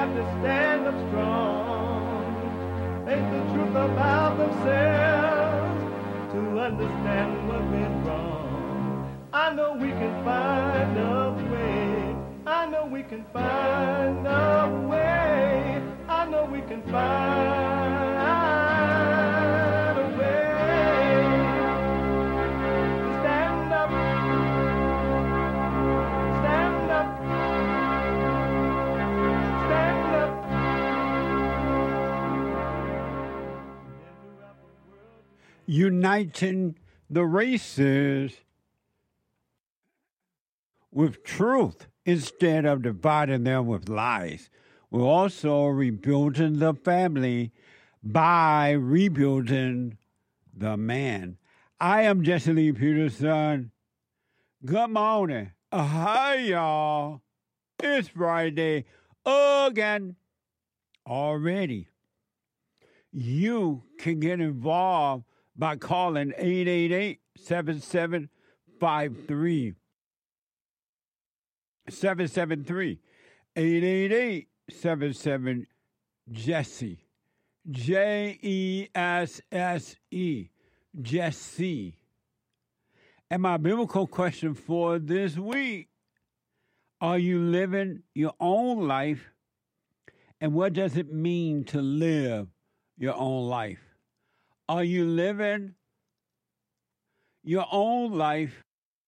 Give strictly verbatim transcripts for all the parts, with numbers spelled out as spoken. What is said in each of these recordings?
got to stand up strong, face the truth about themselves, to understand what went wrong. I know we can find a way. I know we can find a way. I know we can find a way to stand up, stand up, stand up. Uniting the races with truth instead of dividing them with lies. We're also rebuilding the family by rebuilding the man. I am Jesse Lee Peterson. Good morning. Uh, hi, y'all. It's Friday again. Already. You can get involved by calling eight eight eight, seven seven five three. seven seven three, eight eight eight, seven seven, Jesse. J E S S E. Jesse. And my biblical question for this week, are you living your own life? And what does it mean to live your own life? Are you living your own life?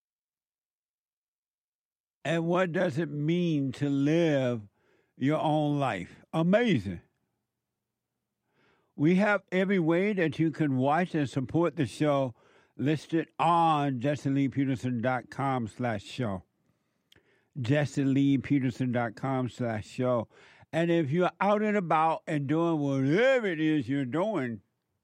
And what does it mean to live your own life? Amazing. We have every way that you can watch and support the show listed on jesseleepeterson.com slash show. jesseleepeterson.com slash show. And if you're out and about and doing whatever it is you're doing,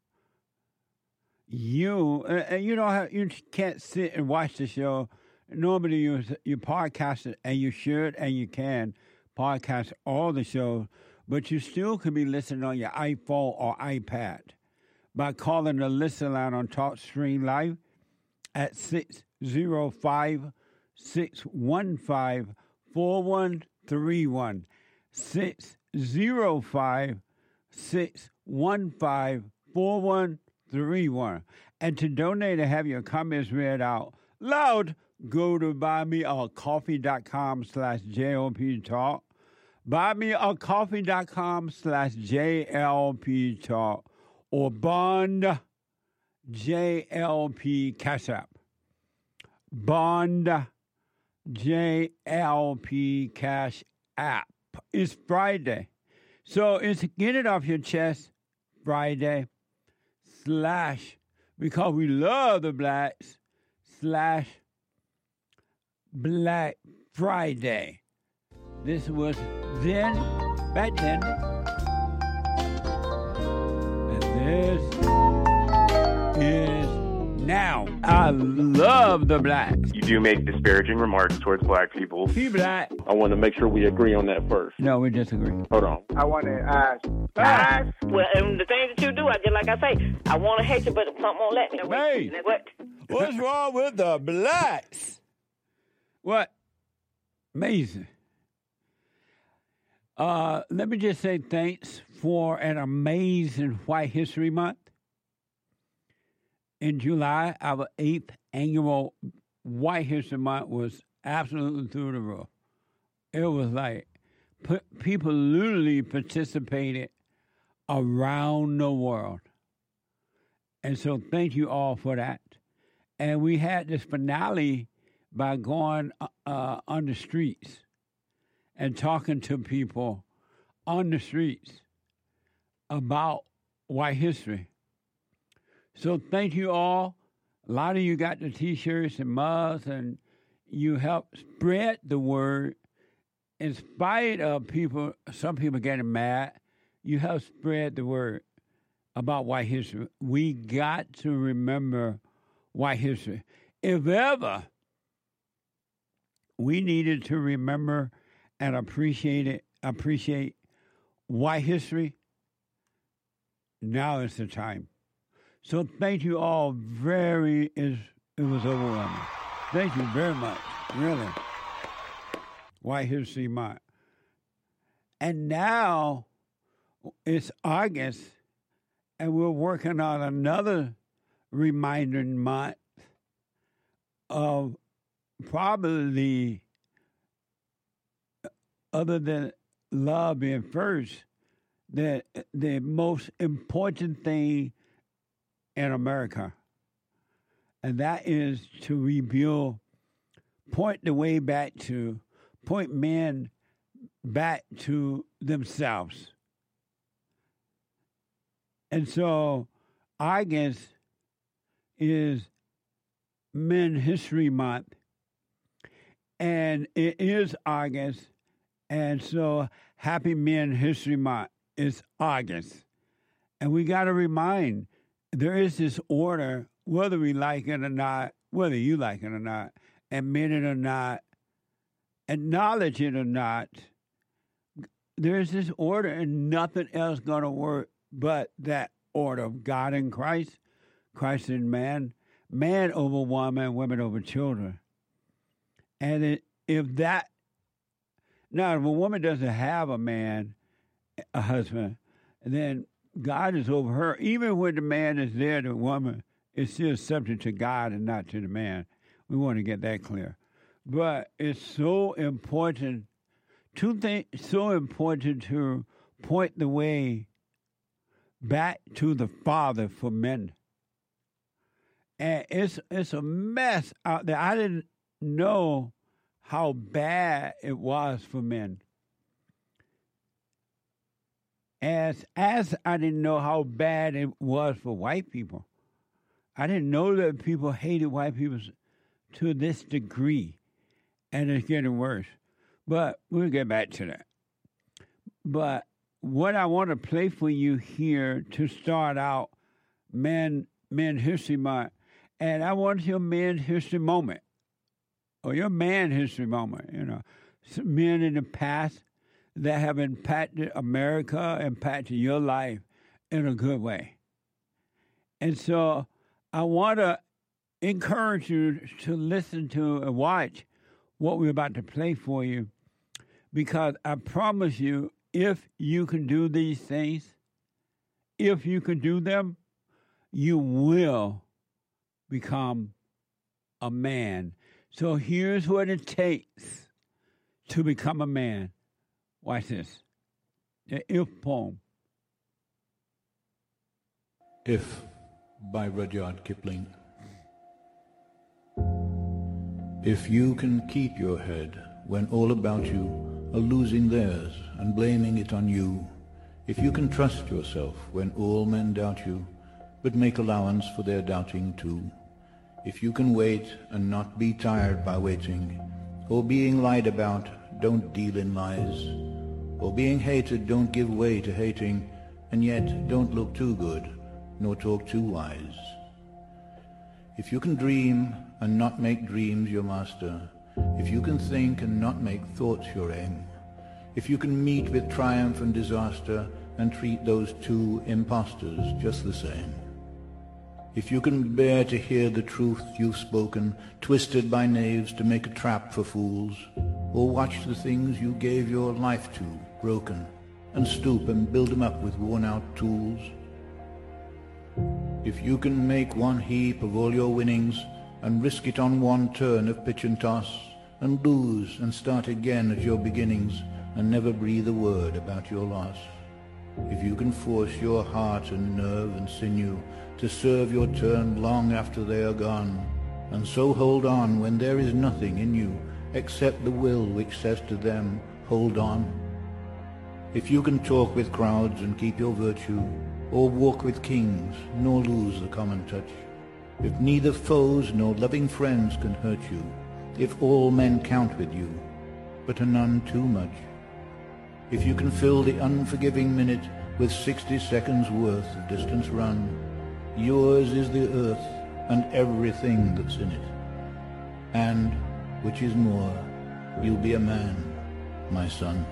you uh, you don't have, you can't sit and watch the show. Normally, you you podcast it, and you should, and you can podcast all the shows, but you still can be listening on your iPhone or iPad by calling the listen line on TalkStream Live at six zero five, six one five, four one three one. six zero five, six one five, four one three one. And to donate and have your comments read out loud, go to buymeacoffee.com slash JLP Talk. Buymeacoffee.com slash JLP Talk. Or Bond J L P Cash App. Bond J L P Cash App. It's Friday. So it's Get It Off Your Chest Friday slash, because we love the blacks, slash Black Friday. This was then, back then. And this is now. I love the blacks. You do make disparaging remarks towards black people. He black. I want to make sure we agree on that first. No, we disagree. Hold on. I want to ask. I, well, and the things that you do, I just like I say, I want to hate you, but something won't let me. Hey, what? What's wrong with the blacks? What? Amazing. Uh, let me just say thanks for an amazing White History Month. In July, our eighth annual White History Month was absolutely through the roof. It was like p- people literally participated around the world. And so thank you all for that. And we had this finale by going uh, on the streets and talking to people on the streets about white history. So thank you all. A lot of you got the T-shirts and mugs, and you helped spread the word. In spite of people, some people getting mad, you helped spread the word about white history. We got to remember white history. If ever we needed to remember and appreciate it, appreciate white history, now is the time. So thank you all very, it was overwhelming. Thank you very much, really. White History Month. And now it's August, and we're working on another reminder month of probably, other than love being first, the the most important thing in America, and that is to rebuild, point the way back to, point men back to themselves. And so, August is Men History Month, and it is August, and so happy Men History Month. It's August. And we got to remind, there is this order, whether we like it or not, whether you like it or not, admit it or not, acknowledge it or not, there's this order, and nothing else going to work but that order of God in Christ, Christ in man, man over woman, women over children. And it, if that, now if a woman doesn't have a man, a husband, then God is over her. Even when the man is there, the woman is still subject to God and not to the man. We want to get that clear. But it's so important, two things, so important to point the way back to the Father for men. And it's it's a mess out there. I didn't know how bad it was for men. As as I didn't know how bad it was for white people. I didn't know that people hated white people to this degree. And it's getting worse. But we'll get back to that. But what I want to play for you here to start out Men, Men History Month, and I want your Men History moment, or your man history moment, you know, some men in the past that have impacted America, impacted your life in a good way. And so I want to encourage you to listen to and watch what we're about to play for you, because I promise you, if you can do these things, if you can do them, you will become a man. So here's what it takes to become a man. Watch this. The If poem. If, by Rudyard Kipling. If you can keep your head when all about you are losing theirs and blaming it on you, if you can trust yourself when all men doubt you, but make allowance for their doubting too, if you can wait and not be tired by waiting, or being lied about, don't deal in lies, or being hated, don't give way to hating, and yet don't look too good, nor talk too wise. If you can dream and not make dreams your master, if you can think and not make thoughts your aim, if you can meet with triumph and disaster and treat those two impostors just the same, if you can bear to hear the truth you've spoken, twisted by knaves to make a trap for fools, or watch the things you gave your life to broken, and stoop and build them up with worn-out tools, if you can make one heap of all your winnings and risk it on one turn of pitch and toss, and lose and start again at your beginnings and never breathe a word about your loss, if you can force your heart and nerve and sinew to serve your turn long after they are gone, and so hold on when there is nothing in you except the will which says to them, hold on. If you can talk with crowds and keep your virtue, or walk with kings, nor lose the common touch, if neither foes nor loving friends can hurt you, if all men count with you, but are none too much, if you can fill the unforgiving minute with sixty seconds worth of distance run, yours is the earth and everything that's in it. And, which is more, you'll be a man, my son.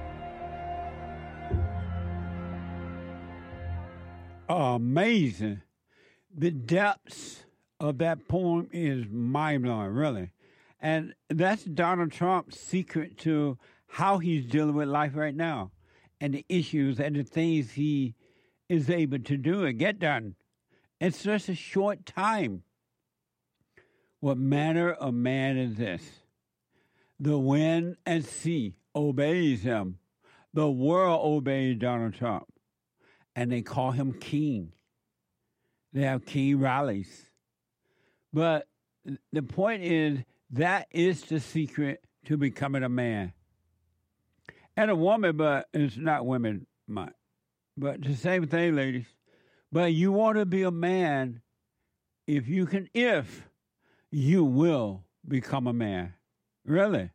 Amazing. The depths of that poem is mind-blowing, really. And that's Donald Trump's secret to how he's dealing with life right now. and the issues and the things he is able to do and get done. It's just a short time. What manner of man is this? The wind and sea obeys him. The world obeys Donald Trump. And they call him king. They have king rallies. But the point is, that is the secret to becoming a man. And a woman, but it's not women, but the same thing, ladies. But you want to be a man if you can, if you will become a man. Really.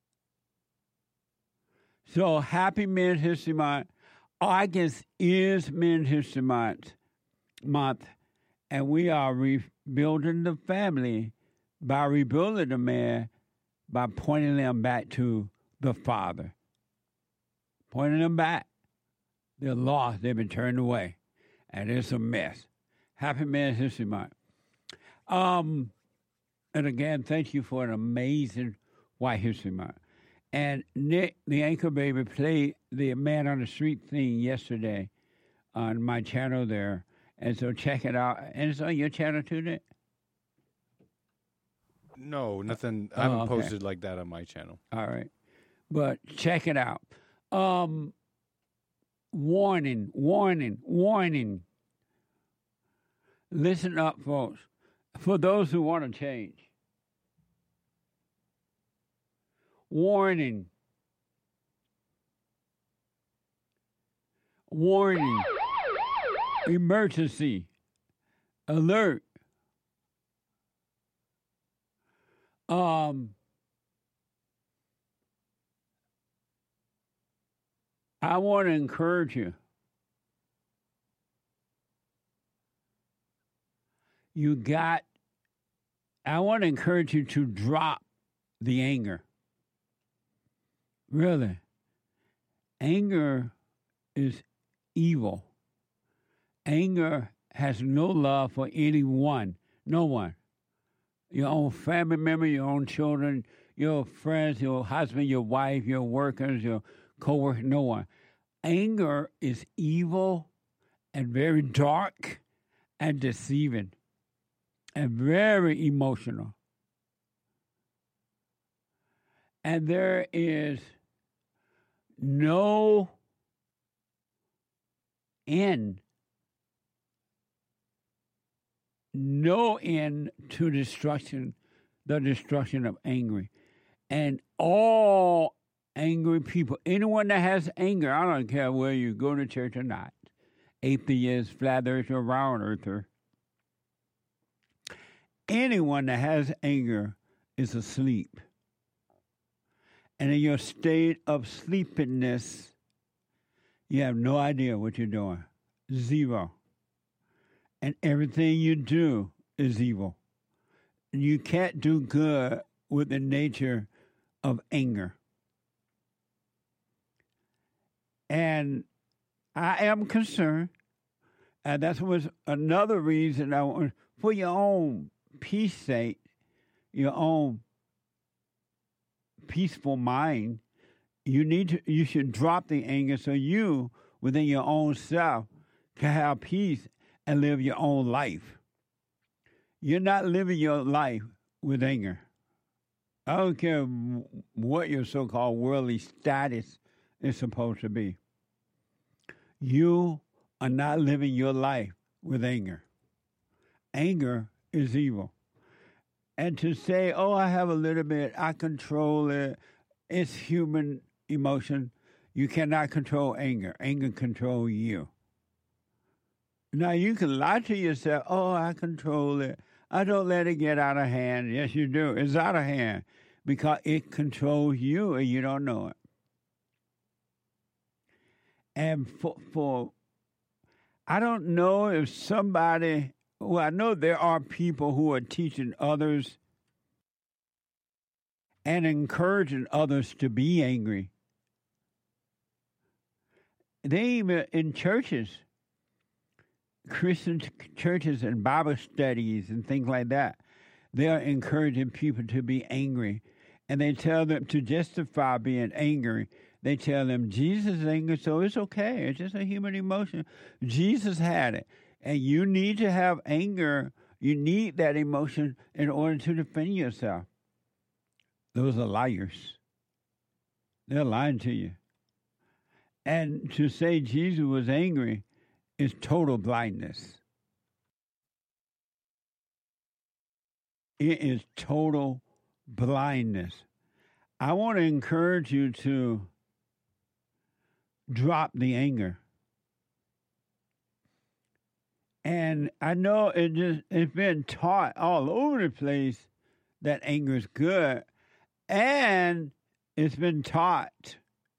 So happy Men's History Month. August is Men's History Month, month, and we are rebuilding the family by rebuilding the man by pointing them back to the Father. Pointing them back. They're lost. They've been turned away. And it's a mess. Happy Men's History Month. Um, and again, thank you for an amazing White History Month. And Nick, the Anchor Baby, played the Man on the Street thing yesterday on my channel there. And so check it out. And it's on your channel too, Nick? No, nothing. I Oh, haven't okay. posted like that on my channel. All right. But check it out. Um, warning, warning, warning. Listen up, folks. For those who want to change. Warning. Warning. Emergency. Alert. Um, I want to encourage you. You got, I want to encourage you to drop the anger. Really. Anger is evil. Anger has no love for anyone, no one. Your own family member, your own children, your friends, your husband, your wife, your workers, your co-workers, no one. Anger is evil and very dark and deceiving and very emotional. And there is no end, no end to destruction, the destruction of anger. And all angry people, anyone that has anger, I don't care whether you go to church or not, atheist, flat earther, round earther, anyone that has anger is asleep. And in your state of sleepiness, you have no idea what you're doing. Zero. And everything you do is evil. You can't do good with the nature of anger. And I am concerned, and that was another reason I want, for your own peace sake, your own peaceful mind, you need to, you should drop the anger so you, within your own self, can have peace and live your own life. You're not living your life with anger. I don't care what your so-called worldly status is supposed to be. You are not living your life with anger. Anger is evil. And to say, oh, I have a little bit, I control it, it's human emotion. You cannot control anger. Anger controls you. Now, you can lie to yourself, oh, I control it. I don't let it get out of hand. Yes, you do. It's out of hand because it controls you and you don't know it. And for, for I don't know if somebody, well, I know there are people who are teaching others and encouraging others to be angry. They even in churches, Christian churches and Bible studies and things like that, they are encouraging people to be angry. And they tell them to justify being angry, They tell them Jesus is angry, so it's okay. It's just a human emotion. Jesus had it. And you need to have anger. You need that emotion in order to defend yourself. Those are liars. They're lying to you. And to say Jesus was angry is total blindness. It is total blindness. I want to encourage you to drop the anger. And I know it just it's been taught all over the place that anger is good. And it's been taught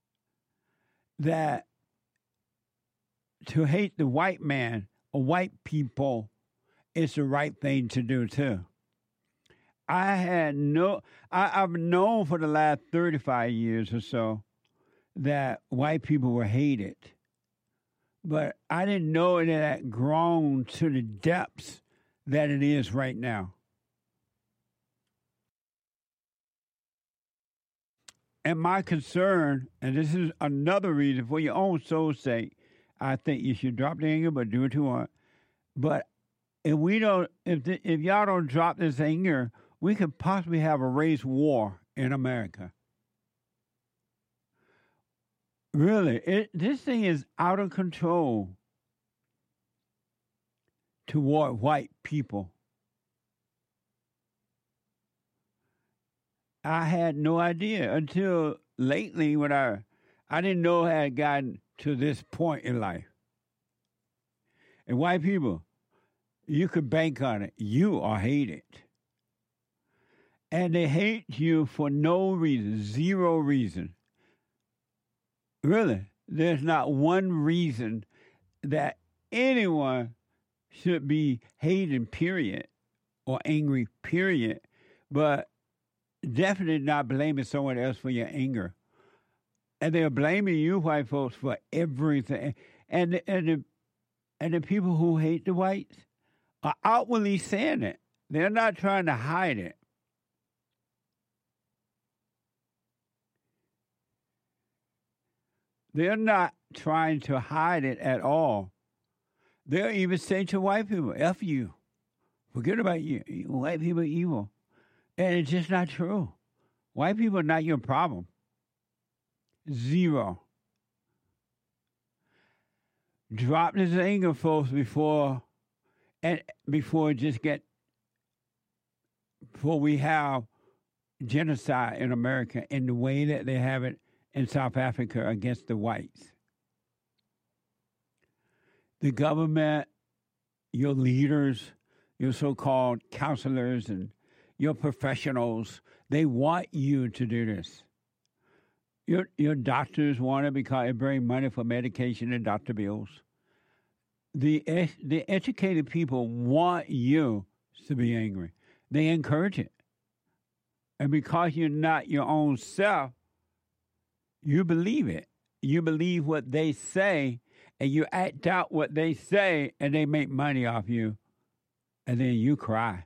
that to hate the white man or white people is the right thing to do too. I had no, I, I've known for the last thirty-five years or so that white people were hated. But I didn't know it had grown to the depths that it is right now. And my concern, and this is another reason for your own soul's sake, I think you should drop the anger, but do what you want. But if we don't, if the, if y'all don't drop this anger, we could possibly have a race war in America. Really, it, this thing is out of control toward white people. I had no idea until lately when I, I didn't know I had gotten to this point in life. And white people, you could bank on it. You are hated. And they hate you for no reason, zero reason. Really, there's not one reason that anyone should be hated, period, or angry, period, but definitely not blaming someone else for your anger. And they're blaming you, white folks, for everything. And the, and the, and the people who hate the whites are outwardly saying it. They're not trying to hide it. They're not trying to hide it at all. They're even saying to white people, F you. Forget about you. White people are evil. And it's just not true. White people are not your problem. Zero. Drop this anger, folks, before and before it just get before we have genocide in America in the way that they have it in South Africa against the whites. The government, your leaders, your so-called counselors and your professionals, they want you to do this. Your your doctors want it because it brings money for medication and doctor bills. The the educated people want you to be angry. They encourage it. And because you're not your own self, you believe it. You believe what they say, and you act out what they say, and they make money off you, and then you cry.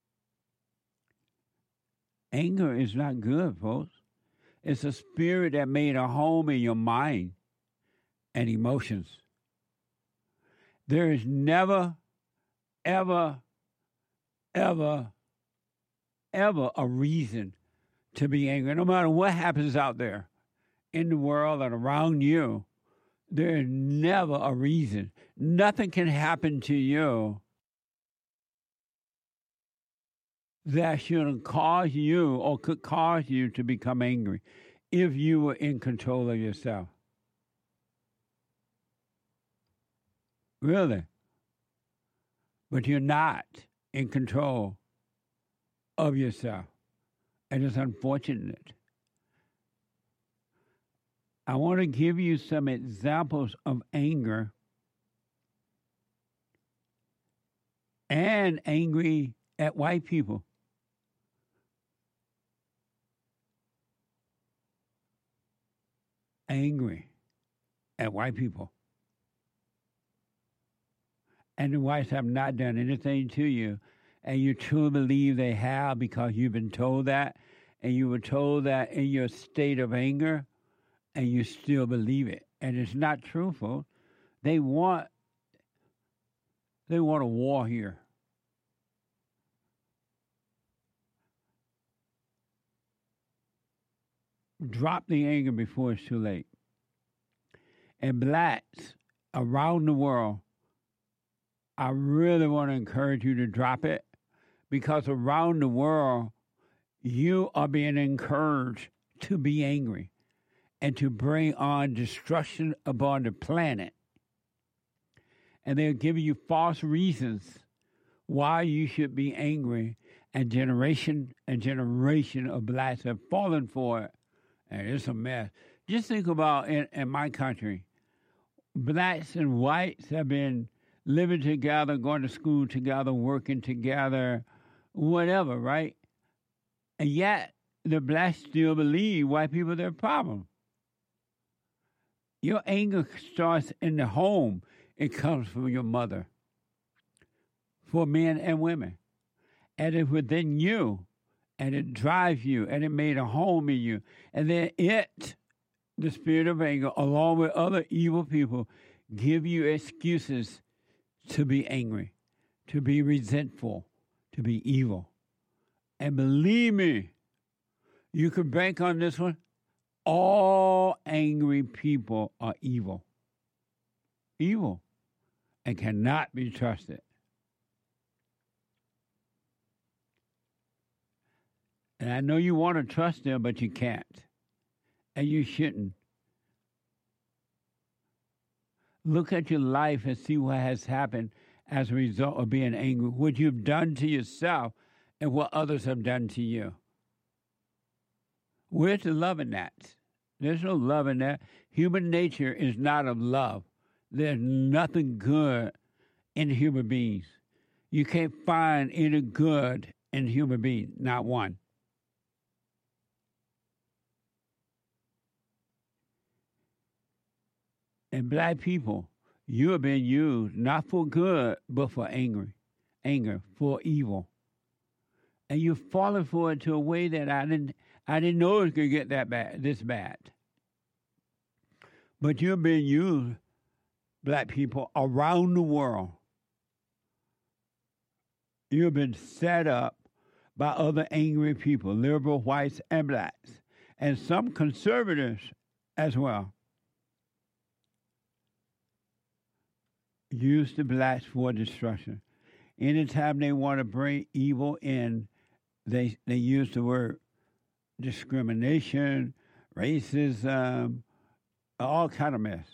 Anger is not good, folks. It's a spirit that made a home in your mind and emotions. There is never, ever, ever, ever a reason to be angry. No matter what happens out there in the world and around you, there is never a reason. Nothing can happen to you that should cause you or could cause you to become angry if you were in control of yourself. Really. But you're not in control of yourself. And it's unfortunate. I want to give you some examples of anger and angry at white people. Angry at white people. And the whites have not done anything to you, and you truly believe they have because you've been told that, and you were told that in your state of anger, and you still believe it, and it's not truthful. They want they want a war here. Drop the anger before it's too late. And blacks around the world, I really want to encourage you to drop it, because around the world, you are being encouraged to be angry and to bring on destruction upon the planet. And they're giving you false reasons why you should be angry, and generation and generation of blacks have fallen for it. And it's a mess. Just think about in, in my country, blacks and whites have been living together, going to school together, working together, whatever, right? And yet, the blacks still believe white people are their problem. Your anger starts in the home. It comes from your mother, for men and women. And it's within you, and it drives you, and it made a home in you. And then it, the spirit of anger, along with other evil people, give you excuses to be angry, to be resentful, to be evil. And believe me, you can bank on this one. All angry people are evil. Evil. And cannot be trusted. And I know you want to trust them, but you can't. And you shouldn't. Look at your life and see what has happened as a result of being angry, what you've done to yourself and what others have done to you. Where's the love in that? There's no love in that. Human nature is not of love. There's nothing good in human beings. You can't find any good in human beings, not one. And black people, you have been used not for good, but for angry, anger, for evil. And you've fallen for it to a way that I didn't I didn't know it could get that bad, this bad. But you've been used, black people, around the world. You've been set up by other angry people, liberal, whites, and blacks, and some conservatives as well. Use the blacks for destruction. Anytime they want to bring evil in, they they use the word discrimination, racism, all kind of mess.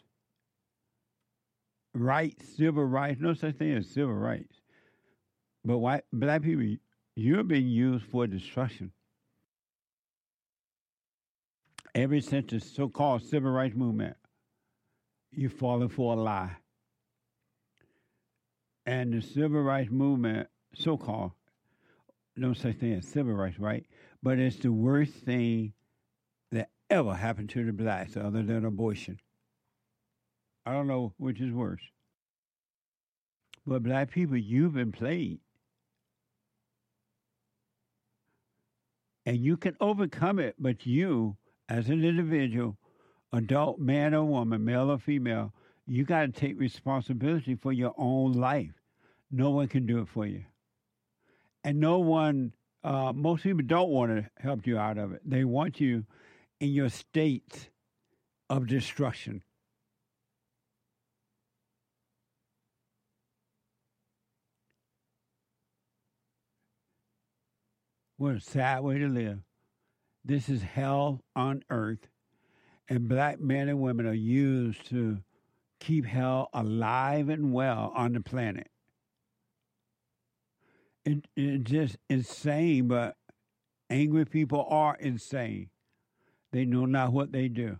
Rights, civil rights, no such thing as civil rights. But white, black people, you're being used for destruction. Ever since the so-called civil rights movement, you've fallen for a lie. And the civil rights movement, so-called, no such thing as civil rights, right? But it's the worst thing that ever happened to the blacks other than abortion. I don't know which is worse. But black people, you've been played. And you can overcome it, but you, as an individual, adult, man or woman, male or female, you got to take responsibility for your own life. No one can do it for you. And no one, uh, most people don't want to help you out of it. They want you in your state of destruction. What a sad way to live. This is hell on earth. And black men and women are used to keep hell alive and well on the planet. It, it's just insane, but angry people are insane. They know not what they do.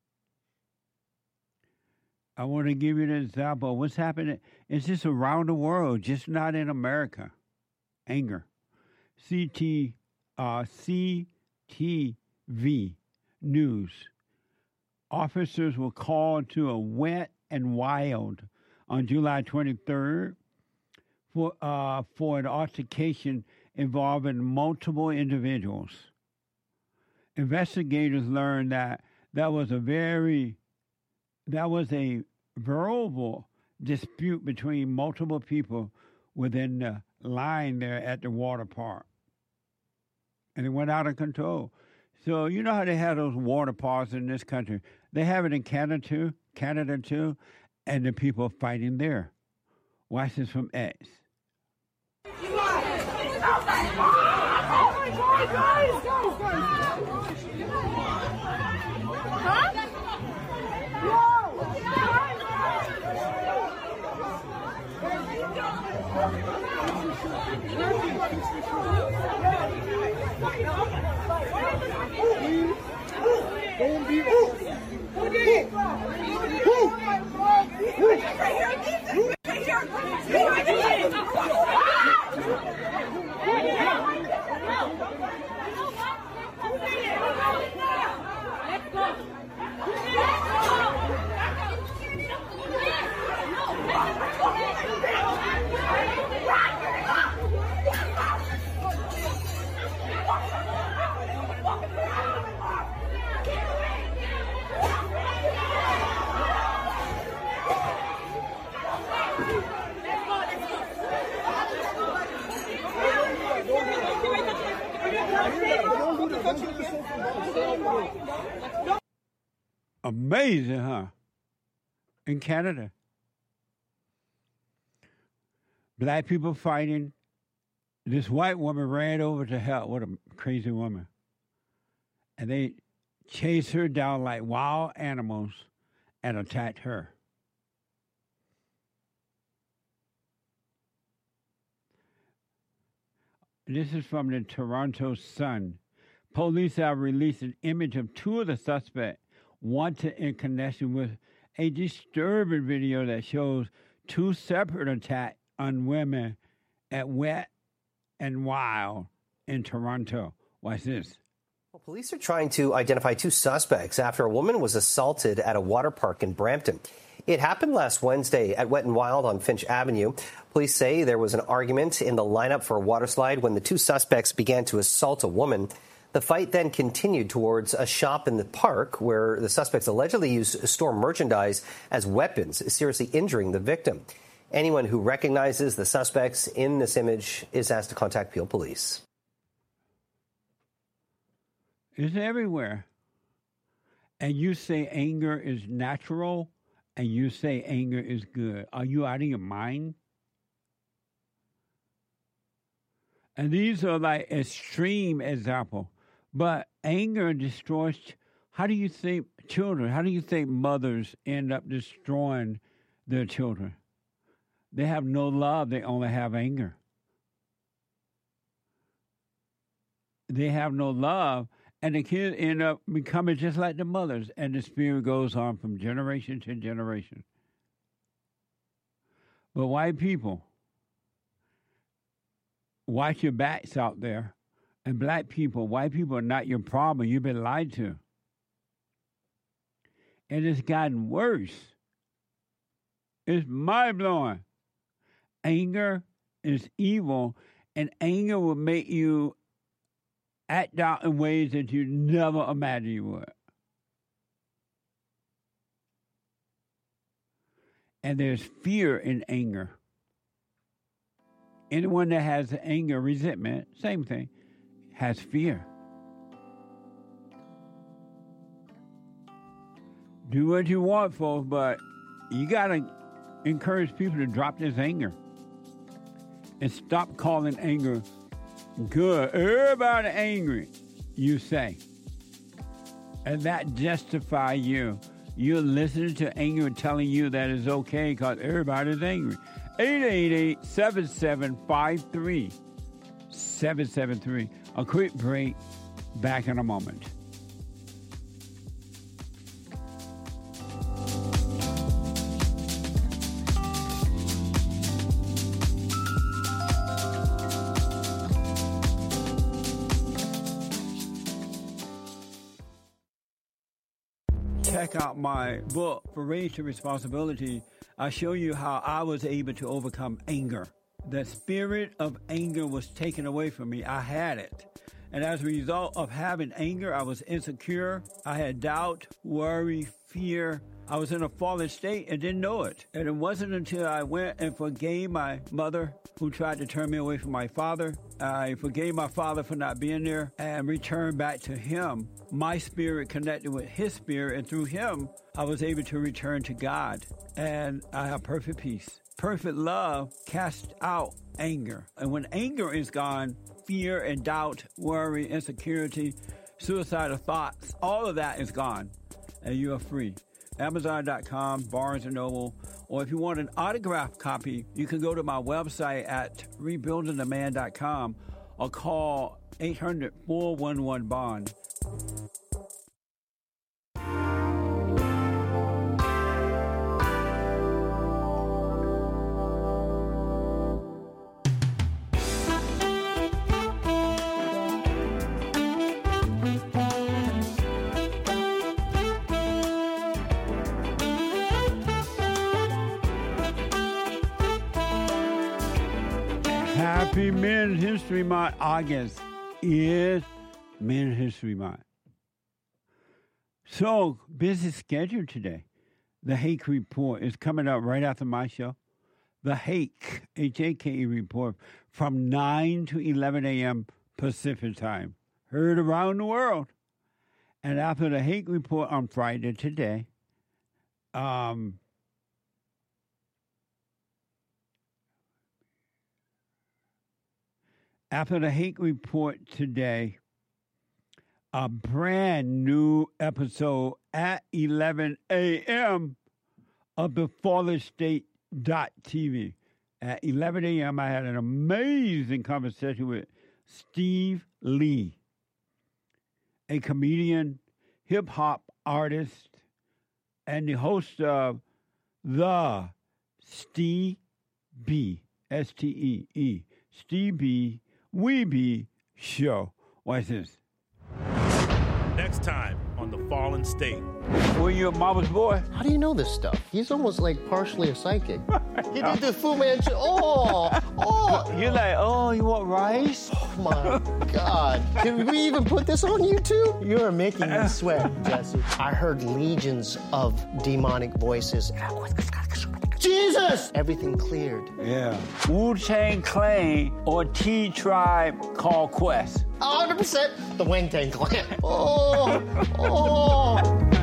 I want to give you an example of what's happening. It's just around the world, just not in America. Anger. C T, uh, C T V News. Officers were called to a wet and wild on July twenty-third for uh, for an altercation involving multiple individuals. Investigators learned that that was a very, that was a verbal dispute between multiple people within the line there at the water park. And it went out of control. So you know how they have those water parks in this country? They have it in Canada too, Canada too, and the people fighting there. Watch this from X. Amazing, huh? In Canada. Black people fighting. This white woman ran over to help. What a crazy woman. And they chased her down like wild animals and attacked her. This is from the Toronto Sun. Police have released an image of two of the suspects wanted in connection with a disturbing video that shows two separate attacks on women at Wet and Wild in Toronto. Watch this. Well, police are trying to identify two suspects after a woman was assaulted at a water park in Brampton. It happened last Wednesday at Wet and Wild on Finch Avenue. Police say there was an argument in the lineup for a water slide when the two suspects began to assault a woman. The fight then continued towards a shop in the park where the suspects allegedly used store merchandise as weapons, seriously injuring the victim. Anyone who recognizes the suspects in this image is asked to contact Peel Police. It's everywhere. And you say anger is natural, and you say anger is good. Are you out of your mind? And these are like extreme examples. But anger destroys. How do you think children, how do you think mothers end up destroying their children? They have no love. They only have anger. They have no love. And the kids end up becoming just like the mothers. And the spirit goes on from generation to generation. But white people, watch your backs out there. And black people, white people are not your problem. You've been lied to. And it's gotten worse. It's mind-blowing. Anger is evil, and anger will make you act out in ways that you never imagined you would. And there's fear in anger. Anyone that has anger, resentment, same thing, has fear. Do what you want, folks, but you got to encourage people to drop this anger and stop calling anger good. Everybody angry, you say. And that justify you. You're listening to anger telling you that it's okay because everybody's angry. eight eight eight, seven seven five three, seven seven three. A quick break. Back in a moment. Check out my book, For Race to Responsibility. I show you how I was able to overcome anger. The spirit of anger was taken away from me. I had it. And as a result of having anger, I was insecure. I had doubt, worry, fear. I was in a fallen state and didn't know it. And it wasn't until I went and forgave my mother who tried to turn me away from my father. I forgave my father for not being there and returned back to him. My spirit connected with his spirit, and through him, I was able to return to God. And I have perfect peace. Perfect love casts out anger. And when anger is gone, fear and doubt, worry, insecurity, suicidal thoughts, all of that is gone, and you are free. Amazon dot com, Barnes and Noble, or if you want an autographed copy, you can go to my website at rebuilding the man dot com or call eight hundred, four one one, BOND. Happy Men's History Month. August is Men's History Month. So, busy schedule today. The Hake Report is coming up right after my show. The Hake, H A K E Report, from nine to eleven a.m. Pacific Time. Heard around the world. And after the Hake Report on Friday today, um... After the Hake Report today, a brand new episode at eleven a.m. of the Fallen State dot T V. At eleven a.m., I had an amazing conversation with Steve Lee, a comedian, hip-hop artist, and the host of the Steve B, S T E E, Steve B, We Be Show. Watch this. Next time on The Fallen State. Were you a mama's boy? How do you know this stuff? He's almost like partially a psychic. He did the Fu Manchu. Oh, oh. You're like, oh, you want rice? Oh, my God. Can we even put this on YouTube? You're making me sweat, Jesse. I heard legions of demonic voices. Jesus! Everything cleared. Yeah. Wu-Tang Clan or T-Tribe Called Quest. one hundred percent the Wu-Tang Clan. Oh, oh.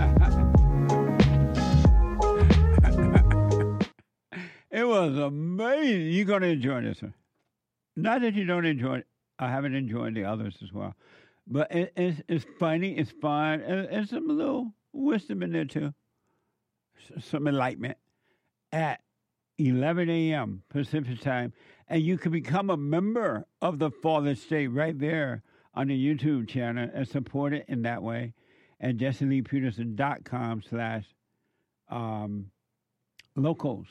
It was amazing. You're going to enjoy this one. Not that you don't enjoy it. I haven't enjoyed the others as well. But it, it's, it's funny. It's fun. And, and some little wisdom in there, too. Some enlightenment. At eleven a.m. Pacific Time. And you can become a member of the Fallen State right there on the YouTube channel and support it in that way at jesse lee peterson dot com slash um, locals.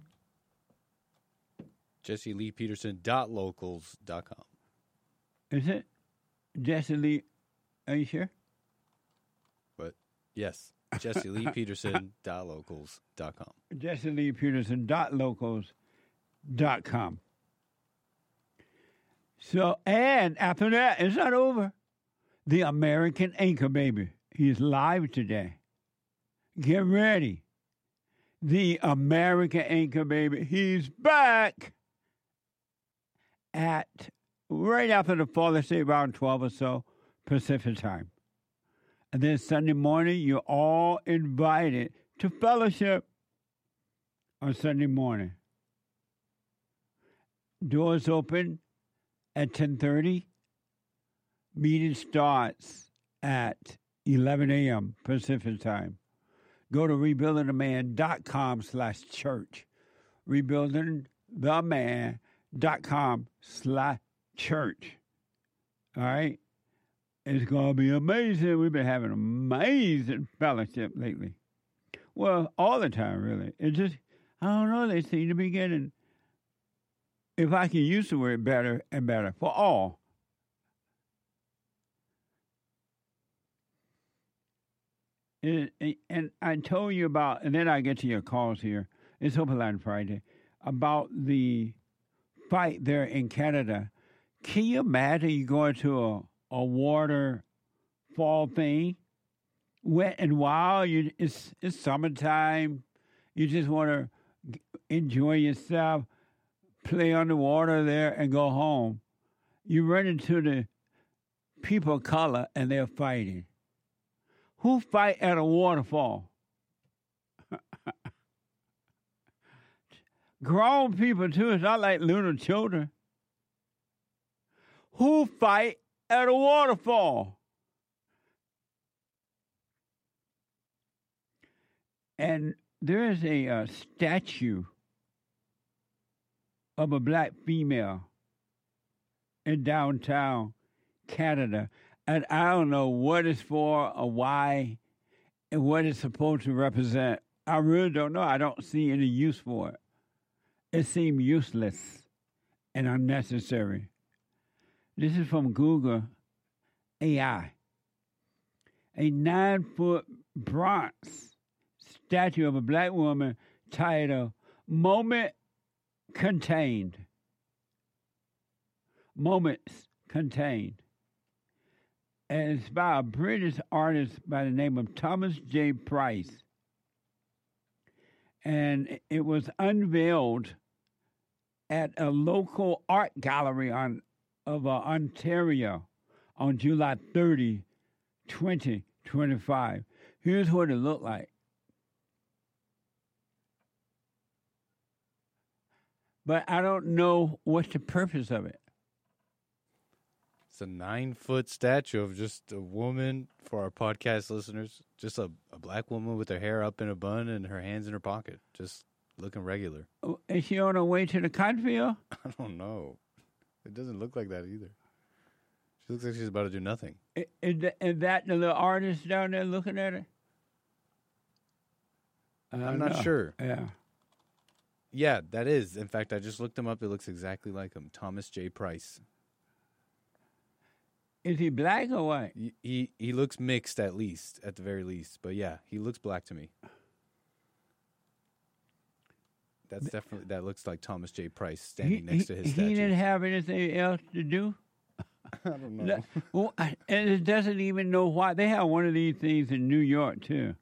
jesse lee peterson dot locals dot com. Is it? Jesse Lee, are you sure? But, yes. jesse lee peterson dot locals dot com. jesse lee peterson dot locals dot com. So, and after that, it's not over. The American Anchor Baby. He's live today. Get ready. The American Anchor Baby. He's back at right after the Fallen State, around twelve or so Pacific Time. And then Sunday morning, you're all invited to fellowship on Sunday morning. Doors open at ten thirty. Meeting starts at eleven a.m. Pacific Time. Go to rebuilding the man dot com slash church. rebuilding the man dot com slash church. All right? It's going to be amazing. We've been having amazing fellowship lately. Well, all the time, really. It just, I don't know, they seem to be getting, if I can use the word, better and better for all. It, it, and I told you about, and then I get to your calls here. It's Open Line Friday, about the fight there in Canada. Can you imagine you going to a a waterfall thing. Wet and wild. You, it's it's summertime. You just want to enjoy yourself, play on the water there, and go home. You run into the people of color, and they're fighting. Who fight at a waterfall? Grown people, too. It's not like little children. Who fight at a waterfall? And there is a uh, statue of a black female in downtown Canada. And I don't know what it's for or why and what it's supposed to represent. I really don't know. I don't see any use for it. It seemed useless and unnecessary. This is from Google A I. A nine-foot bronze statue of a black woman titled Moment Contained. Moments Contained. And it's by a British artist by the name of Thomas J. Price. And it was unveiled at a local art gallery on of uh, Ontario on July thirtieth, twenty twenty-five. Here's what it looked like. But I don't know what's the purpose of it. It's a nine-foot statue of just a woman, for our podcast listeners, just a, a black woman with her hair up in a bun and her hands in her pocket, just looking regular. Oh, is she on her way to the cotton field? I don't know. It doesn't look like that either. She looks like she's about to do nothing. Is, is, that, is that the little artist down there looking at her? I'm not know. sure. Yeah. Yeah, that is. In fact, I just looked him up. It looks exactly like him. Thomas J. Price. Is he black or white? He, he he looks mixed at least, at the very least. But yeah, he looks black to me. That's definitely, that looks like Thomas J. Price standing he, next to his he, statue. He didn't have anything else to do? I don't know. Well, and it doesn't even know why. They have one of these things in New York, too.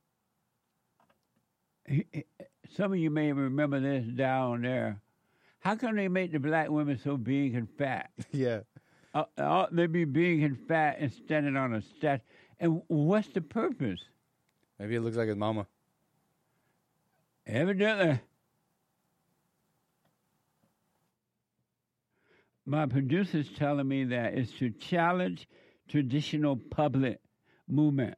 He, some of you may remember this down there. How come they make the black women so big and fat? Yeah. Uh, uh, they be big and fat and standing on a statue. And what's the purpose? Maybe it looks like his mama. Evidently. My producer's telling me that it's to challenge traditional public movement.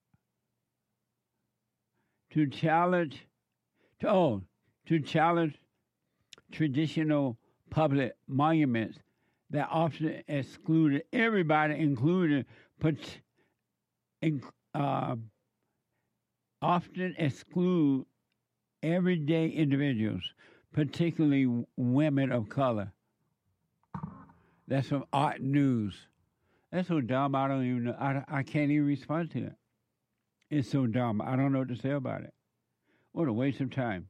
To challenge, to, oh, to challenge traditional public monuments that often excluded everybody, including, but in, uh, often exclude everyday individuals, particularly women of color. That's from Art News. That's so dumb, I don't even know. I, I can't even respond to it. It's so dumb. I don't know what to say about it. What a waste of time.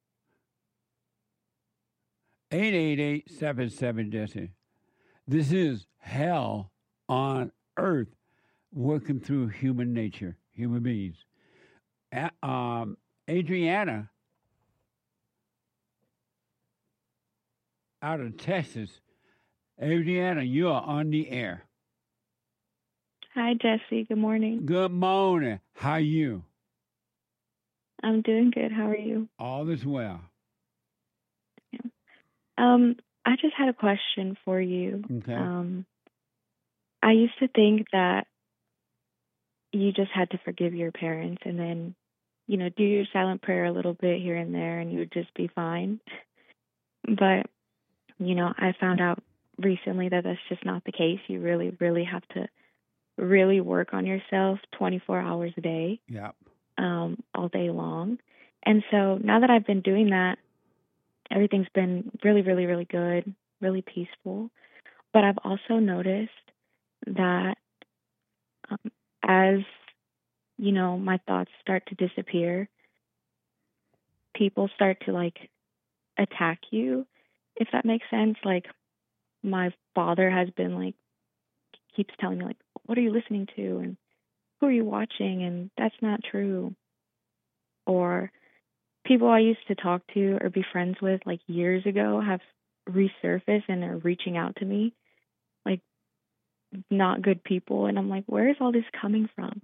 eight eight eight, seven seven, Jesse. This is hell on earth working through human nature, human beings. A- um, Adriana out of Texas. Adriana, you are on the air. Hi, Jesse. Good morning. Good morning. How are you? I'm doing good. How are you? All is well. Yeah. Um, I just had a question for you. Okay. Um, I used to think that you just had to forgive your parents and then, you know, do your silent prayer a little bit here and there and you would just be fine. But, you know, I found out recently that that's just not the case. You really, really have to really work on yourself twenty-four hours a day. Yeah. Um, all day long. And so now that I've been doing that, everything's been really, really, really good, really peaceful. But I've also noticed that um, as, you know, my thoughts start to disappear, people start to, like, attack you, if that makes sense. Like, my father has been, like, keeps telling me, like, what are you listening to? And who are you watching? And that's not true. Or people I used to talk to or be friends with like years ago have resurfaced and are reaching out to me, like not good people. And I'm like, where is all this coming from?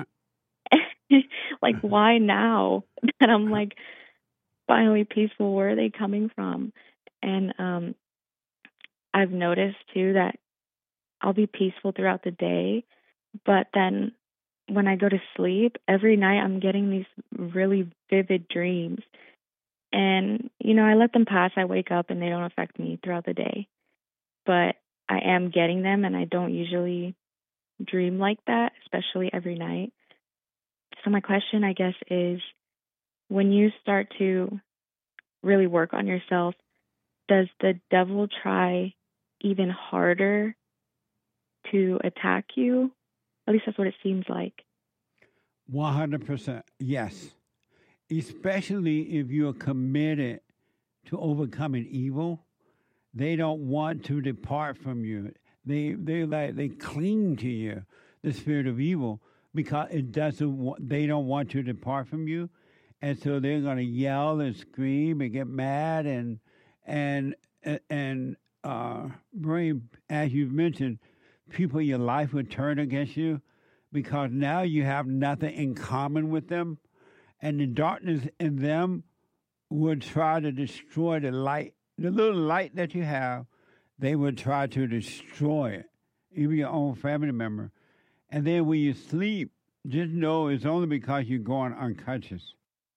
Like, why now that I'm like finally peaceful? Where are they coming from? And um, I've noticed too that I'll be peaceful throughout the day, but then when I go to sleep, every night I'm getting these really vivid dreams. And, you know, I let them pass. I wake up and they don't affect me throughout the day. But I am getting them, and I don't usually dream like that, especially every night. So my question, I guess, is when you start to really work on yourself, does the devil try even harder to attack you? At least that's what it seems like. one hundred percent, yes. Especially if you're committed to overcoming evil, they don't want to depart from you. They they like they cling to you, the spirit of evil, because it doesn't. wa- They don't want to depart from you, and so they're going to yell and scream and get mad and and and uh, bring, as you've mentioned, people in your life would turn against you because now you have nothing in common with them, and the darkness in them would try to destroy the light, the little light that you have. They would try to destroy it, even your own family member. And then when you sleep, just know it's only because you're going unconscious.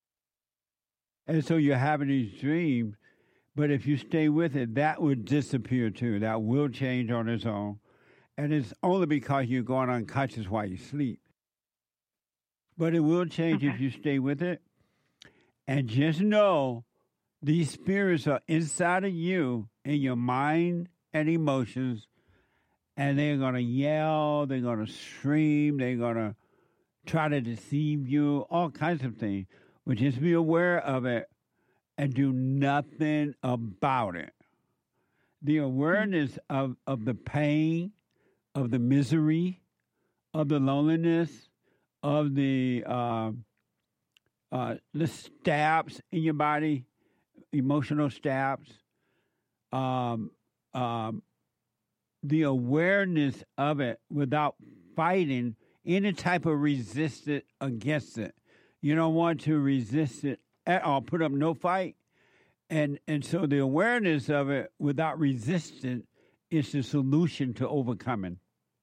And so you're having these dreams, but if you stay with it, that would disappear too. That will change on its own. And it's only because you're going unconscious while you sleep. But it will change Okay. if you stay with it. And just know these spirits are inside of you in your mind and emotions, and they're going to yell, they're going to scream, they're going to try to deceive you, all kinds of things. But just be aware of it and do nothing about it. The awareness of, of the pain, of the misery, of the loneliness, of the uh, uh, the stabs in your body, emotional stabs, um, um, the awareness of it without fighting any type of resistance against it. You don't want to resist it at all, put up no fight. And and so the awareness of it without resistance is the solution to overcoming.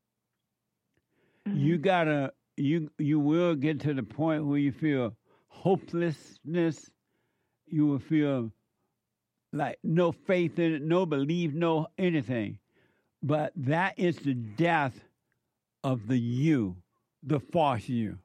Mm-hmm. You gotta you you will get to the point where you feel hopelessness. You will feel like no faith in it, no belief, no anything. But that is the death of the you, the false you.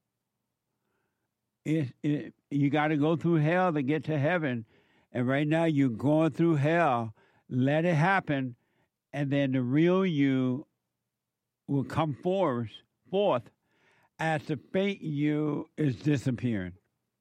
It, it, you got to go through hell to get to heaven. And right now you're going through hell. Let it happen. And then the real you will come forth, forth as the fake you is disappearing.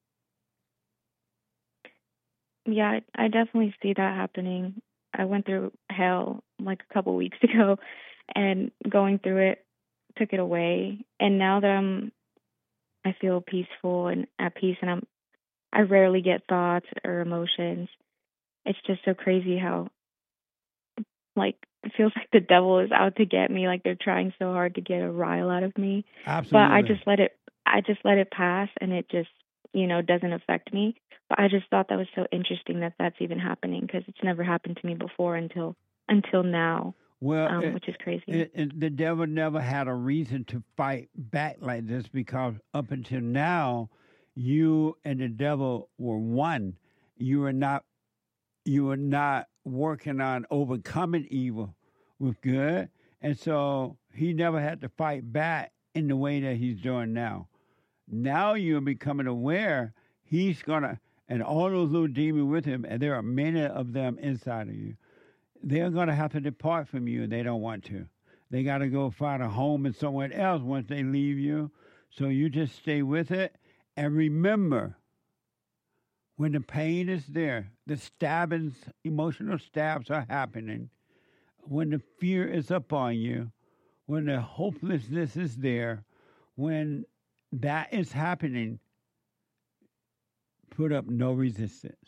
Yeah, I I definitely see that happening. I went through hell like a couple weeks ago, and going through it took it away. And now that I'm, I feel peaceful and at peace, and I'm, I rarely get thoughts or emotions. It's just so crazy how, like, it feels like the devil is out to get me. Like they're trying so hard to get a rile out of me. Absolutely. But I just let it, I just let it pass, and it just, you know, doesn't affect me. But I just thought that was so interesting that that's even happening, because it's never happened to me before until until now, Well, um, it- which is crazy. It, it, the devil never had a reason to fight back like this, because up until now, you and the devil were one. You were not. You were not working on overcoming evil with good, and so he never had to fight back in the way that he's doing now. Now you're becoming aware he's gonna, and all those little demons with him, and there are many of them inside of you. They're going to have to depart from you, and they don't want to. They got to go find a home in somewhere else once they leave you. So you just stay with it. And remember, when the pain is there, the stabbings, emotional stabs are happening, when the fear is upon you, when the hopelessness is there, when that is happening, put up no resistance.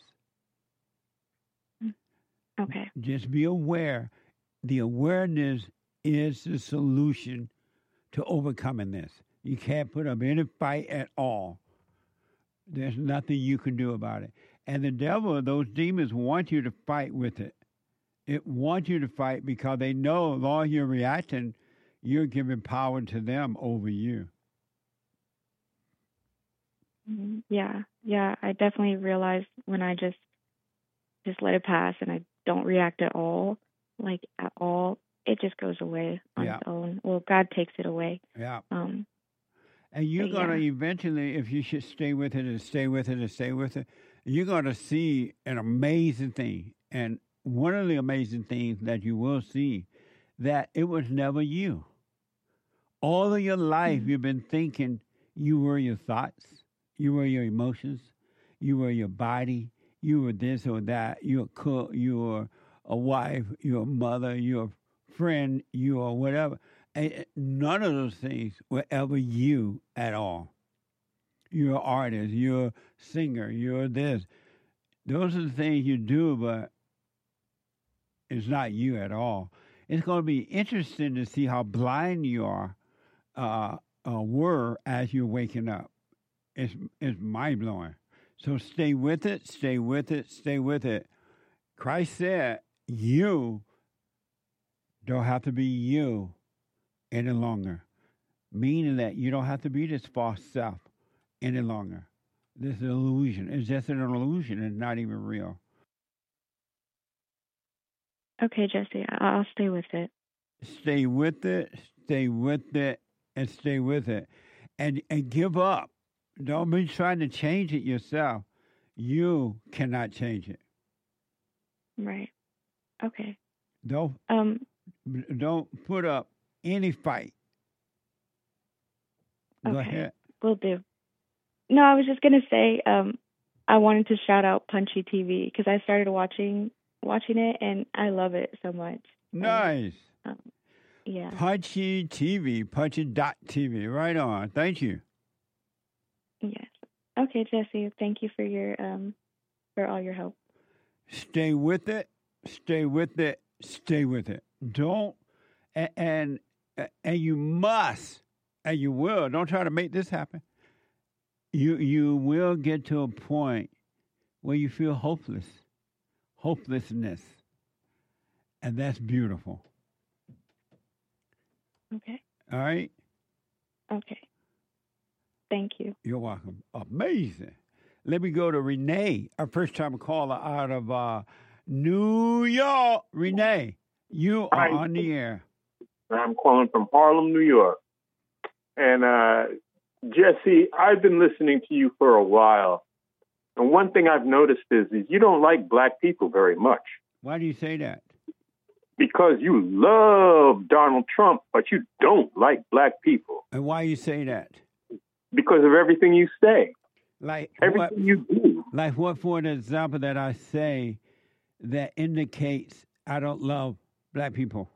Okay. Just be aware. The awareness is the solution to overcoming this. You can't put up any fight at all. There's nothing you can do about it. And the devil, those demons, want you to fight with it. It wants you to fight because they know as long as you're reacting, you're giving power to them over you. Mhm. Yeah, yeah. I definitely realized when I just just let it pass and I don't react at all, like at all, it just goes away on Yeah. its own. Well, God takes it away. Yeah. Um, And you're but going to yeah. eventually, if you should stay with it and stay with it and stay with it, you're going to see an amazing thing. And one of the amazing things that you will see, that it was never you. All of your life, Mhm. you've been thinking you were your thoughts, you were your emotions, you were your body, you were this or that, you're a cook, you were a wife, you're a mother, you're a friend, you are whatever. And none of those things were ever you at all. You're an artist, you're a singer, you're this. Those are the things you do, but it's not you at all. It's going to be interesting to see how blind you are, uh, uh, were as you're waking up. It's, it's mind blowing. So stay with it, stay with it, stay with it. Christ said, you don't have to be you any longer, meaning that you don't have to be this false self any longer. This is an illusion. It's just an illusion. It's not even real. Okay, Jesse, I- I'll stay with it. Stay with it, stay with it, and stay with it. And, and give up. Don't be trying to change it yourself. You cannot change it. Right. Okay. Don't, Um, don't put up any fight. Go okay. ahead. Will do. No, I was just gonna say, um, I wanted to shout out Punchy T V because I started watching watching it and I love it so much. Nice. Um, yeah. Punchy T V, punchy dot T V. Right on. Thank you. Yes. Okay, Jesse. Thank you for your um for all your help. Stay with it. Stay with it. Stay with it. Don't and and, and you must and you will. Don't try to make this happen. You you will get to a point where you feel hopeless, hopelessness, and that's beautiful. Okay. All right. Okay. Thank you. You're welcome. Amazing. Let me go to Renee, our first time caller out of uh, New York. Renee, you are Hi. on the air. I'm calling from Harlem, New York. And uh, Jesse, I've been listening to you for a while. And one thing I've noticed is, is you don't like black people very much. Why do you say that? Because you love Donald Trump, but you don't like black people. And why you say that? Because of everything you say. Like everything what, you do. Like what, for an example, that I say that indicates I don't love black people?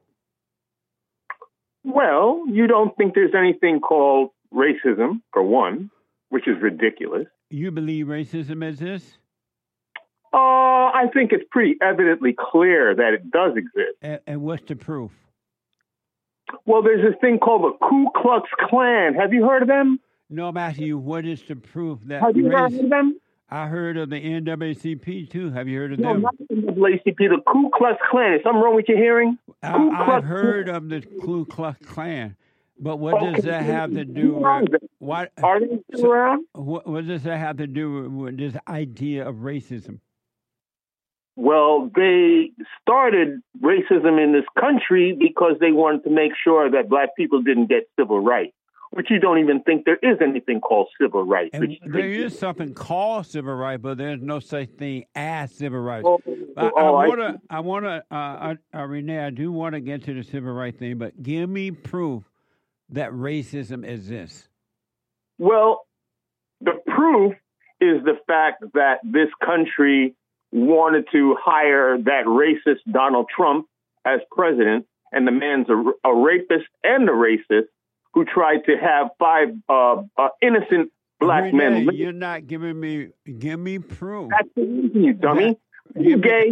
Well, you don't think there's anything called racism, for one, which is ridiculous. You believe racism exists? Uh, I think it's pretty evidently clear that it does exist. And, and what's the proof? Well, there's this thing called the Ku Klux Klan. Have you heard of them? No, I'm asking you, what is the proof that Have you race... heard of them? I heard of the N double A C P, too. Have you heard of no, them? No, not the N double A C P, the Ku Klux Klan. Is something wrong with your hearing? I, Ku Klux I've heard Klan. of the Ku Klux Klan, but what Okay. does that have to do with... What, Are they still so, around? What, what does that have to do with, with this idea of racism? Well, they started racism in this country because they wanted to make sure that black people didn't get civil rights, which you don't even think there is anything called civil rights. And Which there is something called civil rights, but there's no such thing as civil rights. Oh, I, oh, I I want to, I want to, uh, uh, Renee, I do want to get to the civil rights thing, but give me proof that racism exists. Well, the proof is the fact that this country wanted to hire that racist Donald Trump as president, and the man's a, a rapist and a racist who tried to have five uh, uh, innocent black Renee, men. You're not giving me, give me proof. That's the reason, you dummy. Are you gay?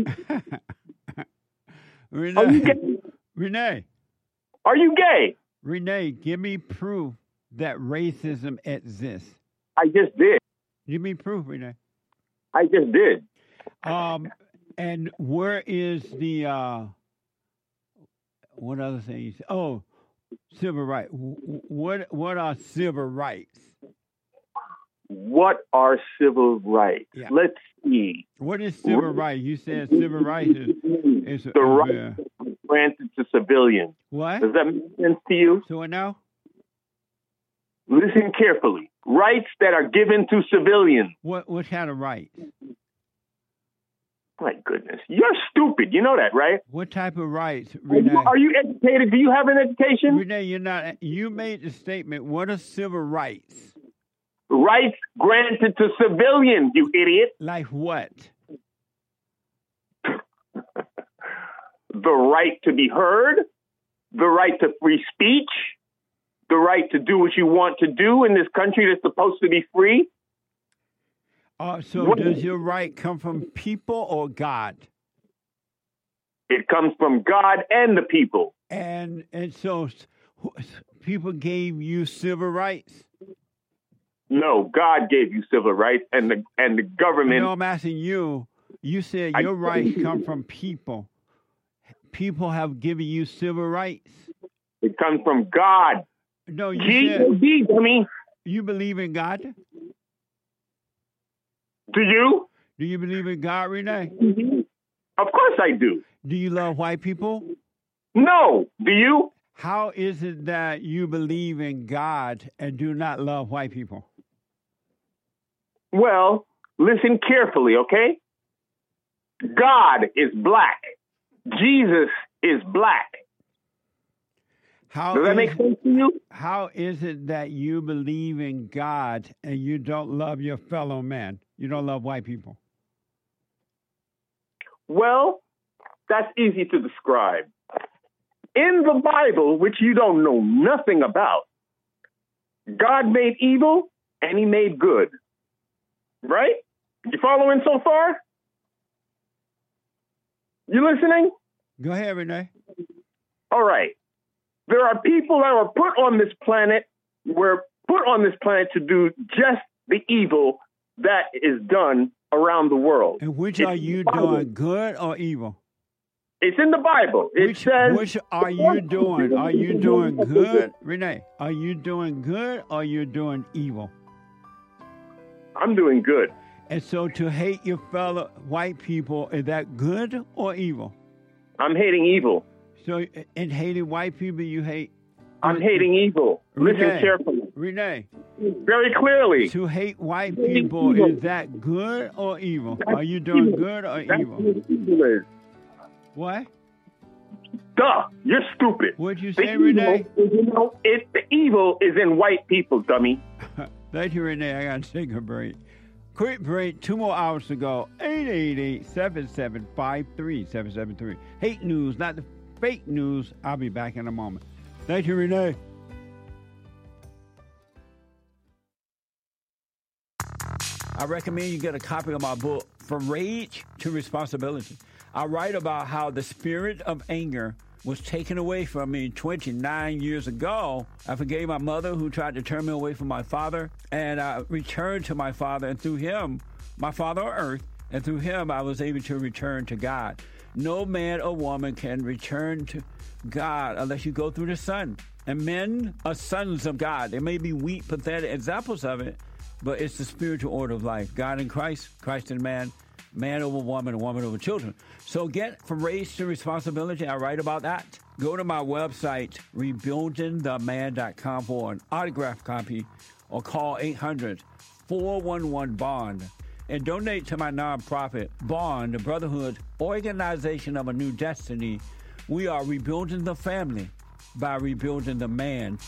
Renee, Are you gay? Renee. Are you gay? Renee, give me proof that racism exists. I just did. Give me proof, Renee. I just did. Um, and where is the, uh, what other thing you said? Oh, civil rights. What, what are civil rights? What are civil rights? Yeah. Let's see. What is civil rights? You said civil rights is, is the right uh, granted to civilians. What? Does that make sense to you? So what now? Listen carefully. Rights that are given to civilians. What what kind of rights? My goodness. You're stupid. You know that, right? What type of rights, Are Renee? you, are you educated? Do you have an education? Renee, you're not. You made the statement. What are civil rights? Rights granted to civilians, you idiot. Like what? The right to be heard, the right to free speech, the right to do what you want to do in this country that's supposed to be free. Uh, so What- does your right come from people or God? It comes from God and the people. And and so s- who- people gave you civil rights. No, God gave you civil rights, and the and the government. No, I'm asking you. You said I- your rights come from people. People have given you civil rights. It comes from God. No, you G O said D, dummy. you believe in God. Do you? Do you believe in God, Renee? Of course I do. Do you love white people? No. Do you? How is it that you believe in God and do not love white people? Well, listen carefully, okay? God is black. Jesus is black. How Does that is- make sense to you? How is it that you believe in God and you don't love your fellow man? You don't love white people. Well, that's easy to describe. In the Bible, which you don't know nothing about, God made evil and he made good. Right? You following so far? You listening? Go ahead, Renee. All right. There are people that are put on this planet, were put on this planet to do just the evil that is done around the world. And which It's are you in the Bible. doing, good or evil? It's in the Bible. It Which, says. which are you doing? Are you doing good, Renee? Are you doing good or you doing evil? I'm doing good. And so to hate your fellow white people, is that good or evil? I'm hating evil. So in hating white people, you hate... I'm hating evil. Listen Renee, carefully. Renee, Very clearly. to hate white people, is that good or evil? Are you doing good or That's evil? what evil is. What? Duh. You're stupid. What'd you The say, evil Renee? is, you know, it, the evil is in white people, dummy. Thank you, Renee. I got to take a break. Quick break. Two more hours to go. eight eight eight, seven seven five, three seven seven three. Hate news, not the fake news. I'll be back in a moment. Thank you, Renee. I recommend you get a copy of my book, From Rage to Responsibility. I write about how the spirit of anger was taken away from me twenty-nine years ago. I forgave my mother who tried to turn me away from my father, and I returned to my father, and through him, my father on earth, and through him, I was able to return to God. No man or woman can return to God unless you go through the Son. And men are sons of God. There may be weak, pathetic examples of it, but it's the spiritual order of life. God in Christ, Christ in man, man over woman, and woman over children. So get From Rage to Responsibility. I write about that. Go to my website, rebuilding the man dot com for an autographed copy, or call eight hundred, four one one, BOND. And donate to my nonprofit, BOND, the Brotherhood Organization of a New Destiny. We are rebuilding the family by rebuilding the man.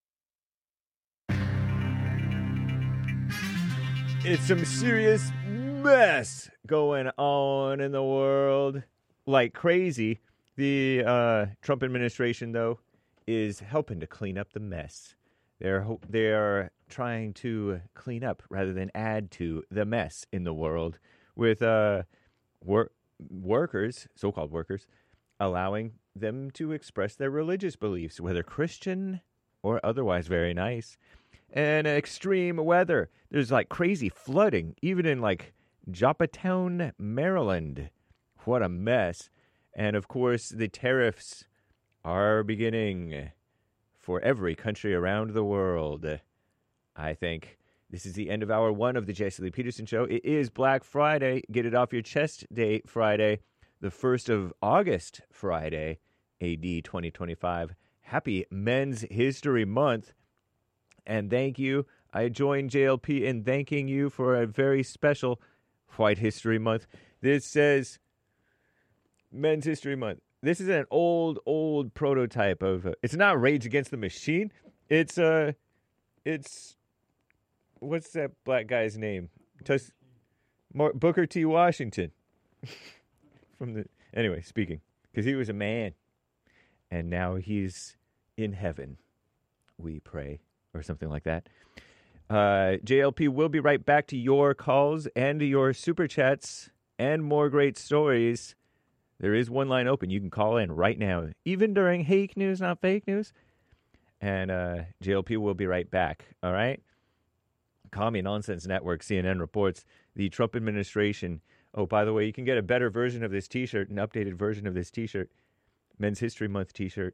It's some serious mess going on in the world like crazy. The uh, Trump administration, though, is helping to clean up the mess. They're ho- they're trying to clean up rather than add to the mess in the world with uh, wor- workers, so-called workers, allowing them to express their religious beliefs, whether Christian or otherwise very nice. And extreme weather. There's like crazy flooding, even in like Joppatown, Maryland. What a mess. And of course, the tariffs are beginning for every country around the world. I think this is the end of hour one of the Jesse Lee Peterson Show. It is Black Friday. Get it off your chest day Friday, the first of August Friday, A D twenty twenty-five. Happy Men's History Month. And thank you. I join J L P in thanking you for a very special White History Month. This says Men's History Month. This is an old, old prototype of. Uh, it's not Rage Against the Machine. It's uh, it's what's that black guy's name? Tus- Mar- Booker T. Washington. From the anyway, speaking because he was a man, and now he's in heaven. We pray. Or something like that. Uh, J L P will be right back to your calls and to your super chats and more great stories. There is one line open. You can call in right now, even during Hake News, Not Fake News. And uh, J L P will be right back. All right? Commie Nonsense Network, C N N reports the Trump administration. Oh, by the way, you can get a better version of this T-shirt, an updated version of this T-shirt, Men's History Month T-shirt.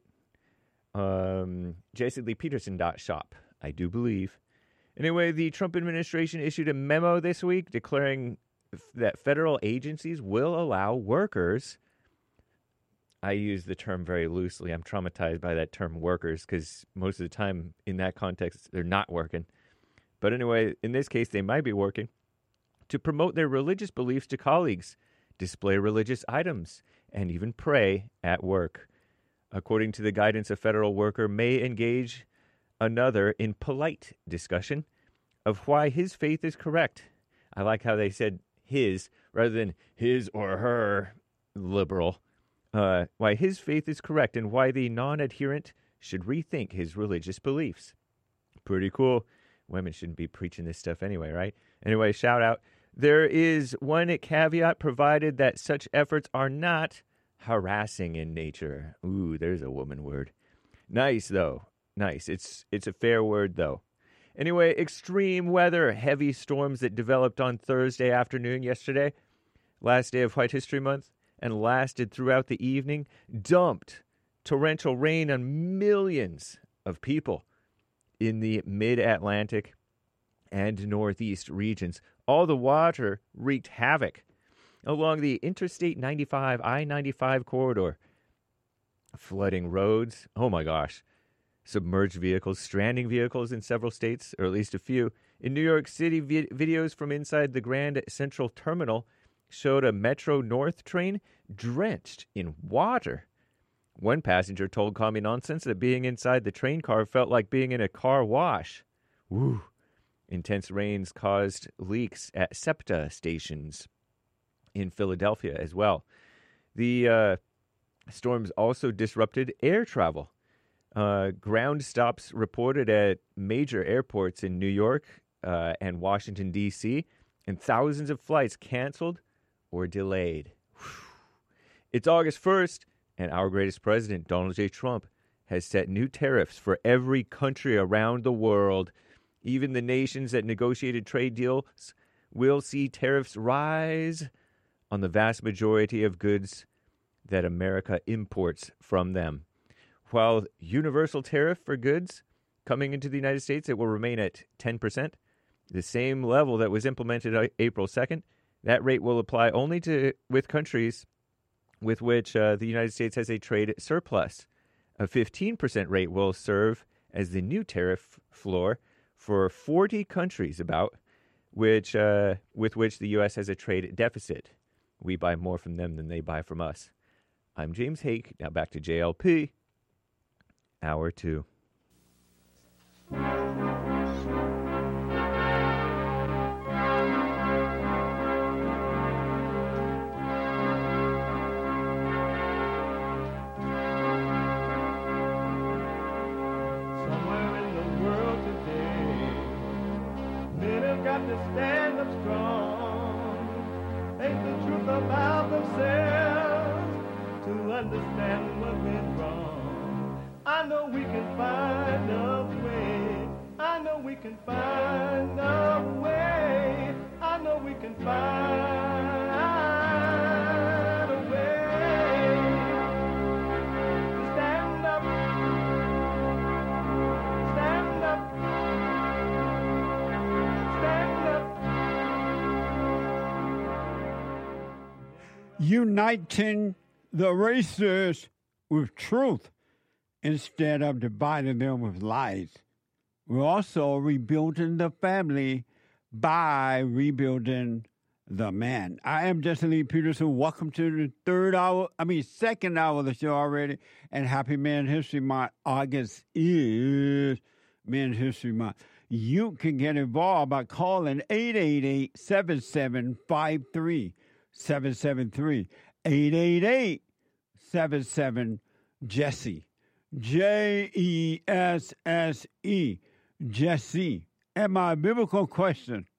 Um, Jesse Lee Peterson dot shop. I do believe. Anyway, the Trump administration issued a memo this week declaring f- that federal agencies will allow workers. I use the term very loosely. I'm traumatized by that term workers because most of the time in that context, they're not working. But anyway, in this case, they might be working to promote their religious beliefs to colleagues, display religious items, and even pray at work. According to the guidance, a federal worker may engage another in polite discussion of why his faith is correct. I like how they said his rather than his or her liberal. Uh, why his faith is correct and why the non-adherent should rethink his religious beliefs. Pretty cool. Women shouldn't be preaching this stuff anyway, right? Anyway, shout out. There is one caveat provided that such efforts are not harassing in nature. Ooh, there's a woman word. Nice, though. Nice. It's it's a fair word, though. Anyway, extreme weather, heavy storms that developed on Thursday afternoon yesterday, last day of White History Month, and lasted throughout the evening, dumped torrential rain on millions of people in the mid-Atlantic and Northeast regions. All the water wreaked havoc along the Interstate ninety-five, I ninety-five corridor, flooding roads. Oh, my gosh. Submerged vehicles, stranding vehicles in several states, or at least a few. In New York City, vi- videos from inside the Grand Central Terminal showed a Metro North train drenched in water. One passenger told Commie Nonsense that being inside the train car felt like being in a car wash. Woo. Intense rains caused leaks at SEPTA stations in Philadelphia as well. The uh, storms also disrupted air travel. Uh, ground stops reported at major airports in New York uh, and Washington, D C, and thousands of flights canceled or delayed. Whew. It's August first, and our greatest president, Donald J. Trump, has set new tariffs for every country around the world. Even the nations that negotiated trade deals will see tariffs rise on the vast majority of goods that America imports from them. While universal tariff for goods coming into the United States, it will remain at ten percent, the same level that was implemented April second. That rate will apply only to with countries with which uh, the United States has a trade surplus. A fifteen percent rate will serve as the new tariff floor for forty countries about which uh, with which the U S has a trade deficit. We buy more from them than they buy from us. I'm James Hake. Now back to J L P. Hour two. have to stand up strong, face the truth about themselves, to understand what went wrong. I know we can find a way. I know we can find a way. I know we can find a way to stand up, stand up, stand up. Uniting the races with truth instead of dividing them with lies. We're also rebuilding the family by rebuilding the man. I am Jesse Lee Peterson. Welcome to the third hour, I mean, second hour of the show already. And happy Man History Month. August is Men's History Month. You can get involved by calling eight eight eight, seven seven five, three seven seven three. eight eight eight, seven seven, Jesse. J E S S E. Jesse. And my biblical question,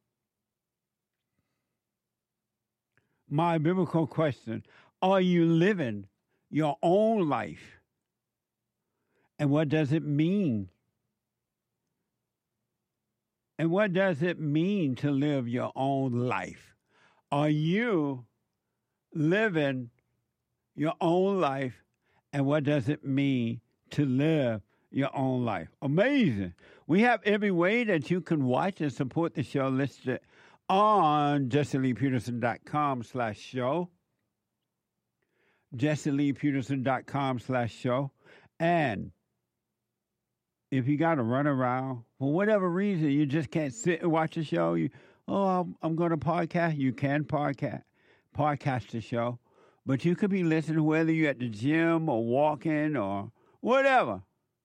my biblical question, are you living your own life? And what does it mean? And what does it mean to live your own life? Are you living your own life? And what does it mean to live your own life? Amazing. We have every way that you can watch and support the show listed on jesseleepeterson.com slash show. jesseleepeterson.com slash show. And if you got to run around, for whatever reason, you just can't sit and watch the show, you, oh, I'm, I'm going to podcast, you can podcast, podcast the show. But you could be listening whether you're at the gym or walking or whatever.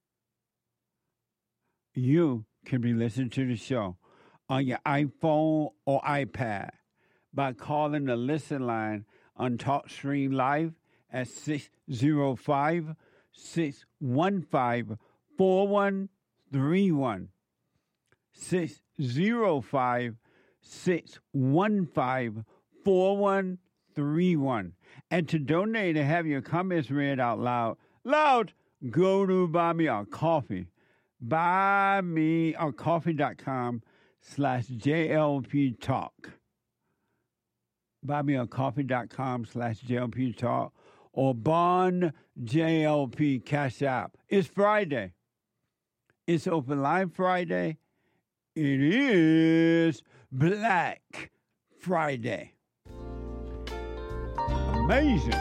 You can be listening to the show on your iPhone or iPad by calling the listen line on TalkStream Live at six oh five, six one five, four one three one. six oh five, six one five, four one three one. And to donate and have your comments read out loud, loud, go to Buy Me a Coffee. Buy me a coffee.com slash JLP Talk. Buy me a coffee.com slash JLP Talk or Bond J L P Cash App. It's Friday. It's Open Line Friday. It is Black Friday. Amazing.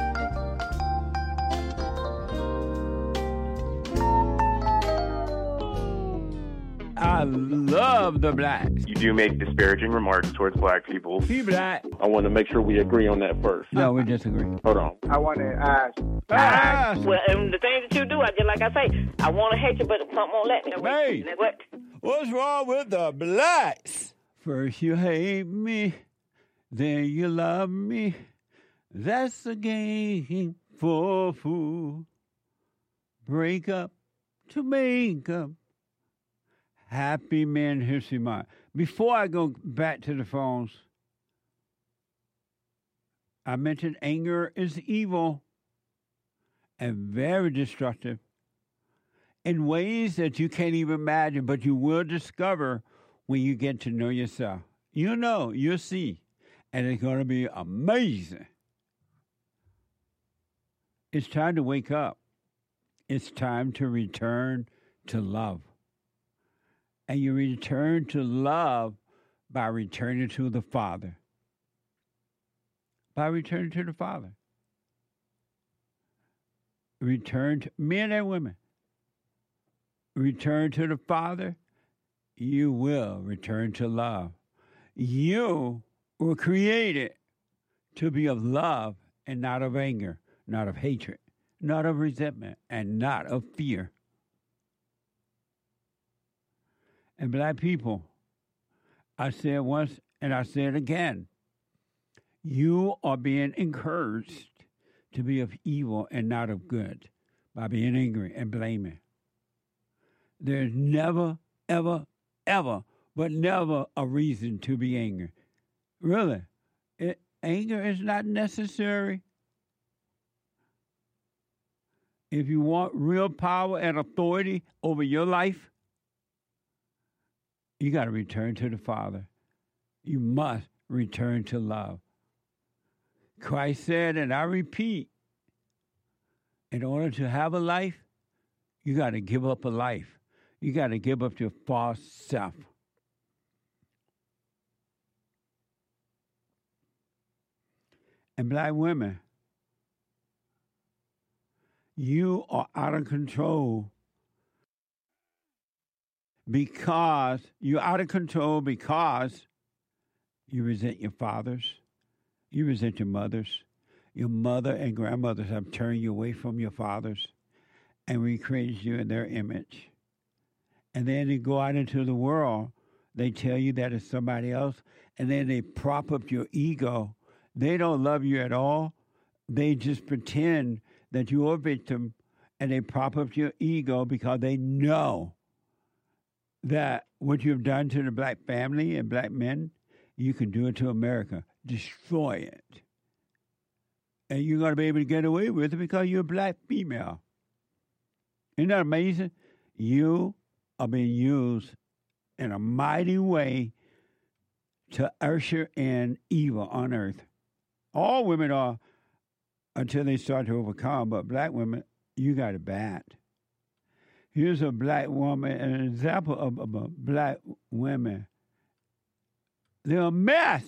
I love the blacks. You do make disparaging remarks towards black people. Be black. I want to make sure we agree on that first. No, we disagree. Hold on. I want to ask. Ah, Well, and the things that you do, I just like I say, I want to hate you, but something won't let me. Hey. What? what's wrong with the blacks? First you hate me, then you love me. That's a game for a fool. Break up to make up. Happy Man History Month. Before I go back to the phones, I mentioned anger is evil and very destructive in ways that you can't even imagine, but you will discover when you get to know yourself. You know, you'll see, and it's going to be amazing. It's time to wake up. It's time to return to love. And you return to love by returning to the Father. By returning to the Father. Return to men and women. Return to the Father. You will return to love. You were created to be of love and not of anger, not of hatred, not of resentment, and not of fear. And black people, I said once and I said again, you are being encouraged to be of evil and not of good by being angry and blaming. There's never, ever, ever but never a reason to be angry. Really, it, anger is not necessary. If you want real power and authority over your life, you got to return to the Father. You must return to love. Christ said, and I repeat, in order to have a life, you got to give up a life. You got to give up your false self. And black women, you are out of control because you're out of control because you resent your fathers, you resent your mothers. Your mother and grandmothers have turned you away from your fathers and recreated you in their image. And then they go out into the world, they tell you that it's somebody else, and then they prop up your ego. They don't love you at all. They just pretend that you're a victim, and they prop up your ego because they know that what you've done to the black family and black men, you can do it to America. Destroy it. And you're going to be able to get away with it because you're a black female. Isn't that amazing? You are being used in a mighty way to usher in evil on earth. All women are until they start to overcome, but black women, you got it bad. Here's a black woman, an example of, of a black women. They're a mess.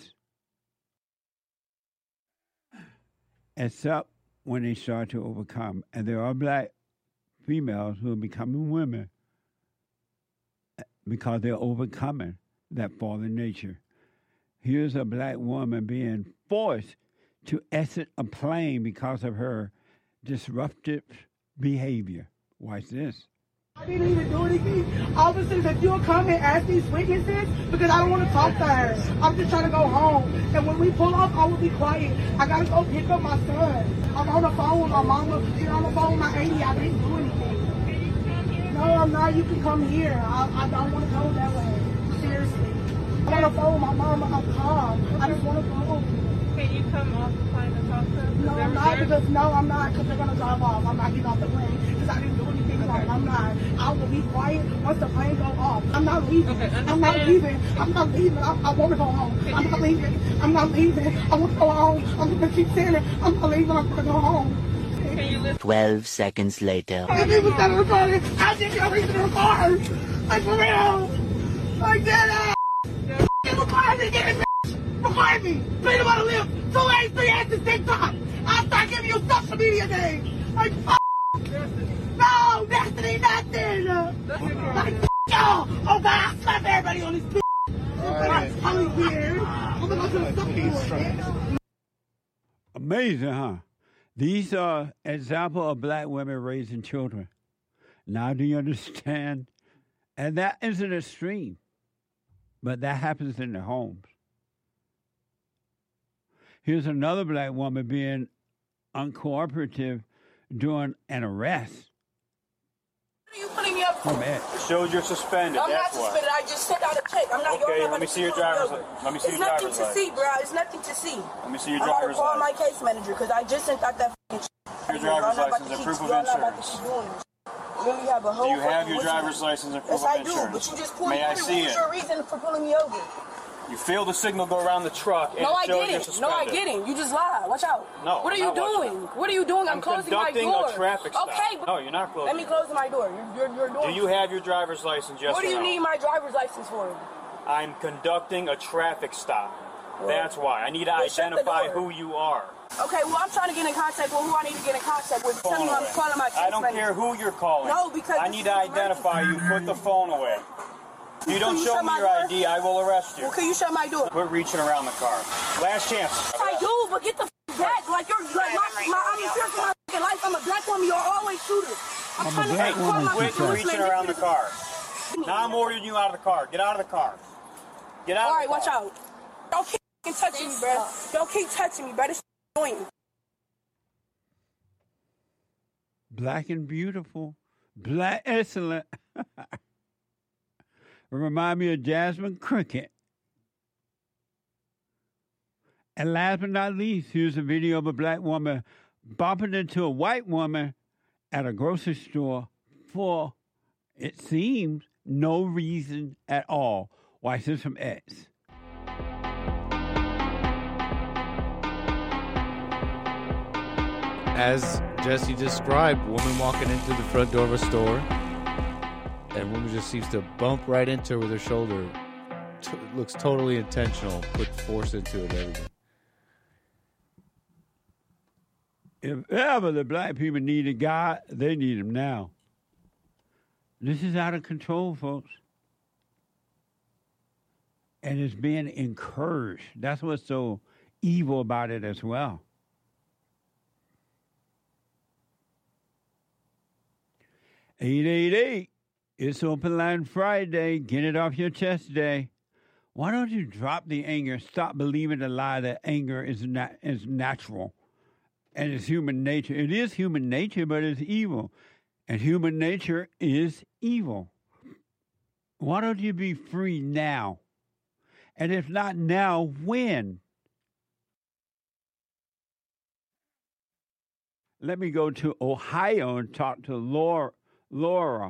Except when they start to overcome. And there are black females who are becoming women because they're overcoming that fallen nature. Here's a black woman being forced to exit a plane because of her disruptive behavior. Watch this. I didn't even do anything. Officers, if you'll come and ask these witnesses, because I don't want to talk to her. I'm just trying to go home. And when we pull up, I will be quiet. I got to go pick up my son. I'm on the phone with my mama. And I'm on the phone with my auntie. I didn't do anything. No, I'm not. You can come here. I, I don't want to go that way. Seriously. I'm on the phone with my mama. I'm calm. I just want to go. Can you come off the plane and talk to them? No, I'm not. Because, no, I'm not. Because they're going to drive off. I'm not getting off the plane. Because I didn't do anything. Okay. I'm not. I will be quiet once the plane go off. I'm not leaving. Okay, I'm not leaving. I'm not leaving. I, I want to go home. Okay. I'm not leaving. I'm not leaving. I want to go home. I'm going to keep saying it. I'm not leaving. I'm going to go home. Can you listen? Twelve seconds later. I didn't even stand in the car. I didn't even reach in the car. Like, for real. Like, that ass. In the car. I didn't get it. Record me. Freedom about to live. Two A's, three X's, TikTok. I'll start giving you social media names. Like, f***. No, Destiny, nothing. Like, f*** y'all. Oh, God, I slap everybody on this bitch. Right. I'm weird. I'm going to go to the stuff. Amazing, huh? These are examples of black women raising children. Now do you understand? And that is an extreme. But that happens in their homes. Here's another black woman being uncooperative during an arrest. What are you putting me up for? It shows you're suspended. I'm that's not suspended. Why. I just sent out a check. I'm not. Okay, not let me see your driver's license. Let me see it's your driver's license. It's nothing to see, bro. It's nothing to see. Let me see your I'm driver's call license. my case manager because I just sent out that check. Your driver's license and proof of insurance. Really have a whole do you have your driver's license and proof yes, of I insurance? do, but you just pulled May me I over. see What was it? your reason for pulling me over? You feel the signal go around the truck and no, it I shows you're didn't. suspended. No, I didn't. You just lied. Watch out. No, What are I'm you not doing? What are you doing? I'm, I'm closing my conducting door. a traffic stop. Okay. No, you're not closing. Let me close my door. You're, you're, you're doing. Do you have your driver's license, yes What do or you no? need my driver's license for? I'm conducting a traffic stop. Well, That's why. I need to well, identify who you are. Okay, well, I'm trying to get in contact with who I need to get in contact with. Tell me I'm calling my case I don't manager. care who you're calling. No, because I need to identify you. Put the phone away. If you don't you show shut me my your door? I D, I will arrest you. Well, can you shut my door? Quit reaching around the car. Last chance. I do, but get the f- back. Like, you're, like, my, my, I'm here for my f***ing life. I'm a black woman. You're always shooters. I'm, I'm trying a black to woman, call my Quit reaching around the car. Now I'm ordering you out of the car. Get out of the car. Get out All of right, the car. watch out. Don't keep touching me, bro. Don't keep touching me, bro. This is annoying. Black and beautiful. Black excellent. Remind me of Jasmine Cricket. And last but not least, here's a video of a black woman bumping into a white woman at a grocery store for, it seems, no reason at all. Watch this from X. As Jesse described, woman walking into the front door of a store, and woman just seems to bump right into her with her shoulder. T- looks totally intentional, put force into it, everything. If ever the black people needed God, they need him now. This is out of control, folks. And it's being encouraged. That's what's so evil about it as well. eight eight eight, it's Open Line Friday. Get it off your chest day. Why don't you drop the anger? Stop believing the lie that anger is not is natural and it's human nature. It is human nature, but it's evil. And human nature is evil. Why don't you be free now? And if not now, when? Let me go to Ohio and talk to Laura. Laura.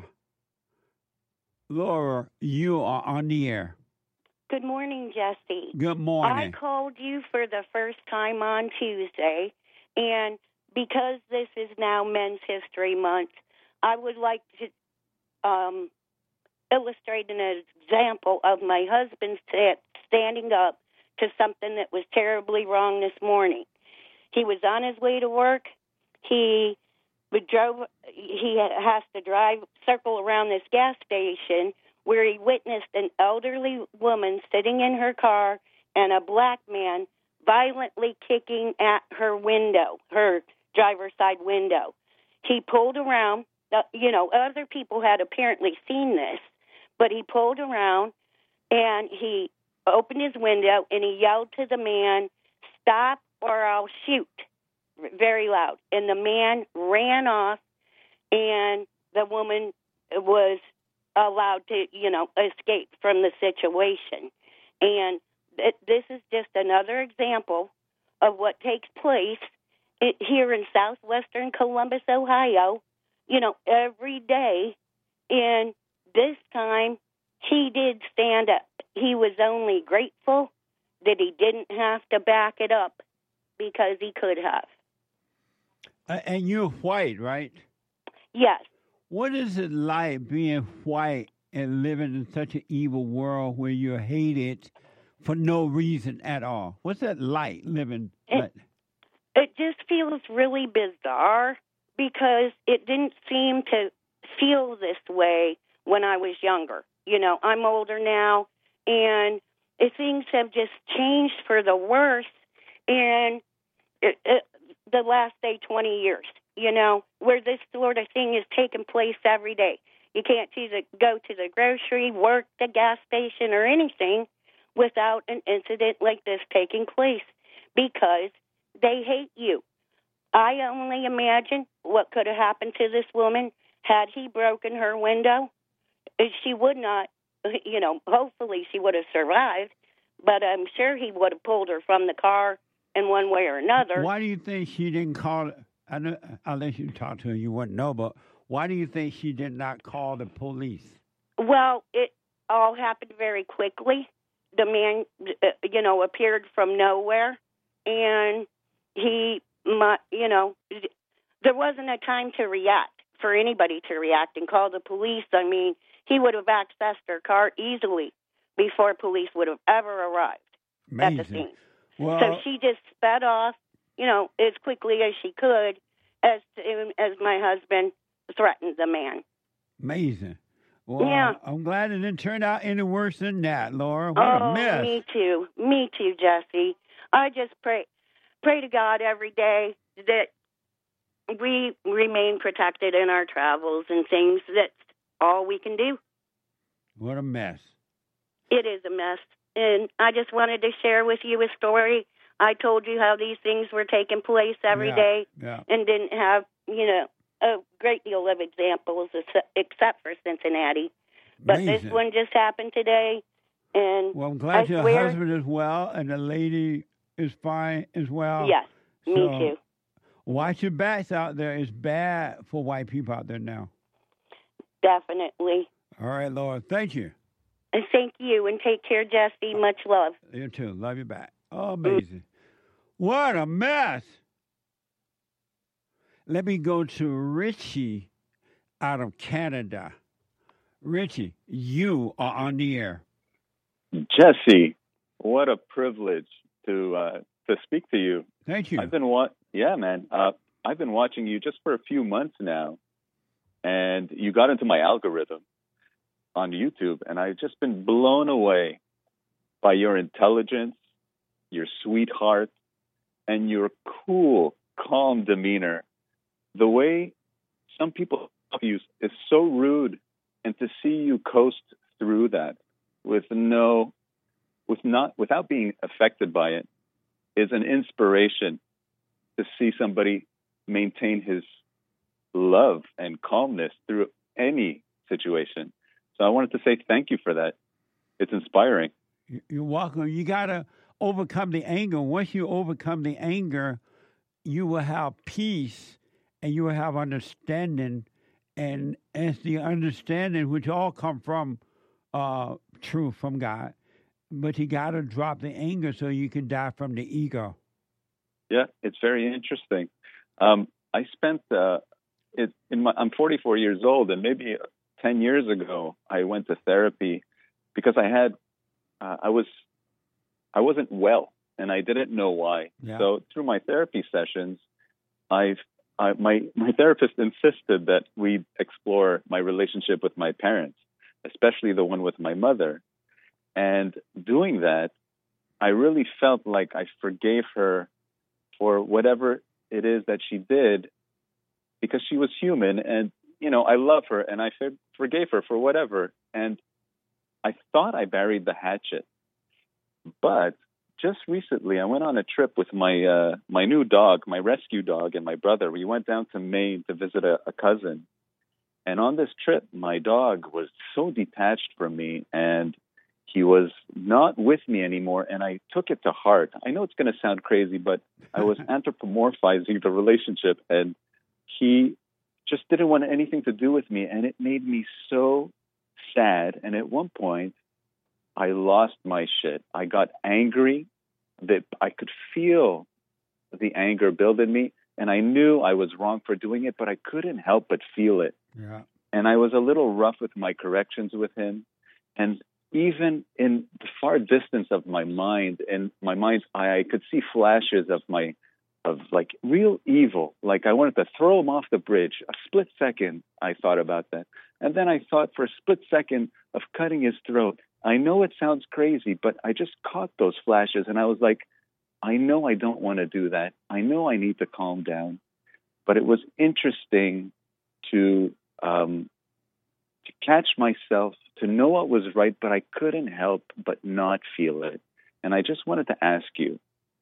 Laura, you are on the air. Good morning, Jesse. Good morning. I called you for the first time on Tuesday, and because this is now Men's History Month, I would like to um, illustrate an example of my husband standing up to something that was terribly wrong this morning. He was on his way to work. He drove. He has to drive, circle around this gas station where he witnessed an elderly woman sitting in her car and a black man violently kicking at her window, her driver's side window. He pulled around. You know, other people had apparently seen this, but he pulled around and he opened his window and he yelled to the man, "Stop or I'll shoot," very loud. And the man ran off, and the woman was allowed to, you know, escape from the situation. And th- this is just another example of what takes place it, here in southwestern Columbus, Ohio, you know, every day. And this time, he did stand up. He was only grateful that he didn't have to back it up because he could have. Uh, and you're white, right? Yes. What is it like being white and living in such an evil world where you're hated for no reason at all? What's that like living? It, like? it just feels really bizarre because it didn't seem to feel this way when I was younger. You know, I'm older now, and it, things have just changed for the worse in it, it, the last, say, twenty years, you know, where this sort of thing is taking place every day. You can't either go to the grocery, work, the gas station, or anything without an incident like this taking place because they hate you. I only imagine what could have happened to this woman had he broken her window. She would not, you know, hopefully she would have survived, but I'm sure he would have pulled her from the car in one way or another. Why do you think she didn't call? I know, unless you talk to her, you wouldn't know, but why do you think she did not call the police? Well, it all happened very quickly. The man, you know, appeared from nowhere, and he, you know, there wasn't a time to react, for anybody to react and call the police. I mean, he would have accessed her car easily before police would have ever arrived Amazing. at the scene. Well, so she just sped off, you know, as quickly as she could, as as my husband threatened the man. Amazing. Well, yeah. I'm glad it didn't turn out any worse than that, Laura. What oh, a mess. me too. Me too, Jesse. I just pray pray to God every day that we remain protected in our travels and things. That's all we can do. What a mess. It is a mess. And I just wanted to share with you a story. I told you how these things were taking place every yeah, day yeah. and didn't have, you know, a great deal of examples except for Cincinnati. But Amazing. this one just happened today, and Well, I'm glad I your swear, husband is well and the lady is fine as well. Yes, me So, too. Watch your backs out there. It's bad for white people out there now. Definitely. All right, Lord. Thank you. And thank you, and take care, Jesse. Much love. You too. Love you back. Oh, amazing. What a mess. Let me go to Richie out of Canada. Richie, you are on the air. Jesse, what a privilege to uh, to speak to you. Thank you. I've been wa- yeah, man. Uh, I've been watching you just for a few months now, and you got into my algorithm on YouTube, and I've just been blown away by your intelligence, your sweetheart, and your cool, calm demeanor. The way some people use is so rude, and to see you coast through that with no, with not, without being affected by it, is an inspiration to see somebody maintain his love and calmness through any situation. So I wanted to say thank you for that. It's inspiring. You're welcome. You got to overcome the anger. Once you overcome the anger, you will have peace and you will have understanding. And it's the understanding which all come from uh, truth from God. But you got to drop the anger so you can die from the ego. Yeah, it's very interesting. Um, I spent uh, it in my. I'm forty-four years old, and maybe ten years ago, I went to therapy because I had. Uh, I was. I wasn't well, and I didn't know why. Yeah. So through my therapy sessions, I've. I, my my therapist insisted that we explore my relationship with my parents, especially the one with my mother. And doing that, I really felt like I forgave her for whatever it is that she did, because she was human, and you know I love her, and I for- forgave her for whatever. And I thought I buried the hatchet, but just recently I went on a trip with my uh, my new dog, my rescue dog, and my brother. We went down to Maine to visit a, a cousin, and on this trip, my dog was so detached from me, and he was not with me anymore, and I took it to heart. I know it's going to sound crazy, but I was anthropomorphizing the relationship, and he just didn't want anything to do with me, and it made me so sad. And at one point, I lost my shit. I got angry, that I could feel the anger build in me, and I knew I was wrong for doing it, but I couldn't help but feel it. Yeah. And I was a little rough with my corrections with him, and even in the far distance of my mind, in my mind's eye, I could see flashes of my, of like real evil. Like I wanted to throw him off the bridge. A split second, I thought about that. And then I thought for a split second of cutting his throat. I know it sounds crazy, but I just caught those flashes. And I was like, I know I don't want to do that. I know I need to calm down. But it was interesting to, um, to catch myself, to know what was right, but I couldn't help but not feel it. And I just wanted to ask you,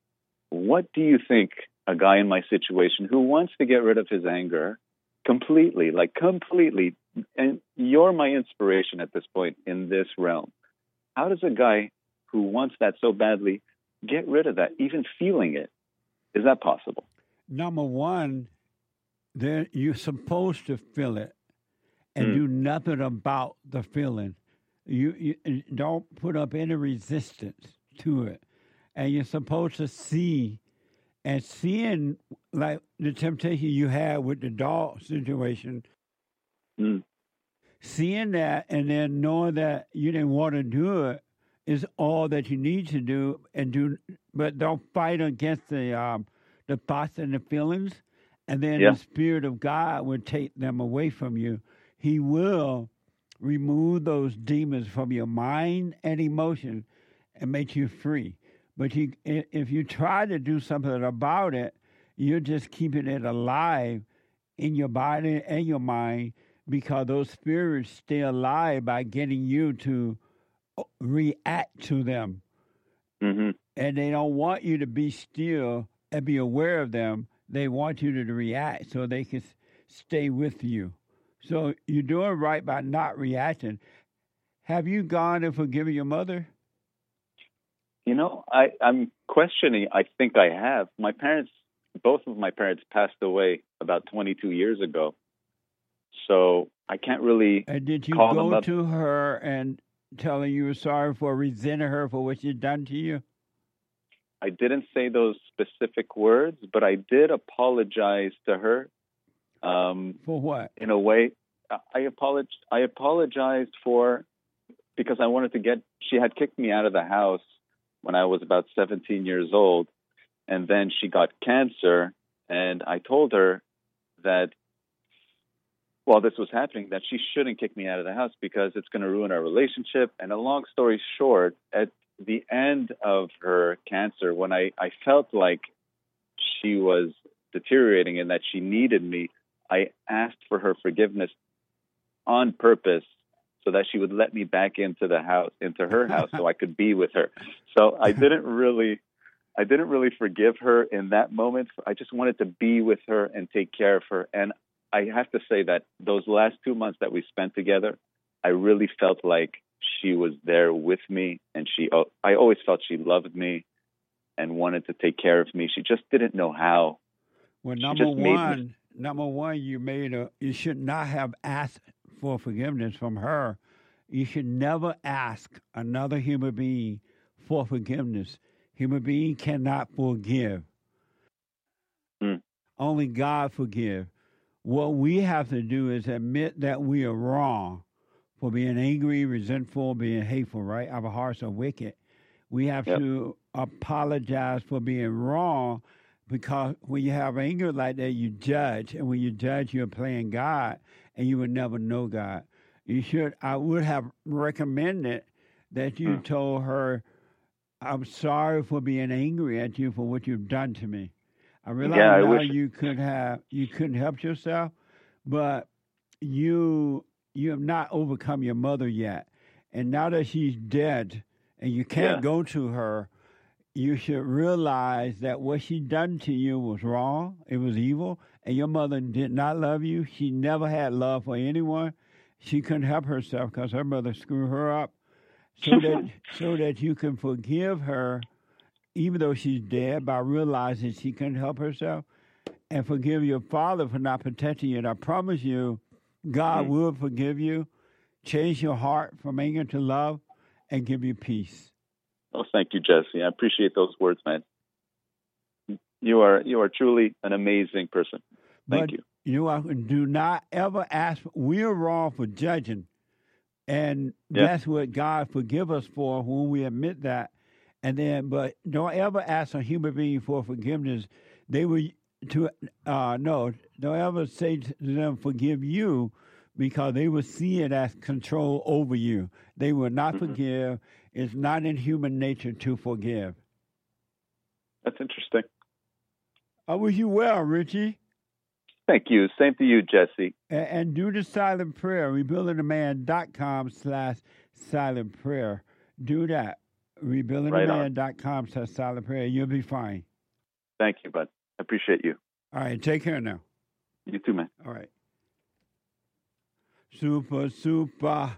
what do you think a guy in my situation who wants to get rid of his anger completely, like completely, and you're my inspiration at this point in this realm, how does a guy who wants that so badly get rid of that, even feeling it? Is that possible? Number one, there you're supposed to feel it and Mm. do nothing about the feeling. You, you don't put up any resistance to it. And you're supposed to see, and seeing like the temptation you had with the dog situation, Mm. seeing that and then knowing that you didn't want to do it is all that you need to do, and do, but don't fight against the um, the thoughts and the feelings, and then Yeah. the Spirit of God will take them away from you. He will remove those demons from your mind and emotion and make you free. But you, if you try to do something about it, you're just keeping it alive in your body and your mind, because those spirits stay alive by getting you to react to them. Mm-hmm. And they don't want you to be still and be aware of them. They want you to react so they can stay with you. So you're doing right by not reacting. Have you gone and forgiven your mother? You know, I, I'm questioning. I think I have. My parents, both of my parents passed away about twenty-two years ago. So I can't really And did you call them go up. to her and tell her you were sorry for resenting her for what she'd done to you? I didn't say those specific words, but I did apologize to her. Um, For what? In a way, I apolog- I apologized for because I wanted to get. She had kicked me out of the house when I was about seventeen years old, and then she got cancer, and I told her that while this was happening, that she shouldn't kick me out of the house because it's going to ruin our relationship. And a long story short, at the end of her cancer, when I, I felt like she was deteriorating and that she needed me, I asked for her forgiveness on purpose so that she would let me back into the house, into her house, so I could be with her. So I didn't really, I didn't really forgive her in that moment. I just wanted to be with her and take care of her. And I have to say that those last two months that we spent together, I really felt like she was there with me, and she, I always felt she loved me and wanted to take care of me. She just didn't know how. Well, She number just made me- one, number one, you made a. You should not have asked for forgiveness from her. You should never ask another human being for forgiveness. Human being cannot forgive. Mm. Only God forgive. What we have to do is admit that we are wrong for being angry, resentful, being hateful, right? Our hearts are wicked. We have Yep. to apologize for being wrong, because when you have anger like that, you judge. And when you judge, you're playing God, and you will never know God. You should, I would have recommended that you Mm. told her, I'm sorry for being angry at you for what you've done to me. I realize Yeah, I now wish- you could have, you couldn't help yourself, but you, you have not overcome your mother yet. And now that she's dead and you can't Yeah. go to her, you should realize that what she done to you was wrong. It was evil. And your mother did not love you. She never had love for anyone. She couldn't help herself because her mother screwed her up. So that so that you can forgive her, even though she's dead, by realizing she couldn't help herself, and forgive your father for not protecting you. And I promise you, God Mm. will forgive you, change your heart from anger to love, and give you peace. Oh, thank you, Jesse. I appreciate those words, man. You are you are truly an amazing person. Thank But you. You are, do not ever ask. We are wrong for judging, and Yeah. that's what God forgive us for when we admit that. And then, but don't ever ask a human being for forgiveness. They will to uh, no. Don't ever say to them, "Forgive you," because they will see it as control over you. They will not Mm-hmm. forgive. It's not in human nature to forgive. That's interesting. I wish you well, Richie. Thank you. Same to you, Jesse. And, and do the silent prayer. Rebuildingtheman.com slash silent prayer. Do that. Rebuildingtheman.com slash silent prayer. You'll be fine. Thank you, bud. I appreciate you. All right. Take care now. You too, man. All right. Super, super.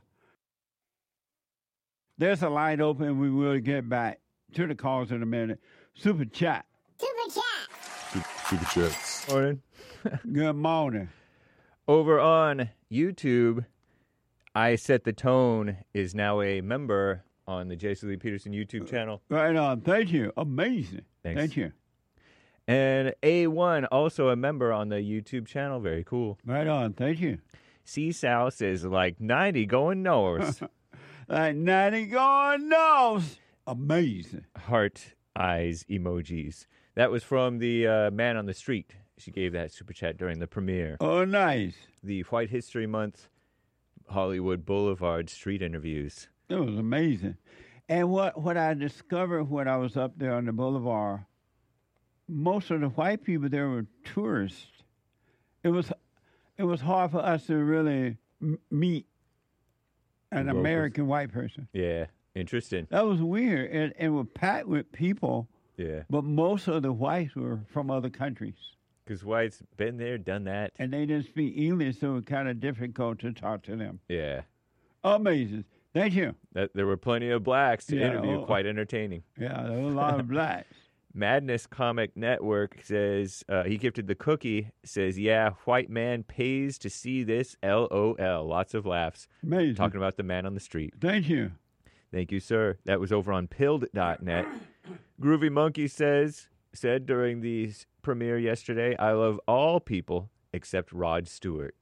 There's a line open. We will get back to the calls in a minute. Super chat. Super chat. Super chats. Morning. Good morning. Over on YouTube, I Set the Tone is now a member on the J C Lee Peterson YouTube channel. Right on. Thank you. Amazing. Thanks. Thank you. And A one, also a member on the YouTube channel. Very cool. Right on. Thank you. C South is like ninety going north. Like ninety going north. Amazing. Heart eyes emojis. That was from the uh, Man on the Street. She gave that super chat during the premiere. Oh, nice. The White History Month Hollywood Boulevard street interviews. It was amazing. And what, what I discovered when I was up there on the boulevard, most of the white people there were tourists. It was it was hard for us to really m- meet an Locals. American white person. Yeah, interesting. That was weird. And, and we're packed with people, Yeah, but most of the whites were from other countries. because whites been there, done that. And they didn't speak English, so it was kind of difficult to talk to them. Yeah. Amazing. Thank you. That there were plenty of blacks to Yeah, interview. oh. Quite entertaining. Yeah, there were a lot of blacks. Madness Comic Network says uh, he gifted the cookie. Says, yeah, white man pays to see this. L O L. Lots of laughs. Amazing. Talking about the man on the street. Thank you. Thank you, sir. That was over on pilled dot net. Groovy Monkey says said during the s- premiere yesterday, I love all people except Rod Stewart.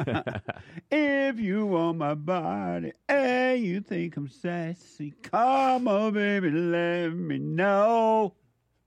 If you want my body and you think I'm sassy, come on, baby, let me know.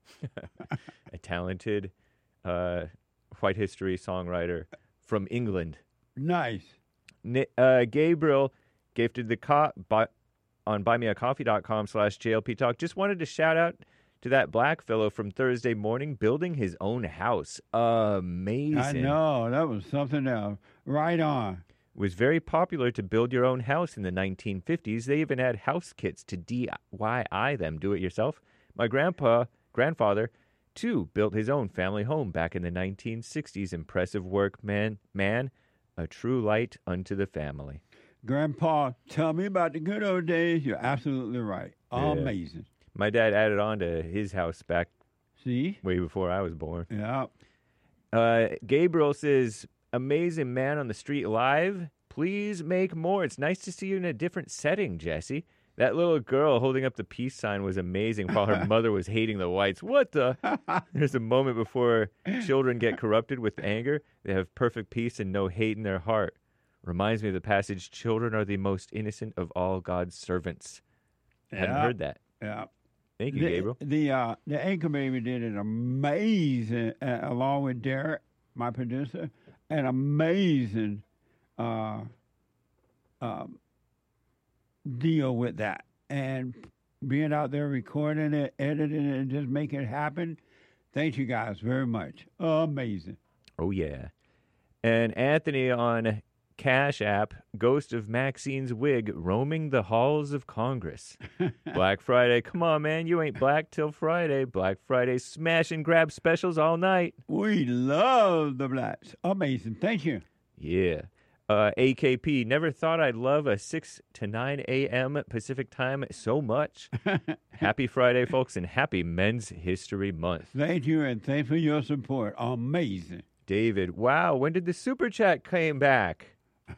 A talented uh, white history songwriter from England. Nice. Ni- uh, Gabriel gifted the co- bu- on buymeacoffee.com slash JLP Talk. Just wanted to shout out to that black fellow from Thursday morning building his own house. Amazing. I know. That was something else. Right on. It was very popular to build your own house in the nineteen fifties. They even had house kits to D I Y them, do it yourself. My grandpa, grandfather, too, built his own family home back in the nineteen sixties. Impressive work, man. Man, a true light unto the family. Grandpa, tell me about the good old days. You're absolutely right. Yeah. Amazing. My dad added on to his house back See? way before I was born. Yeah. Uh, Gabriel says, amazing man on the street live. Please make more. It's nice to see you in a different setting, Jesse. That little girl holding up the peace sign was amazing while her mother was hating the whites. What the? There's a moment before children get corrupted with anger. They have perfect peace and no hate in their heart. Reminds me of the passage, children are the most innocent of all God's servants. Hadn't Yeah. heard that. Yeah. Thank you, the, Gabriel. The uh, the Anchor Baby did it amazing, uh, along with Derek, my producer, an amazing uh, um, deal with that. And being out there recording it, editing it, and just making it happen. Thank you guys very much. Amazing. Oh, yeah. And Anthony on Cash App, Ghost of Maxine's wig roaming the halls of Congress. Black Friday. Come on, man. You ain't black till Friday. Black Friday smash and grab specials all night. We love the blacks. Amazing. Thank you. Yeah. Uh, A K P, never thought I'd love a six to nine a.m. Pacific time so much. Happy Friday, folks, and happy Men's History Month. Thank you, and thanks for your support. Amazing. David, wow, when did the Super Chat came back?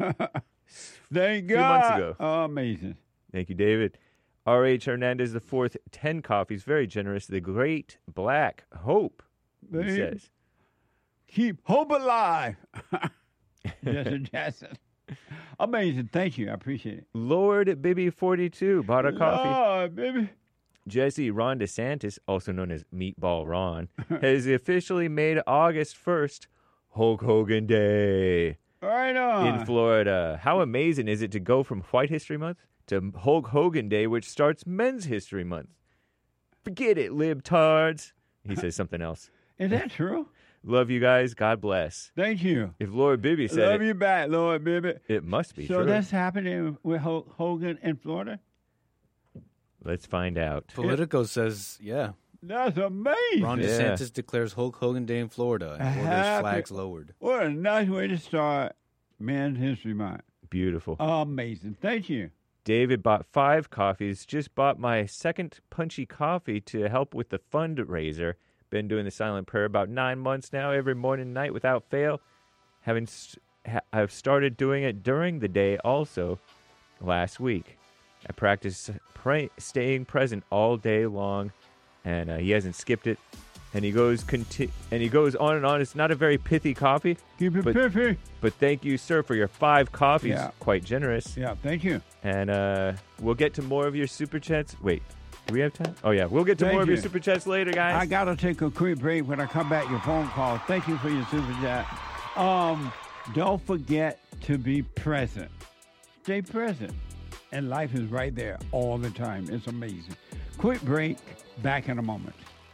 Thank few God. months ago. Amazing. Thank you, David. R H. Hernandez the fourth, ten coffees, very generous. The Great Black Hope, he Babe. says. Keep hope alive. Jesse Jackson. Amazing. Thank you. I appreciate it. Lord Bibby forty-two bought a coffee. Lord, baby. Jesse Ron DeSantis, also known as Meatball Ron, has officially made August first Hulk Hogan Day Right on. in Florida. How amazing is it to go from White History Month to Hulk Hogan Day, which starts Men's History Month? Forget it, libtards. He says something else. Is that true? Love you guys. God bless. Thank you. If Lord Bibby said Love it, you back, Lord Baby. it must be So true. that's happening with Hulk Hogan in Florida? Let's find out. Politico says, yeah. That's amazing. Ron DeSantis declares Hulk Hogan Day in Florida and orders Happy- flags lowered. What a nice way to start Men's History Month. Beautiful. Amazing. Thank you. David bought five coffees. Just bought my second punchy coffee to help with the fundraiser. Been doing the silent prayer about nine months now, every morning and night without fail. Having, st- ha- I've started doing it during the day also last week. I practice pray- staying present all day long, and uh, he hasn't skipped it. And he goes conti- and he goes on and on. It's not a very pithy coffee. Keep it but, pithy. But thank you, sir, for your five coffees. Yeah. Quite generous. Yeah, thank you. And uh, we'll get to more of your super chats. Wait, do we have time? Oh, yeah. We'll get to Thank more of you. your super chats later, guys. I got to take a quick break. When I come back, your phone call. Thank you for your super chat. Um, don't forget to be present. Stay present. And life is right there all the time. It's amazing. Quick break. Back in a moment.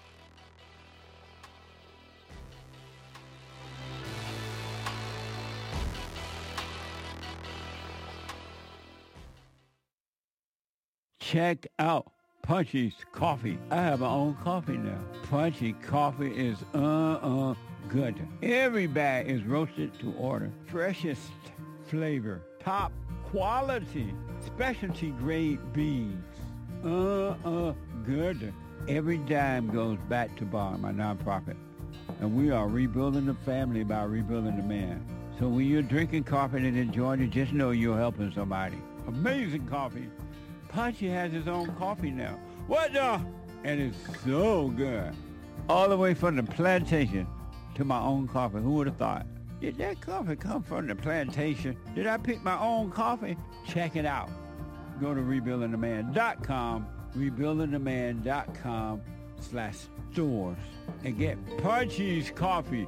Check out Punchy's Coffee. I have my own coffee now. Punchy Coffee is uh-uh good. Every bag is roasted to order. Freshest flavor. Top quality, specialty grade beads. Uh, uh, good. Every dime goes back to Bond, my nonprofit. And we are rebuilding the family by rebuilding the man. So when you're drinking coffee and enjoying it, just know you're helping somebody. Amazing coffee. Punchy has his own coffee now. What the? And it's so good. All the way from the plantation to my own coffee. Who would have thought? Did that coffee come from the plantation? Did I pick my own coffee? Check it out. Go to rebuilding the man dot com, rebuilding the man dot com slash stores, and get Punchy's coffee.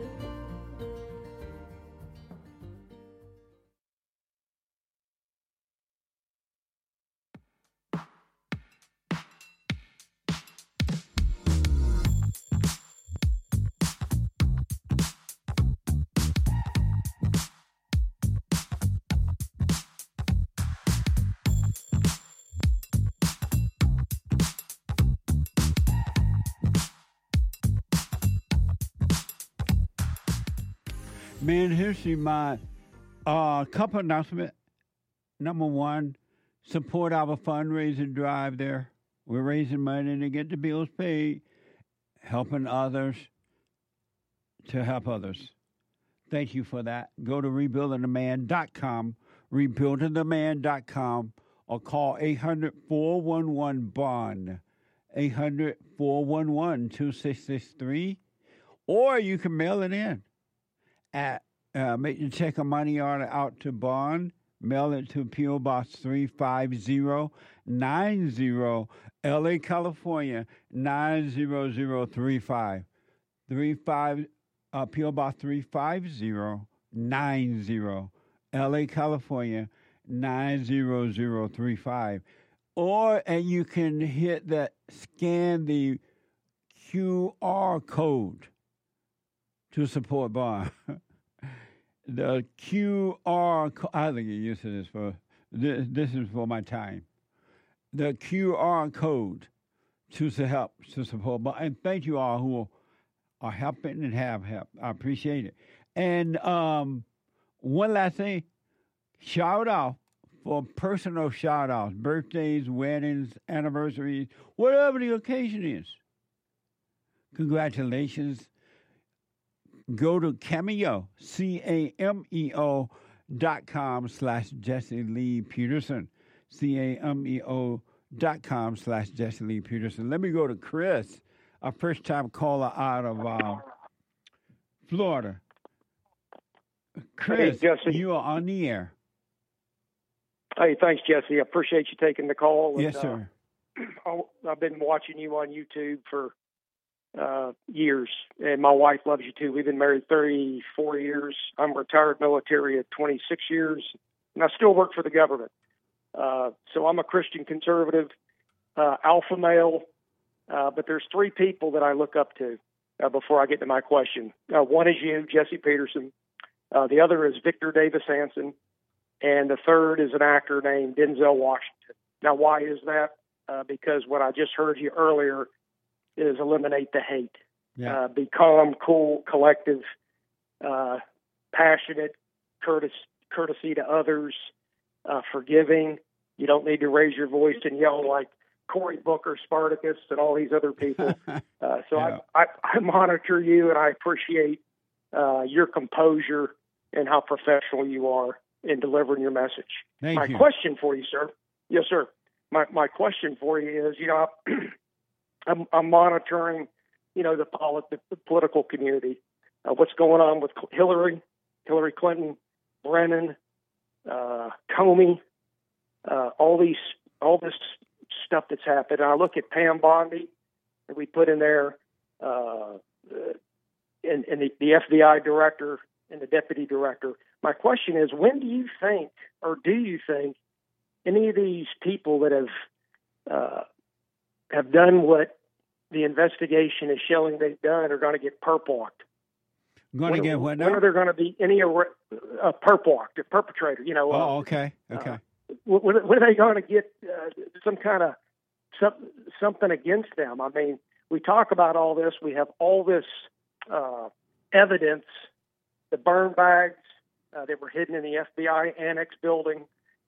Man, here's my uh, couple announcement. Number one, support our fundraising drive there. We're raising money to get the bills paid, helping others to help others. Thank you for that. Go to rebuilding the man dot com, rebuilding the man dot com, or call eight hundred, four one one, BOND, eight hundred, four one one, two six six three, or you can mail it in. At uh, make you check a money order out to Bond, mail it to P O Box three five zero nine zero, L A, California nine zero zero three five. Three five uh, P O Box three five zero nine zero, L A, California nine zero zero three five. Or and you can hit that scan the Q R code to support Bond. The Q R code, I think you used to this for, this, this is for my time. The Q R code to help, to support Bond. And thank you all who are helping and have helped. I appreciate it. And um, one last thing, shout out for personal shout outs, birthdays, weddings, anniversaries, whatever the occasion is. Congratulations. Go to Cameo, C A M E O dot com slash Jesse Lee Peterson, C A M E O dot com slash Jesse Lee Peterson. Let me go to Chris, a first-time caller out of uh, Florida. Chris, hey, Jesse. You are on the air. Hey, thanks, Jesse. I appreciate you taking the call. Yes, and, sir. Uh, I've been watching you on YouTube for uh, years, and my wife loves you too. We've been married thirty-four years. I'm retired military at twenty-six years, and I still work for the government. Uh, so I'm a Christian conservative, uh, alpha male, uh, but there's three people that I look up to uh, before I get to my question. Uh, one is you, Jesse Peterson. Uh, the other is Victor Davis Hanson. And the third is an actor named Denzel Washington. Now, why is that? Uh, because what I just heard you earlier is eliminate the hate. Yeah. Uh, be calm, cool, collective, uh, passionate, courteous, courtesy to others, uh, forgiving. You don't need to raise your voice and yell like Cory Booker, Spartacus, and all these other people. uh, so Yeah. I, I, I monitor you, and I appreciate uh, your composure and how professional you are in delivering your message. Thank my you. question for you, sir. Yes, sir. My my question for you is, you know, I'm, I'm monitoring, you know, the, polit- the political community, uh, what's going on with Hillary, Hillary Clinton, Brennan, uh, Comey, uh, all these, all this stuff that's happened. And I look at Pam Bondi, and we put in there, uh, and, and the, the F B I director and the deputy director. My question is, when do you think, or do you think, any of these people that have uh, have done what the investigation is showing they've done are going to get perp walked? Going to get what now? When are there going to be any arre- uh, perp walked, a perpetrator? You know. Oh, uh, okay, okay. Uh, when, when are they going to get uh, some kind of some, something against them? I mean, we talk about all this. We have all this uh, evidence, the burn bags uh, that were hidden in the F B I annex building,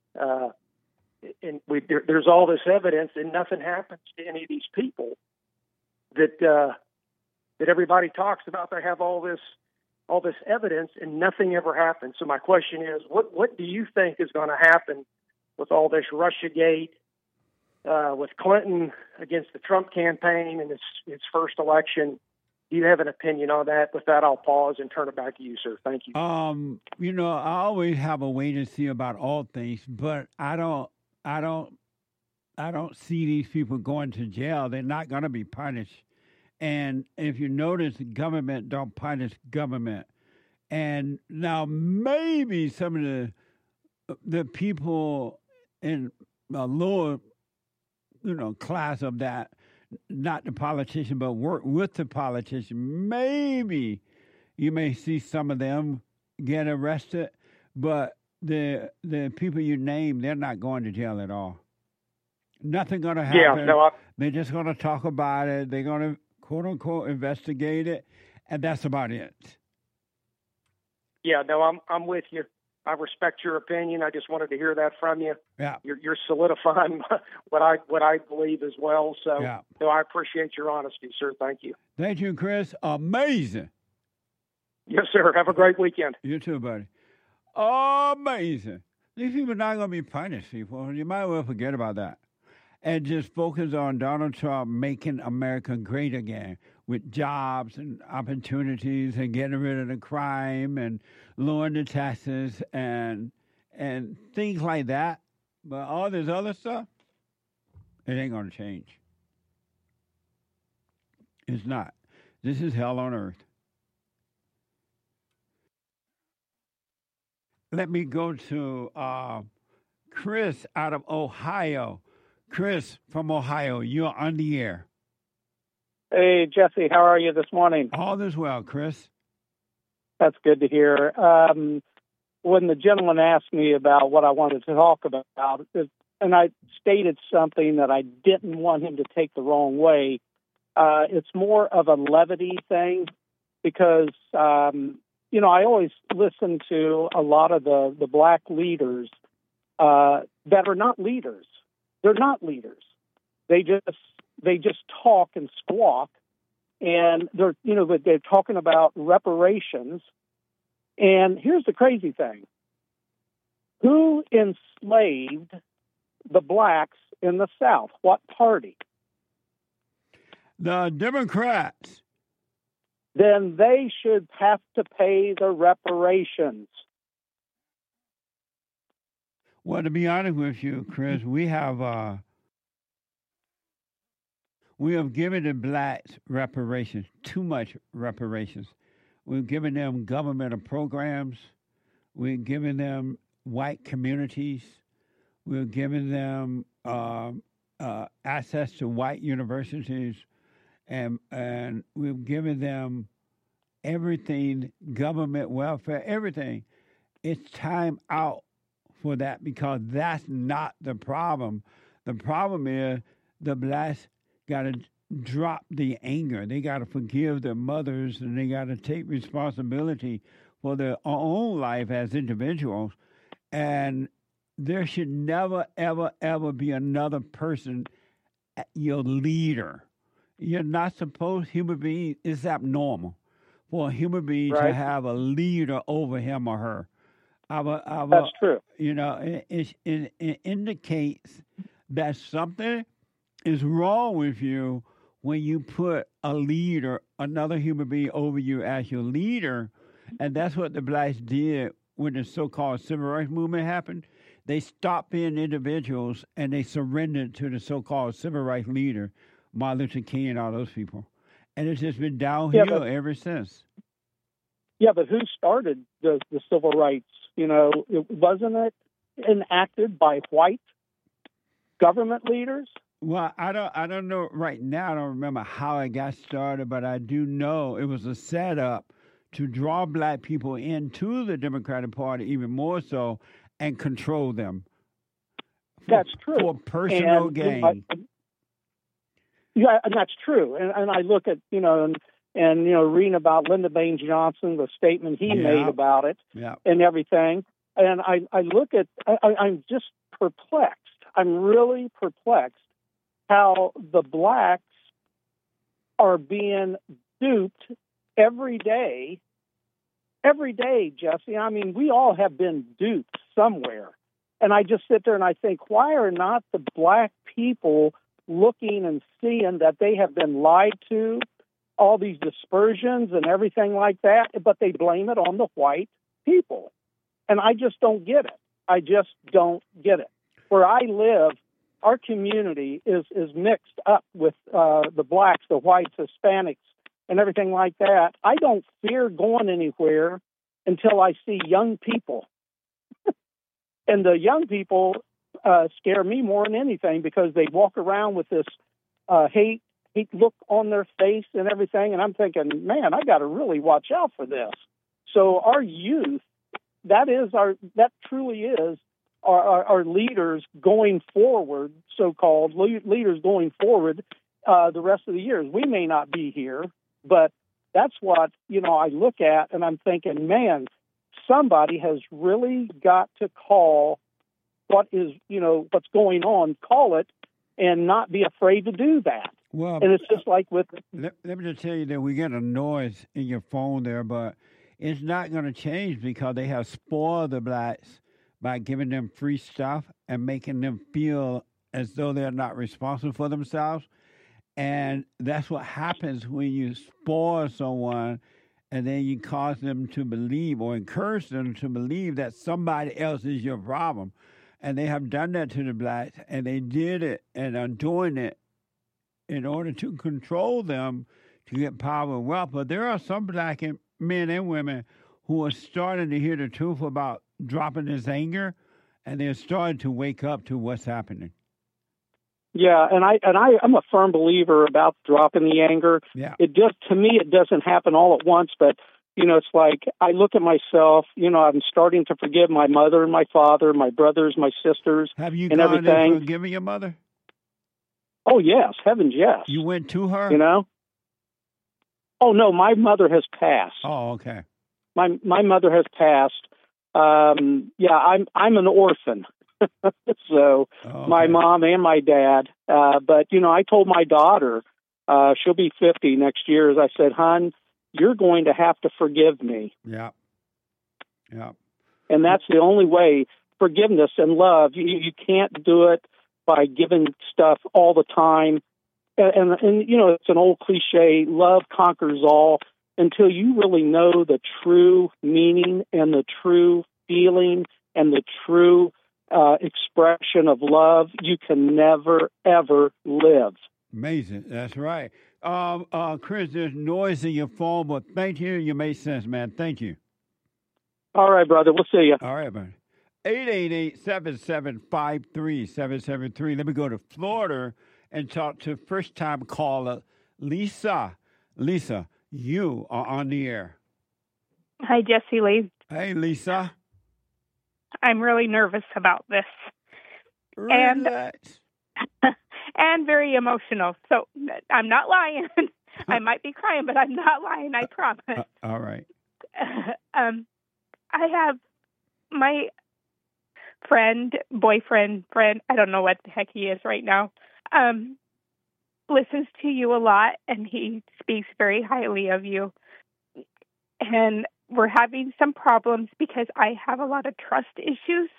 Uh, and we, there, there's all this evidence, and nothing happens to any of these people that uh, that everybody talks about. They have all this all this evidence, and nothing ever happens. So my question is, what what do you think is going to happen with all this Russiagate, uh, with Clinton against the Trump campaign and its its first election? Do you have an opinion on that? With that, I'll pause and turn it back to you, sir. Thank you. Um, you know, I always have a wait and see about all things, but I don't, I don't, I don't see these people going to jail. They're not going to be punished. And if you notice, government don't punish government. And now maybe some of the the people in a lower, you know, class of that, not the politician, but work with the politician, maybe you may see some of them get arrested, but the the people you name, they're not going to jail at all. Nothing going to happen. Yeah, no, I, they're just going to talk about it. They're going to, quote unquote, investigate it, and that's about it. Yeah, no, I'm I'm with you. I respect your opinion. I just wanted to hear that from you. Yeah, you're, you're solidifying what I what I believe as well. So, yeah. so I appreciate your honesty, sir. Thank you. Thank you, Chris. Amazing. Yes, sir. Have a great weekend. You too, buddy. Amazing. These people are not going to be punished, people. You might well forget about that. And just focus on Donald Trump making America great again with jobs and opportunities and getting rid of the crime and lowering the taxes and and things like that. But all this other stuff, it ain't going to change. It's not. This is hell on earth. Let me go to uh, Chris out of Ohio. Chris from Ohio, you're on the air. Hey, Jesse, how are you this morning? All is well, Chris. That's good to hear. Um, when the gentleman asked me about what I wanted to talk about, and I stated something that I didn't want him to take the wrong way, uh, it's more of a levity thing because, um, you know, I always listen to a lot of the, the black leaders uh, that are not leaders. They're not leaders. They just they just talk and squawk, and they're you know they're talking about reparations. And here's the crazy thing: who enslaved the blacks in the South? What party? The Democrats. Then they should have to pay the reparations. Well, to be honest with you, Chris, we have uh, we have given the blacks reparations, too much reparations. We've given them governmental programs. We've given them white communities. We've given them uh, uh, access to white universities, and and we've given them everything, government welfare, everything. It's time out for that, because that's not the problem. The problem is the blacks got to drop the anger. They got to forgive their mothers, and they got to take responsibility for their own life as individuals. And there should never, ever, ever be another person your leader. You're not supposed, human being, it's abnormal for a human being right. to have a leader over him or her. Our, our, That's true. You know, it, it, it indicates that something is wrong with you when you put a leader, another human being, over you as your leader. And that's what the blacks did when the so-called civil rights movement happened. They stopped being individuals and they surrendered to the so-called civil rights leader, Martin Luther King and all those people. And it's just been downhill yeah, but, ever since. Yeah, but who started the, the civil rights? You know, it, wasn't it enacted by white government leaders? Well, I don't, I don't know right now. I don't remember how it got started, but I do know it was a setup to draw black people into the Democratic Party even more so and control them. For, that's true. For personal and, gain. I, yeah, and that's true. And, and I look at, you know, and, and, you know, reading about Lyndon Baines Johnson, the statement he yeah. made about it yeah. and everything. And I, I look at, I, I'm just perplexed. I'm really perplexed how the blacks are being duped every day. Every day, Jesse. I mean, we all have been duped somewhere. And I just sit there and I think, why are not the black people looking and seeing that they have been lied to, all these dispersions and everything like that, but they blame it on the white people. And I just don't get it. I just don't get it. Where I live, our community is, is mixed up with uh, the blacks, the whites, Hispanics, and everything like that. I don't fear going anywhere until I see young people. And the young people uh, scare me more than anything because they walk around with this uh, hate, hate look on their face and everything. And I'm thinking, man, I got to really watch out for this. So our youth, that is our, that truly is our, our, our leaders going forward, so-called le- leaders going forward uh, the rest of the years. We may not be here, but that's what, you know, I look at and I'm thinking, man, somebody has really got to call what is, you know, what's going on, call it, and not be afraid to do that. Well, and it's just like with... Let, let me just tell you that we get a noise in your phone there, but it's not going to change because they have spoiled the blacks by giving them free stuff and making them feel as though they're not responsible for themselves. And that's what happens when you spoil someone and then you cause them to believe or encourage them to believe that somebody else is your problem. And they have done that to the blacks, and they did it and are doing it in order to control them to get power and wealth. But there are some black men and women who are starting to hear the truth about dropping this anger, and they're starting to wake up to what's happening. Yeah, and I and I I'm a firm believer about dropping the anger. Yeah. It just to me it doesn't happen all at once, but you know, it's like I look at myself, you know, I'm starting to forgive my mother and my father, my brothers, my sisters, Have you and gone everything. and forgiven your mother? Oh yes, heavens yes. You went to her? You know? Oh no, my mother has passed. Oh, okay. My my mother has passed. Um yeah, I'm I'm an orphan. so okay. My mom and my dad, uh, but you know, I told my daughter, uh, she'll be fifty next year. As I said, hon, you're going to have to forgive me. Yeah, yeah. And that's the only way. Forgiveness and love. You you can't do it by giving stuff all the time. And, and and you know, it's an old cliche. Love conquers all. Until you really know the true meaning and the true feeling and the true Uh, expression of love, you can never, ever live. Amazing. That's right. Um, uh, Chris, there's noise in your phone, but thank you. You made sense, man. Thank you. All right, brother. We'll see you. All right, man. eight eight eight, seven seven five, three seven seven three. Let me go to Florida and talk to first-time caller Lisa. Lisa, you are on the air. Hi, Jesse Lee. Hey, Lisa. I'm really nervous about this. Relax. And and very emotional. So I'm not lying. I might be crying, but I'm not lying, I promise. Uh, all right. um, I have my friend, boyfriend, friend, I don't know what the heck he is right now, um, listens to you a lot, and he speaks very highly of you. And we're having some problems because I have a lot of trust issues.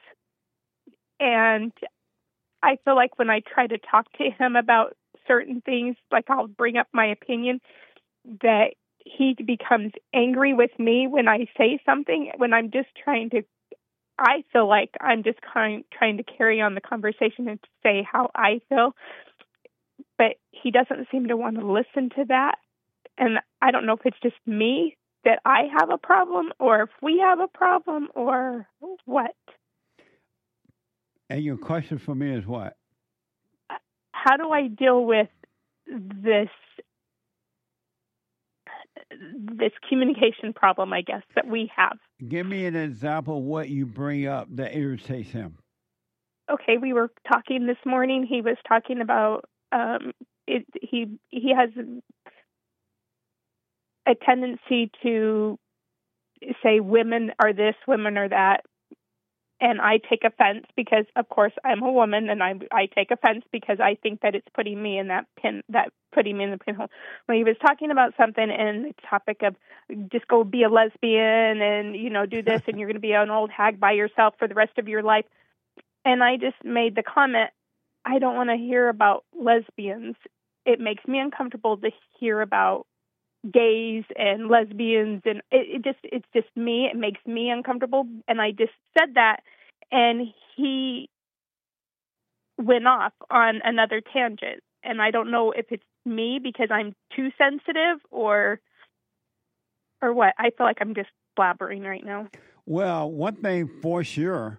And I feel like when I try to talk to him about certain things, like I'll bring up my opinion, that he becomes angry with me when I say something, when I'm just trying to, I feel like I'm just trying, trying to carry on the conversation and say how I feel. But he doesn't seem to want to listen to that. And I don't know if it's just me, that I have a problem, or if we have a problem, or what. And your question for me is what? How do I deal with this this communication problem, I guess, that we have? Give me an example of what you bring up that irritates him. Okay, we were talking this morning. He was talking about um, it, he he has a tendency to say women are this, women are that, and I take offense because, of course, I'm a woman, and I I take offense because I think that it's putting me in that pin, that putting me in the pinhole. When he was talking about something and the topic of just go be a lesbian and, you know, do this and you're going to be an old hag by yourself for the rest of your life. And I just made the comment, I don't want to hear about lesbians. It makes me uncomfortable to hear about gays and lesbians, and it, it just it's just me. It makes me uncomfortable, and I just said that, and he went off on another tangent, and I don't know if it's me because I'm too sensitive or or what. I feel like I'm just blabbering right now. Well, one thing for sure,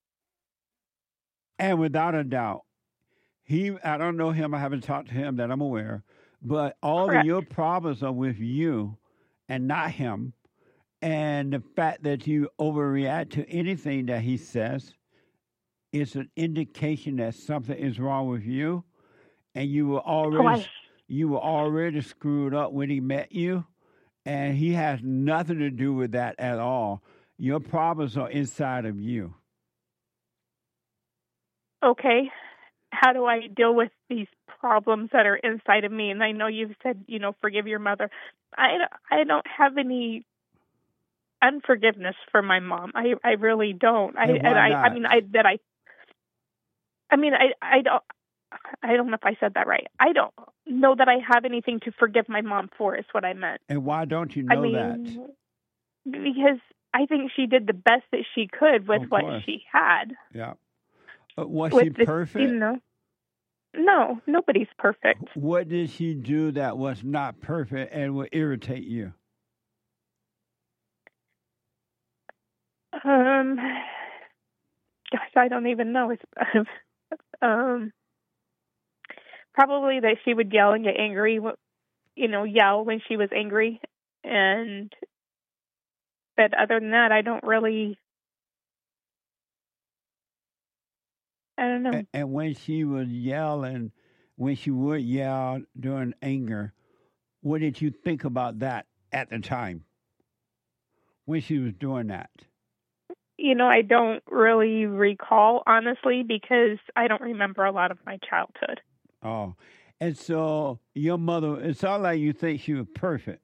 and without a doubt, he, I don't know him, I haven't talked to him that I'm aware, but all Correct. of your problems are with you and not him. And the fact that you overreact to anything that he says is an indication that something is wrong with you. And you were already, Oh, I- you were already screwed up when he met you. And he has nothing to do with that at all. Your problems are inside of you. Okay. How do I deal with these problems that are inside of me? And I know you've said, you know, forgive your mother. I, I don't have any unforgiveness for my mom. I, I really don't. I, And why and I, I not? mean, I, that I, I mean, I, I don't, I don't know if I said that right. I don't know that I have anything to forgive my mom for, is what I meant. And why don't you I know mean, that? because I think she did the best that she could with Of what course. she had. Yeah. Uh, was With she the- perfect? You know, no, nobody's perfect. What did she do that was not perfect and would irritate you? Um, gosh, I don't even know. It's um, probably that she would yell and get angry. You know, yell when she was angry, and but other than that, I don't really. I don't know. And, and when she would yell and when she would yell during anger, what did you think about that at the time when she was doing that? You know, I don't really recall, honestly, because I don't remember a lot of my childhood. Oh, and so your mother, it's all like you think she was perfect.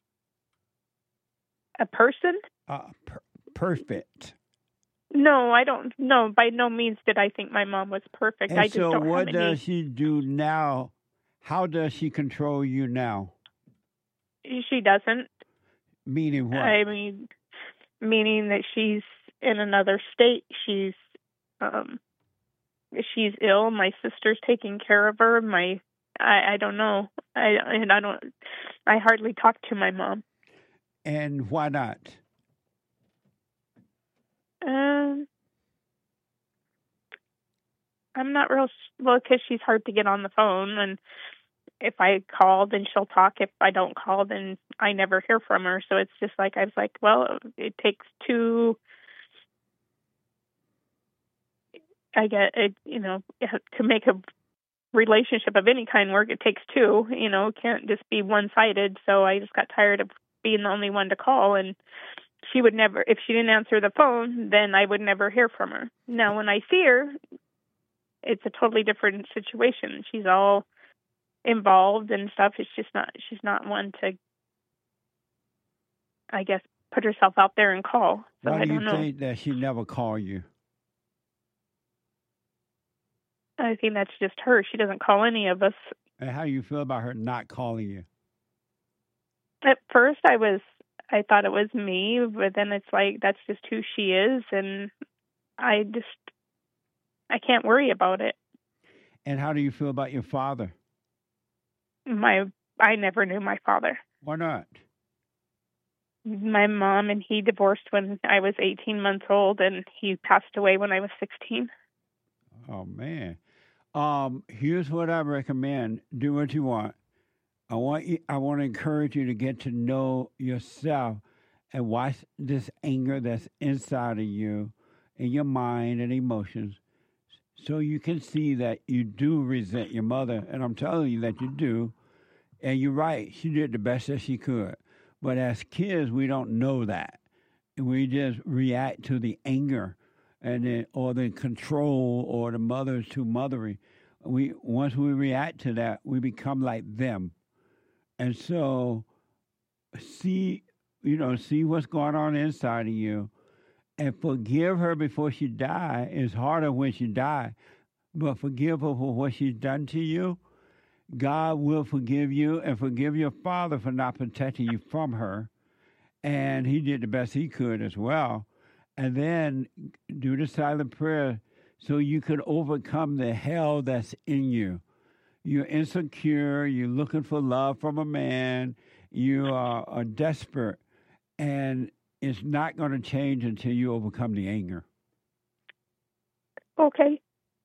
A person? Uh, per- perfect. No, I don't. No, by no means did I think my mom was perfect. And I just so don't what have any. does she do now? How does she control you now? She doesn't. Meaning what? I mean, meaning that she's in another state. She's, um, she's ill. My sister's taking care of her. My, I, I don't know. I and I don't. I hardly talk to my mom. And why not? Um, I'm not real well because she's hard to get on the phone, and if I call, then she'll talk. If I don't call, then I never hear from her. So it's just like I was like, well, it takes two. I get it, you know, to make a relationship of any kind work. It takes two. You know, it can't just be one sided. So I just got tired of being the only one to call, and she would never, if she didn't answer the phone, then I would never hear from her. Now, when I see her, it's a totally different situation. She's all involved and stuff. It's just not, she's not one to, I guess, put herself out there and call. So Why I do you don't know. think that she never called you? I think that's just her. She doesn't call any of us. And how you feel about her not calling you? At first, I was, I thought it was me, but then it's like, that's just who she is. And I just, I can't worry about it. And how do you feel about your father? My, I never knew my father. Why not? My mom and he divorced when I was eighteen months old, and he passed away when I was sixteen. Oh, man. Um, here's what I recommend. Do what you want. I want you, I want to encourage you to get to know yourself and watch this anger that's inside of you in your mind and emotions so you can see that you do resent your mother. And I'm telling you that you do. And you're right. She did the best that she could. But as kids, we don't know that. And we just react to the anger and then or the control or the mother is too mothery. We once we react to that, we become like them, and so see you know see what's going on inside of you, and forgive her before she die. It's harder when she die, but forgive her for what she's done to you. God will forgive you and forgive your father for not protecting you from her. And he did the best he could as well. And then do the silent prayer so you could overcome the hell that's in you. You're insecure. You're looking for love from a man. You are, are desperate. And it's not going to change until you overcome the anger. Okay.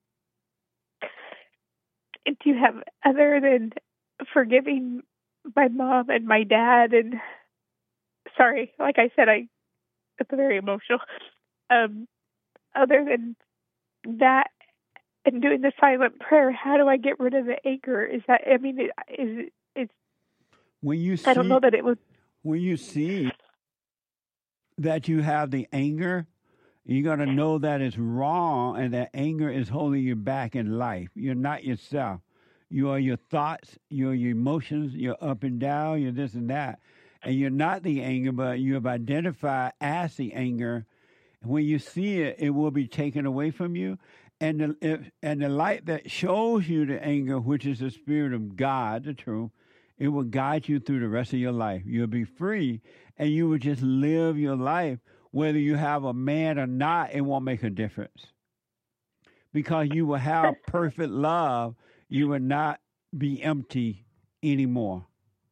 Do you have, other than forgiving my mom and my dad, and sorry, like I said, I it's very emotional. Um, other than that, and doing the silent prayer, how do I get rid of the anger? Is that, I mean, it, is it's when you see, I don't know that it was when you see that you have the anger, you're going to know that it's wrong and that anger is holding you back in life. You're not yourself. You are your thoughts, you're your emotions, you're up and down, you're this and that. And you're not the anger, but you have identified as the anger. When you see it, it will be taken away from you. And the, if, and the light that shows you the anger, which is the Spirit of God, the truth, it will guide you through the rest of your life. You'll be free, and you will just live your life. Whether you have a man or not, it won't make a difference. Because you will have perfect love. You will not be empty anymore.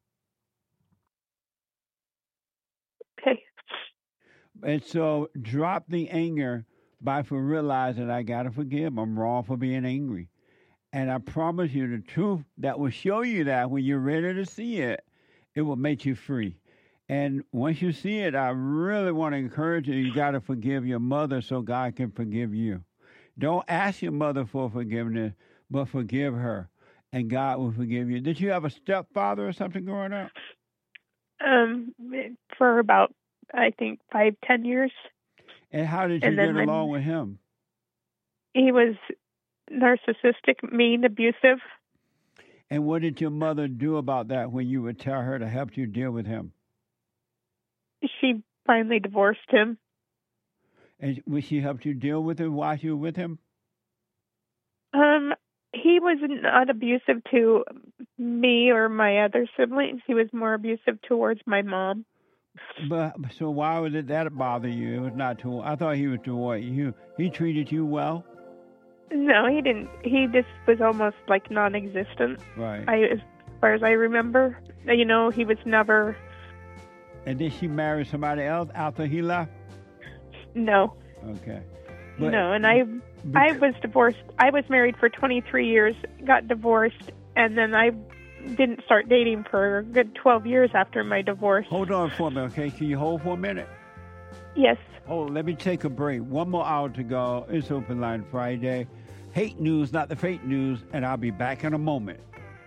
Okay. And so drop the anger by for realizing I got to forgive. I'm wrong for being angry. And I promise you the truth that will show you that when you're ready to see it, it will make you free. And once you see it, I really want to encourage you, you got to forgive your mother so God can forgive you. Don't ask your mother for forgiveness, but forgive her, and God will forgive you. Did you have a stepfather or something growing up? Um, for about, I think, five, ten years. And how did you And get then my- along with him? He was narcissistic, mean, abusive. And what did your mother do about that when you would tell her to help you deal with him? She finally divorced him. And would she help you deal with him while you were with him? Um, he was not abusive to me or my other siblings. He was more abusive towards my mom. But so why would it that bother you? It was not too. I thought he was toward you. He treated you well. No, he didn't. He just was almost like non-existent. Right. I, as far as I remember, you know, he was never. And did she marry somebody else after he left? No. Okay. no, and I, I was divorced. I was married for twenty-three years, got divorced, and then I didn't start dating for a good twelve years after my divorce. Hold on for a minute, okay? Can you hold for a minute? Yes. Oh, let me take a break. One more hour to go. It's Open Line Friday. Hate news, not the fake news, and I'll be back in a moment.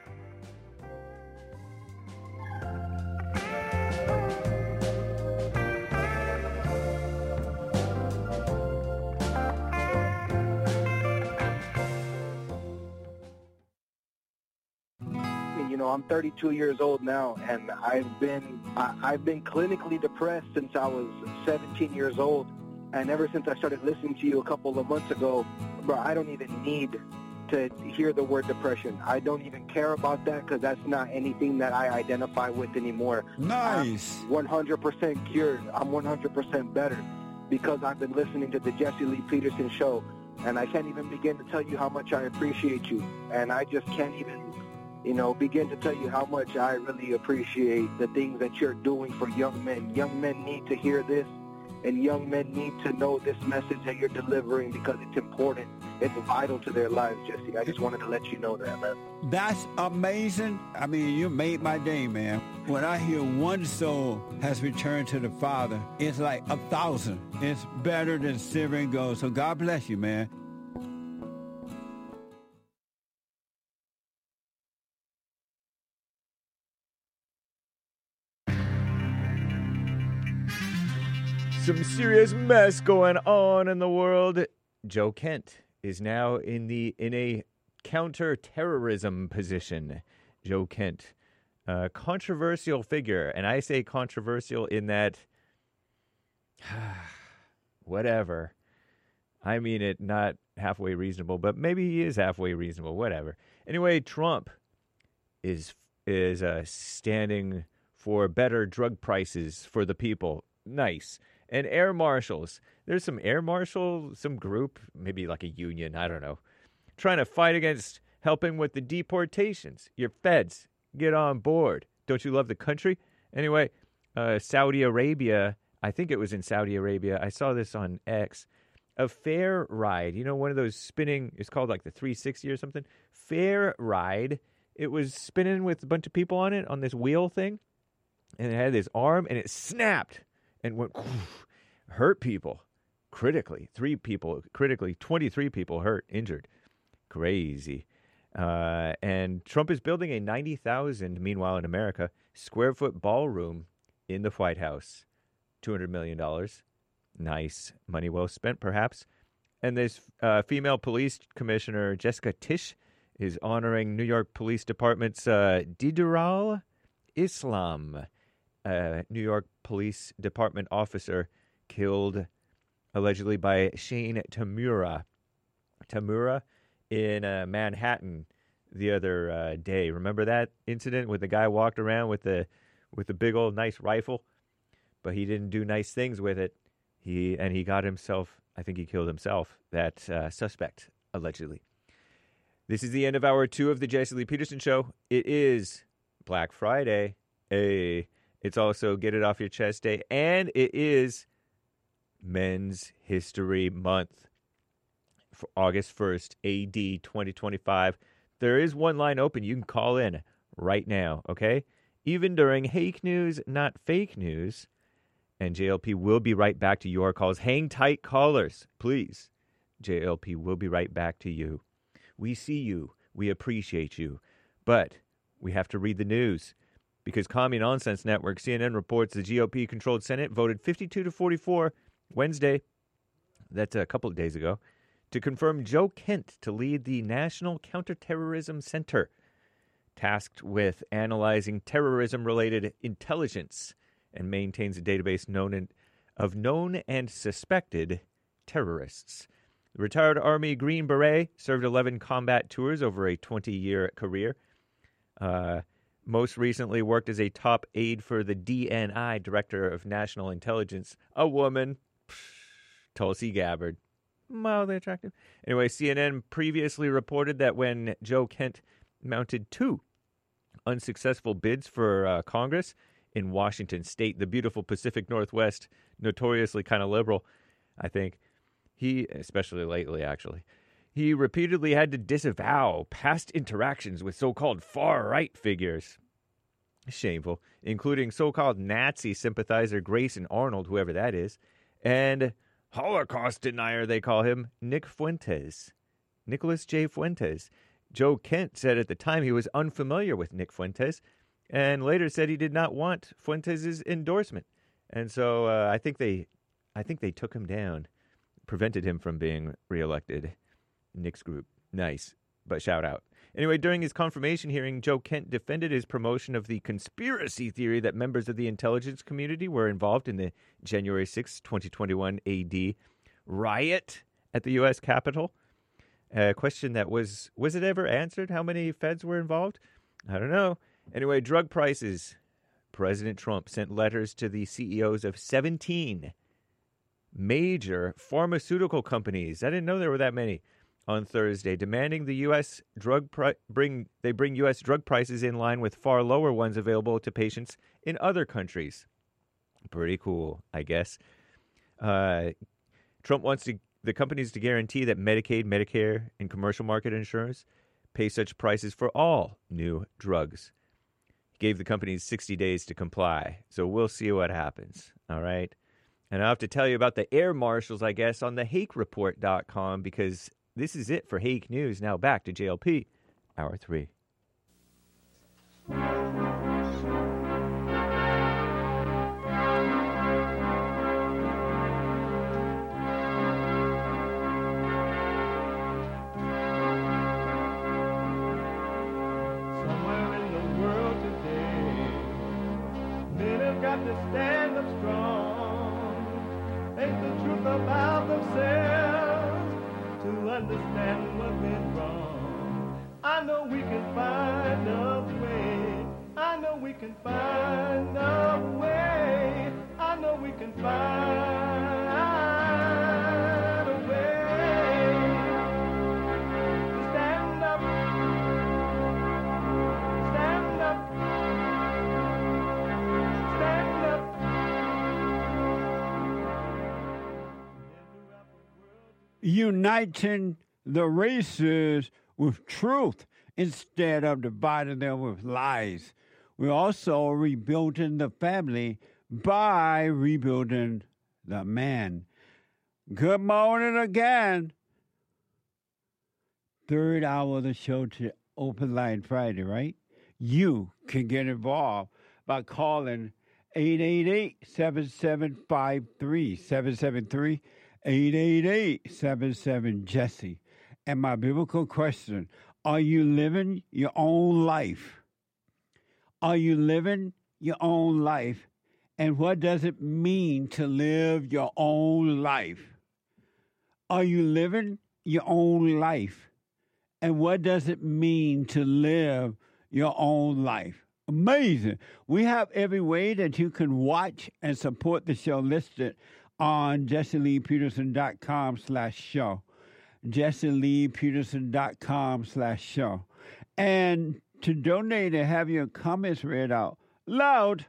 You know, I'm thirty-two years old now, and I've been I, I've been clinically depressed since I was seventeen years old, and ever since I started listening to you a couple of months ago, bro, I don't even need to hear the word depression. I don't even care about that because that's not anything that I identify with anymore. Nice. I'm one hundred percent cured. I'm one hundred percent better because I've been listening to the Jesse Lee Peterson show, and I can't even begin to tell you how much I appreciate you, and I just can't even you know, begin to tell you how much I really appreciate the things that you're doing for young men. Young men need to hear this, and young men need to know this message that you're delivering because it's important. It's vital to their lives, Jesse. I just wanted to let you know that, man. That's amazing. I mean, you made my day, man. When I hear one soul has returned to the Father, it's like a thousand. It's better than silver and gold. So God bless you, man. Some serious mess going on in the world. Joe Kent is now in the in a counter-terrorism position. Joe Kent, a controversial figure, and I say controversial in that, whatever. I mean it not halfway reasonable, but maybe he is halfway reasonable. Whatever. Anyway, Trump is is uh, standing for better drug prices for the people. Nice. And air marshals. There's some air marshal, some group, maybe like a union, I don't know, trying to fight against helping with the deportations. Your feds, get on board. Don't you love the country? Anyway, uh, Saudi Arabia, I think it was in Saudi Arabia. I saw this on X. A fair ride, you know, one of those spinning, it's called like the three sixty or something. Fair ride. It was spinning with a bunch of people on it, on this wheel thing. And it had this arm, and it snapped and went, hurt people critically. Three people critically, twenty-three people hurt, injured. Crazy. Uh, and Trump is building a ninety thousand, meanwhile in America, square foot ballroom in the White House. two hundred million dollars. Nice. Money well spent, perhaps. And this uh, female police commissioner, Jessica Tisch, is honoring New York Police Department's uh, Didaral Islam, uh, New York Police Department officer killed allegedly by Shane Tamura. Tamura in uh, Manhattan the other uh, day. Remember that incident where the guy walked around with the with the big old nice rifle, but he didn't do nice things with it. He and he got himself, I think he killed himself, that uh, suspect, allegedly. This is the end of hour two of the Jesse Lee Peterson Show. It is Black Friday. Hey, it's also Get It Off Your Chest Day. And it is Men's History Month for August first, A D twenty twenty-five. There is one line open. You can call in right now, okay? Even during Hake News, Not Fake News. And J L P will be right back to your calls. Hang tight, callers, please. J L P will be right back to you. We see you. We appreciate you. But we have to read the news. Because Commie Nonsense Network, C N N, reports the G O P-controlled Senate voted fifty-two to forty-four Wednesday, that's a couple of days ago, to confirm Joe Kent to lead the National Counterterrorism Center, tasked with analyzing terrorism-related intelligence, and maintains a database known in, of known and suspected terrorists. The retired Army Green Beret served eleven combat tours over a twenty-year career. Uh, most recently worked as a top aide for the D N I, Director of National Intelligence, a woman, Psh, Tulsi Gabbard. Mildly attractive. Anyway, C N N previously reported that when Joe Kent mounted two unsuccessful bids for uh, Congress in Washington State, the beautiful Pacific Northwest, notoriously kind of liberal, I think. He, especially lately, actually, he repeatedly had to disavow past interactions with so-called far-right figures. Shameful, including so-called Nazi sympathizer Grayson Arnold, whoever that is, and Holocaust denier, they call him, Nick Fuentes. Nicholas J. Fuentes. Joe Kent said at the time he was unfamiliar with Nick Fuentes, and later said he did not want Fuentes' endorsement. And so uh, I think they I think they took him down, prevented him from being reelected. Nick's group. Nice, but shout out. Anyway, during his confirmation hearing, Joe Kent defended his promotion of the conspiracy theory that members of the intelligence community were involved in the January sixth, twenty twenty-one A D riot at the U S Capitol. A question that was, was it ever answered? How many feds were involved? I don't know. Anyway, drug prices. President Trump sent letters to the C E Os of seventeen major pharmaceutical companies. I didn't know there were that many. On Thursday, demanding the U S drug pri- bring they bring U S drug prices in line with far lower ones available to patients in other countries. Pretty cool, I guess. Uh, Trump wants to, the companies to guarantee that Medicaid, Medicare, and commercial market insurers pay such prices for all new drugs. He gave the companies sixty days to comply, so we'll see what happens, all right? And I'll have to tell you about the air marshals, I guess, on the hake report dot com, because this is it for Hake News. Now back to J L P, Hour three. had to stand up strong, face the truth about themselves, to understand what went wrong. I know we can find a way. I know we can find a way. I know we can find a way to stand up, stand up, stand up. Uniting the races with truth instead of dividing them with lies. We're also rebuilding the family by rebuilding the man. Good morning again. Third hour of the show to Open Line Friday, right? You can get involved by calling eight eight eight, seven seven five three, seven seven three, eight eight eight, seven seven, Jesse. And my biblical question, are you living your own life? Are you living your own life? And what does it mean to live your own life? Are you living your own life? And what does it mean to live your own life? Amazing. We have every way that you can watch and support the show listed on jesse lee peterson dot com slash show. jesse lee peterson dot com slash show. And to donate and have your comments read out loud,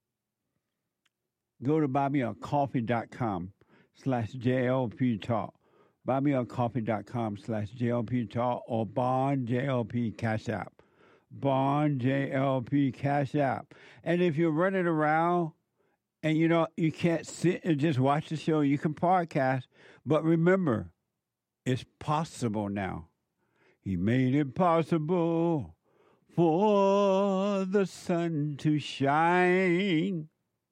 go to buymeacoffee.com slash JLP Talk. Buymeacoffee.com slash JLP Talk or Bond J L P Cash App. Bond J L P Cash App. And if you're running around and you know you can't sit and just watch the show, you can podcast. But remember, it's possible now. He made it possible for the sun to shine.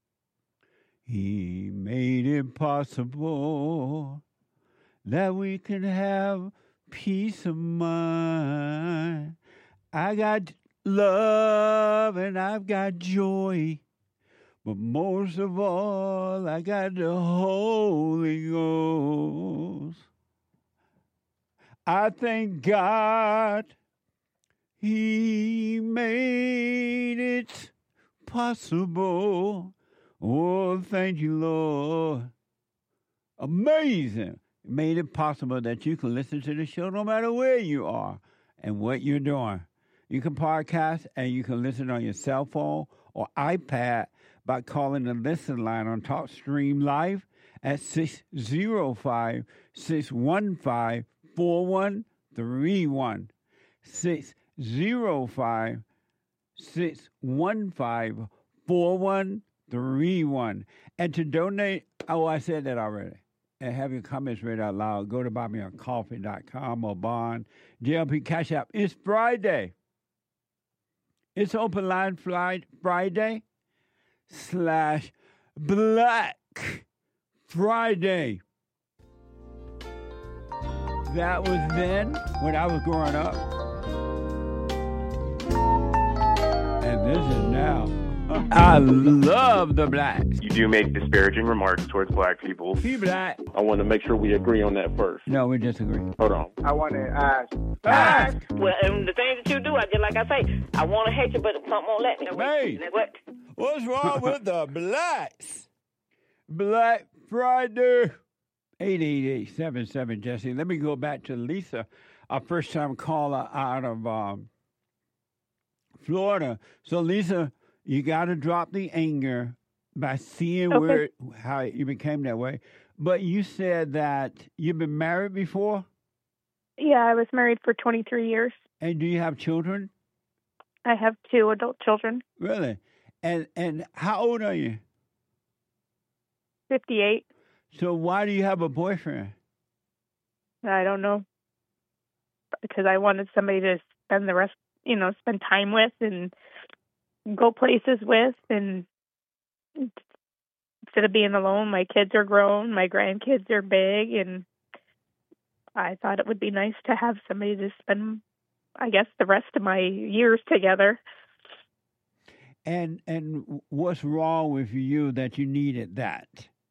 He made it possible that we can have peace of mind. I got love and I've got joy, but most of all, I got the Holy Ghost. I thank God He made it possible. Oh, thank you, Lord. Amazing. It made it possible that you can listen to the show no matter where you are and what you're doing. You can podcast and you can listen on your cell phone or iPad by calling the listen line on TalkStream Live at six oh five, six one five, four one three one. six oh five, six one five, four one three one. And to donate, oh, I said that already. And have your comments read out loud. Go to buy me a coffee dot com or Bond J L P Cash App. It's Friday. It's Open Line Friday slash Black Friday. That was then when I was growing up. And this is now. I love the blacks. You do make disparaging remarks towards black people. Be black. I want to make sure we agree on that first. No, we disagree. Hold on. I want to ask. Ask. Well, and the things that you do, I just like I say, I want to hate you, but something won't let me. Hey, what? What's wrong with the blacks? Black Friday. eight eight eight, seven seven, Jesse. Let me go back to Lisa, our first-time caller out of um, Florida. So, Lisa, you got to drop the anger by seeing Okay. where how you became that way. But you said that you've been married before? Yeah, I was married for twenty-three years. And do you have children? I have two adult children. Really? And and how old are you? fifty-eight. So why do you have a boyfriend? I don't know. Because I wanted somebody to spend the rest, you know, spend time with and go places with. And instead of being alone, my kids are grown, my grandkids are big, and I thought it would be nice to have somebody to spend, I guess, the rest of my years together. And and what's wrong with you that you needed that?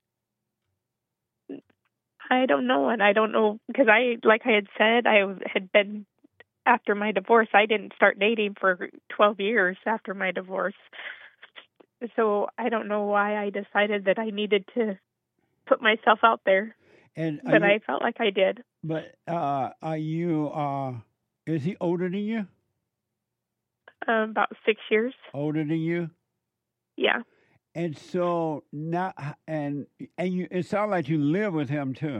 I don't know, and I don't know because I, like I had said, I had been after my divorce. I didn't start dating for twelve years after my divorce, so I don't know why I decided that I needed to put myself out there. And but you, I felt like I did. But uh, are you? Uh, is he older than you? Um, about six years. Older than you? Yeah. And so now, and and you, it sounds like you live with him too.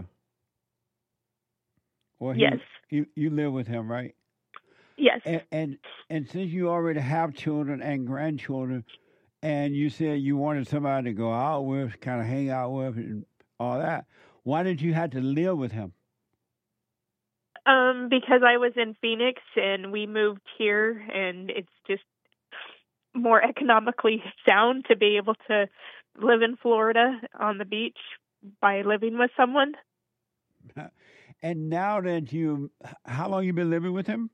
Or he, yes. You you live with him, right? Yes. And, and and since you already have children and grandchildren, and you said you wanted somebody to go out with, kind of hang out with, and all that, why did you have to live with him? Um, because I was in Phoenix and we moved here, and it's just more economically sound to be able to live in Florida on the beach by living with someone. And now that you, how long you been living with him?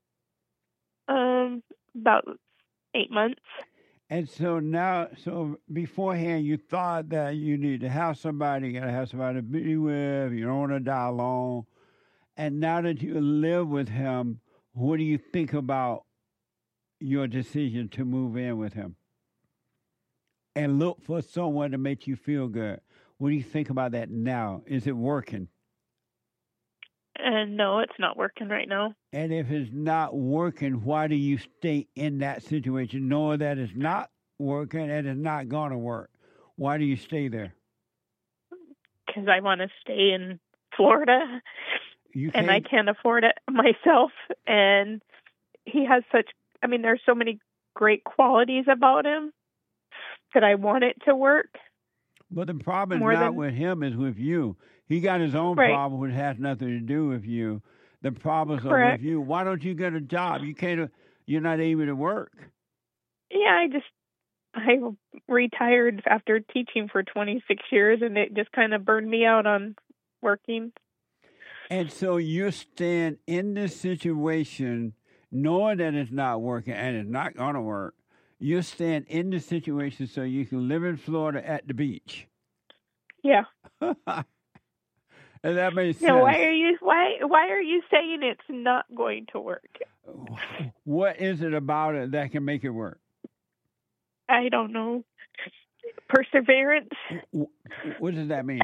Um, about eight months. And so now, so beforehand, you thought that you need to have somebody, you got to have somebody to be with, you don't want to die alone. And now that you live with him, what do you think about your decision to move in with him and look for someone to make you feel good? What do you think about that now? Is it working? And no, it's not working right now. And if it's not working, why do you stay in that situation knowing that it's not working and it's not going to work? Why do you stay there? Because I want to stay in Florida, you and I can't afford it myself. And he has such, I mean, there's so many great qualities about him that I want it to work. But the problem is More not than- with him, it's with you. He got his own Right. problem, which has nothing to do with you. The problems are Correct. with you. Why don't you get a job? You can't. You're not able to work. Yeah, I just, I retired after teaching for twenty-six years, and it just kind of burned me out on working. And so you stand in this situation knowing that it's not working and it's not going to work. You stand in this situation so you can live in Florida at the beach. Yeah. And that makes sense. Now, why are you why why are you saying it's not going to work? What is it about it that can make it work? I don't know. Perseverance. What does that mean?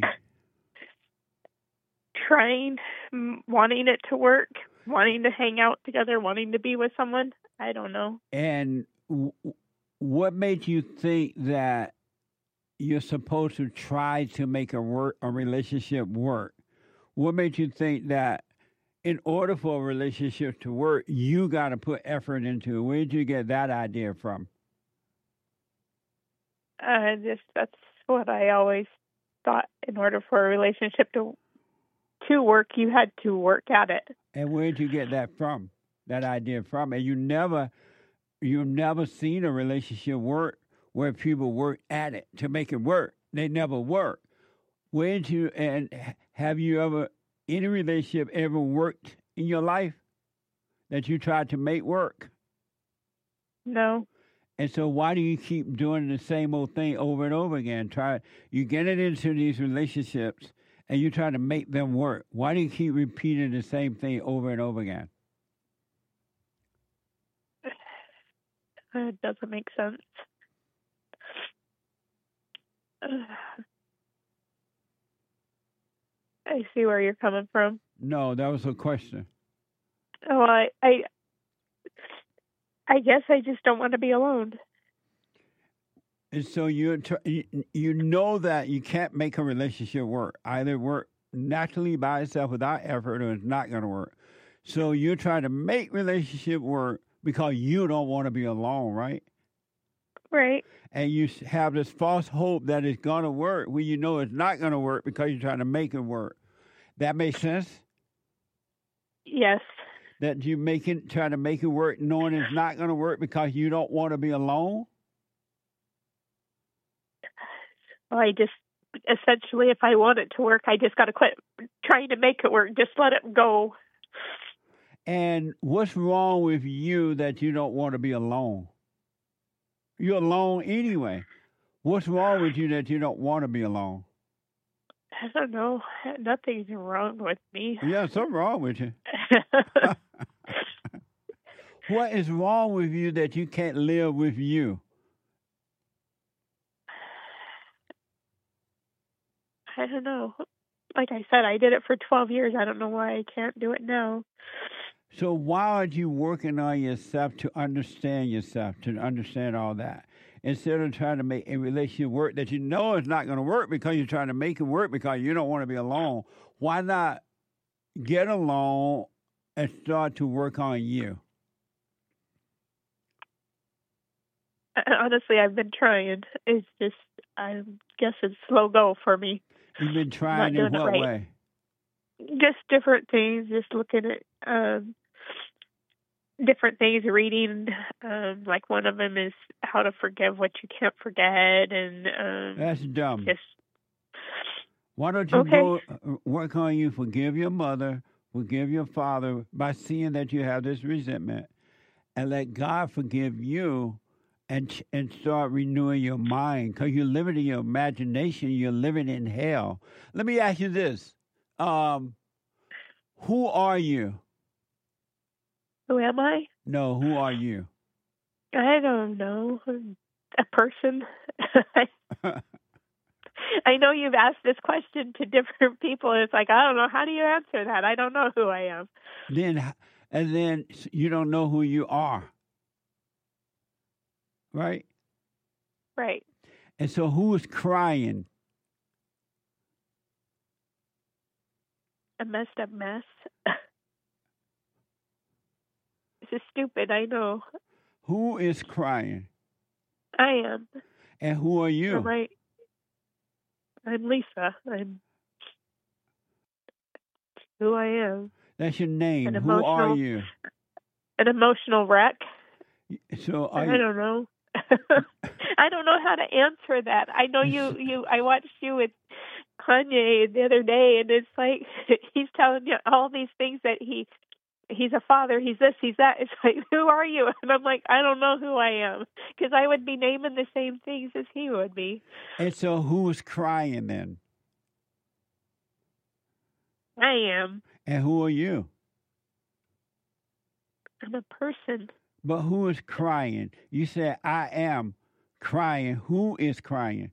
Trying, m- wanting it to work, wanting to hang out together, wanting to be with someone. I don't know. And w- what made you think that you're supposed to try to make a work a relationship work? What made you think that in order for a relationship to work, you got to put effort into it? Where did you get that idea from? Uh, just that's what I always thought. In order for a relationship to to work, you had to work at it. And where did you get that from? That idea from? And you never, you've never seen a relationship work where people work at it to make it work. They never work. Where did you, and have you ever, any relationship ever worked in your life that you tried to make work? No. And so why do you keep doing the same old thing over and over again? Try, you get it into these relationships and you try to make them work. Why do you keep repeating the same thing over and over again? It doesn't make sense. I see where you're coming from. No, that was a question. Oh, I, I, I guess I just don't want to be alone. And so you you you know that you can't make a relationship work. Either work naturally by itself without effort, or it's not going to work. So you're trying to make relationship work because you don't want to be alone, right? Right. And you have this false hope that it's going to work when you know it's not going to work because you're trying to make it work. That makes sense? Yes. That you make it, try to make it work knowing it's not going to work because you don't want to be alone? Well, I just, essentially, if I want it to work, I just got to quit trying to make it work. Just let it go. And what's wrong with you that you don't want to be alone? You're alone anyway. What's wrong with you that you don't want to be alone? I don't know. Nothing's wrong with me. Yeah, something wrong with you. What is wrong with you that you can't live with you? I don't know. Like I said, I did it for twelve years. I don't know why I can't do it now. So why aren't you working on yourself to understand yourself, to understand all that? Instead of trying to make a relationship work that you know is not going to work because you're trying to make it work because you don't want to be alone, why not get alone and start to work on you? Honestly, I've been trying. It's just, I guess it's slow go for me. You've been trying in what right. way? Just different things, just looking at um, different things, reading. Um, like one of them is how to forgive what you can't forget. and um, That's dumb. Just, Why don't you okay. go work on you, forgive your mother, forgive your father by seeing that you have this resentment, and let God forgive you. And and start renewing your mind, because you're living in your imagination. You're living in hell. Let me ask you this: um, who are you? Who am I? No, who are you? I don't know. A person. I know you've asked this question to different people. And it's like, I don't know. How do you answer that? I don't know who I am. Then, and then you don't know who you are. Right? Right. And so who is crying? A messed up mess. This is stupid, I know. Who is crying? I am. And who are you? I'm right. I'm Lisa. I'm who I am. That's your name. An Who are you? An emotional wreck. So are I you, don't know. I don't know how to answer that. I know you, you. I watched you with Kanye the other day, and it's like he's telling you all these things that he, he's a father, he's this, he's that. It's like, who are you? And I'm like, I don't know who I am, because I would be naming the same things as he would be. And so who is crying then? I am. And who are you? I'm a person. But who is crying? You said, I am crying. Who is crying?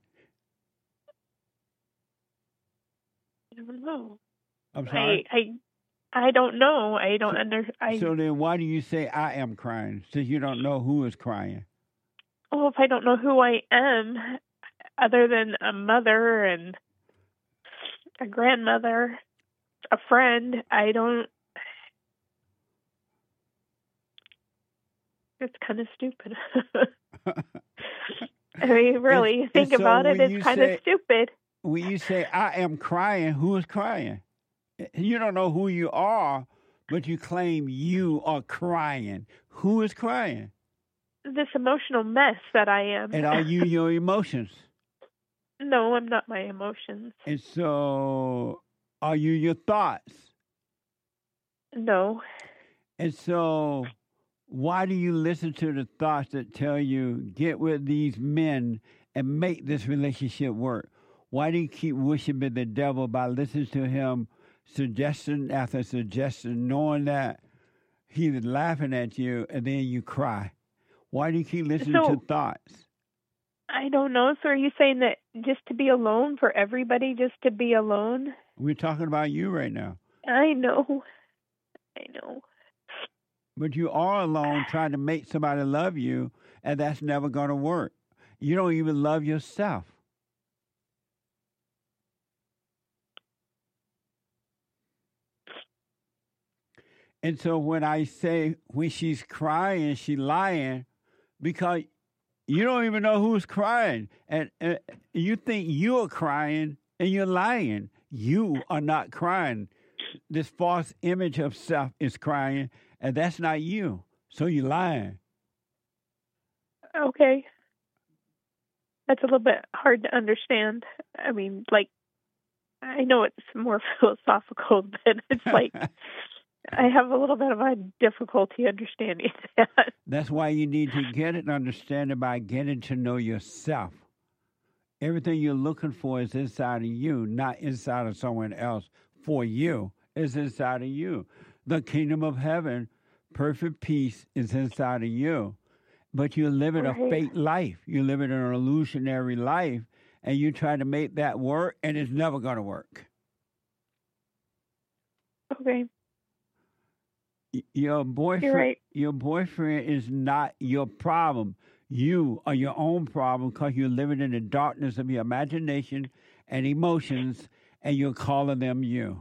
I don't know. I'm sorry? I, I, I don't know. I don't so, under. I, so then why do you say I am crying, since you don't know who is crying? Oh, if I don't know who I am, other than a mother and a grandmother, a friend, I don't. It's kind of stupid. I mean, really, and, think and so about it, it's kind of stupid. When you say, I am crying, who is crying? You don't know who you are, but you claim you are crying. Who is crying? This emotional mess that I am. And are you your emotions? No, I'm not my emotions. And so, are you your thoughts? No. And so, why do you listen to the thoughts that tell you, get with these men and make this relationship work? Why do you keep worshiping the devil by listening to him suggestion after suggestion, knowing that he's laughing at you, and then you cry? Why do you keep listening so, to thoughts? I don't know. So are you saying that just to be alone, for everybody just to be alone? We're talking about you right now. I know. I know. But you are alone trying to make somebody love you, and that's never going to work. You don't even love yourself. And so when I say when she's crying, she's lying, because you don't even know who's crying. And, and you think you're crying, and you're lying. You are not crying. This false image of self is crying, and that's not you. So you're lying. Okay. That's a little bit hard to understand. I mean, like, I know it's more philosophical, but it's like, I have a little bit of a difficulty understanding that. That's why you need to get it and understand it by getting to know yourself. Everything you're looking for is inside of you, not inside of someone else for you. It's inside of you. The kingdom of heaven, perfect peace, is inside of you. But you're living Right. a fake life. You're living an illusionary life, and you try to make that work, and it's never going to work. Okay. Y- Your boyfriend, right. your boyfriend is not your problem. You are your own problem because you're living in the darkness of your imagination and emotions, and you're calling them you.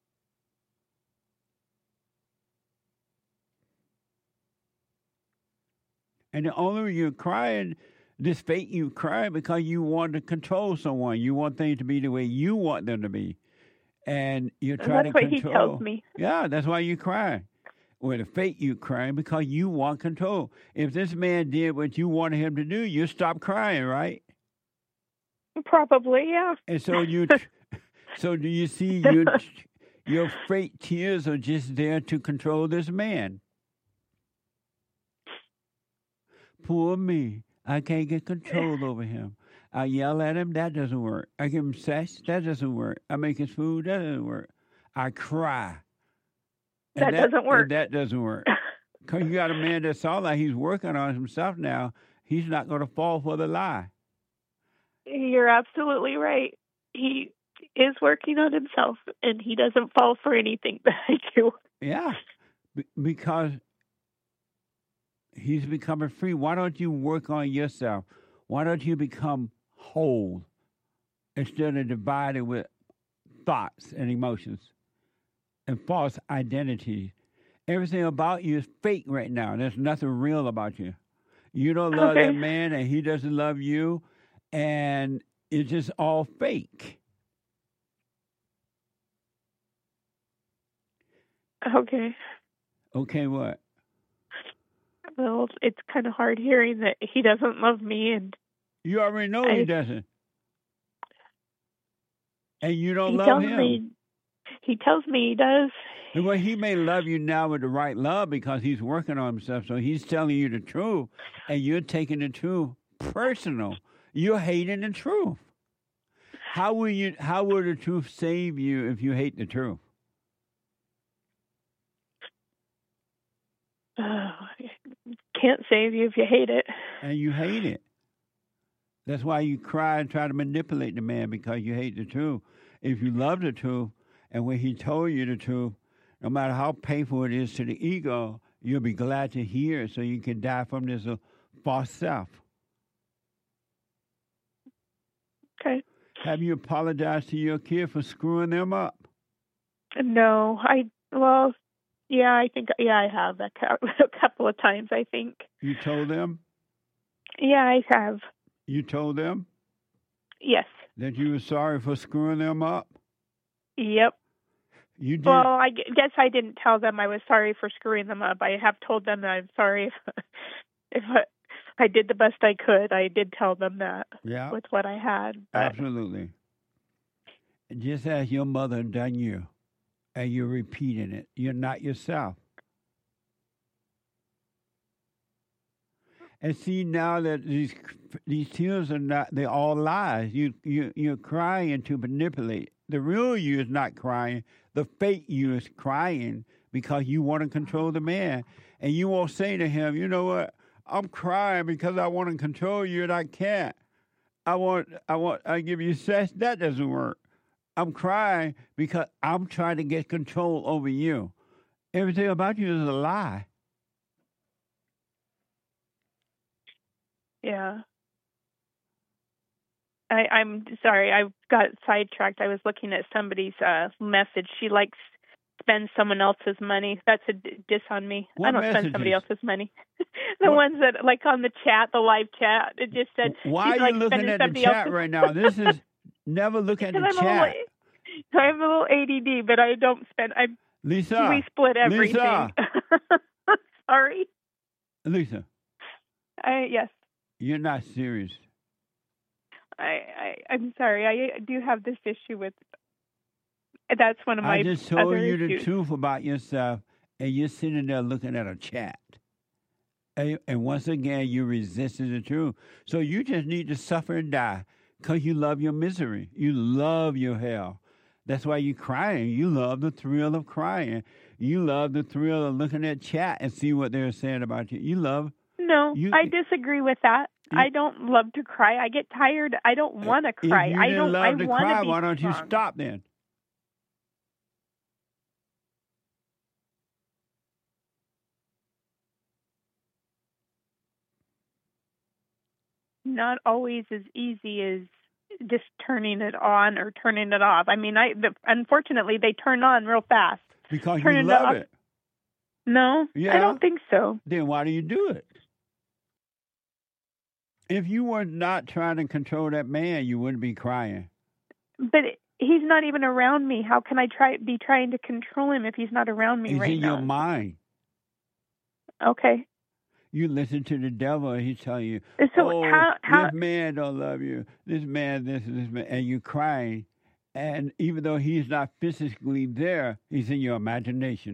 And the only reason you're crying, this fate you cry because you want to control someone. You want things to be the way you want them to be. And you're And trying that's to what he control. tells me. Yeah, that's why you cry. With the fate you crying because you want control. If this man did what you wanted him to do, you stop crying, right? Probably, yeah. And so you, so do you see your your fake tears are just there to control this man? Poor me, I can't get control over him. I yell at him, that doesn't work. I give him sex, that doesn't work. I make his food, that doesn't work. I cry. That doesn't work. and that doesn't work. Because you got a man that sounds like he's working on himself now. He's not going to fall for the lie. You're absolutely right. He is working on himself, and he doesn't fall for anything that I do. Yeah, Be- because he's becoming free. Why don't you work on yourself? Why don't you become whole instead of divided with thoughts and emotions and false identity? Everything about you is fake right now. There's nothing real about you. You don't love Okay. that man, and he doesn't love you, and it's just all fake. Okay. Okay, what? Well, it's kind of hard hearing that he doesn't love me, and You already know I- he doesn't. And you don't he love tells him. me he tells me he does. And well, he may love you now with the right love because he's working on himself. So he's telling you the truth, and you're taking the truth personal. You're hating the truth. How will you? How will the truth save you if you hate the truth? Uh, can't save you if you hate it. And you hate it. That's why you cry and try to manipulate the man because you hate the truth. If you love the truth, and when he told you the truth, no matter how painful it is to the ego, you'll be glad to hear it so you can die from this uh, false self. Okay. Have you apologized to your kid for screwing them up? No, I well, yeah, I think yeah, I have a, cou- a couple of times. I think. You told them? Yeah, I have. You told them Yes. that you were sorry for screwing them up? Yep. You did. Well, I gu- guess I didn't tell them I was sorry for screwing them up. I have told them that I'm sorry if, if I, I did the best I could. I did tell them that Yeah. with what I had. But Absolutely. Just as your mother done you, and you're repeating it. You're not yourself. And see now that these these tears are not, they're all lies. You, you, you're crying to manipulate. The real you is not crying. The fake you is crying because you want to control the man. And you won't say to him, you know what, I'm crying because I want to control you and I can't. I want, I want, I give you sex. That doesn't work. I'm crying because I'm trying to get control over you. Everything about you is a lie. yeah. I, I'm sorry. I got sidetracked. I was looking at somebody's uh, message. She likes spend someone else's money. That's a d- diss on me. What I don't spend somebody messages? else's money. the What- ones that, like on the chat, the live chat, it just said. Why she's are you like looking spending at the somebody chat else's- right now? This is never look at the Because I'm a chat. little, I'm a little A D D, but I don't spend. I Lisa, we split everything. Lisa, Sorry. Lisa, I yes. you're not serious. I, I I'm sorry. I do have this issue with. That's one of my I just told other you the issues. truth about yourself, and you're sitting there looking at a chat. And, and once again, you resisted the truth. So you just need to suffer and die because you love your misery. You love your hell. That's why you're crying. You love the thrill of crying. You love the thrill of looking at chat and see what they're saying about you. You love... No, you, I disagree with that. You, I don't love to cry. I get tired. I don't want to cry. If you I didn't don't love I to want cry, to be why don't you strong. stop then? Not always as easy as just turning it on or turning it off. I mean, I the, unfortunately they turn on real fast. Because turn you it love off. it. No, Yeah. I don't think so. Then why do you do it? If you were not trying to control that man, you wouldn't be crying. But he's not even around me. How can I try be trying to control him if he's not around me It's right in now? your mind. Okay. You listen to the devil, and he's telling you, So oh, how- how- this man don't love you. This man, this, this man. And you're crying. And even though he's not physically there, he's in your imagination.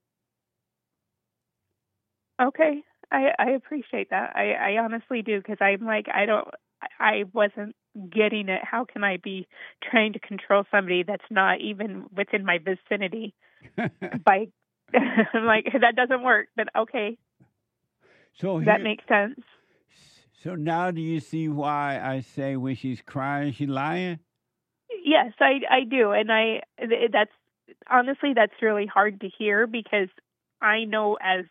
Okay. I, I appreciate that. I, I honestly do because I'm like, I don't, I wasn't getting it. How can I be trying to control somebody that's not even within my vicinity? By, I'm like, that doesn't work, but okay. So that here- makes sense. So now do you see why I say when she's crying, she's lying? Yes, I, I do. And I, that's, honestly, that's really hard to hear because I know as,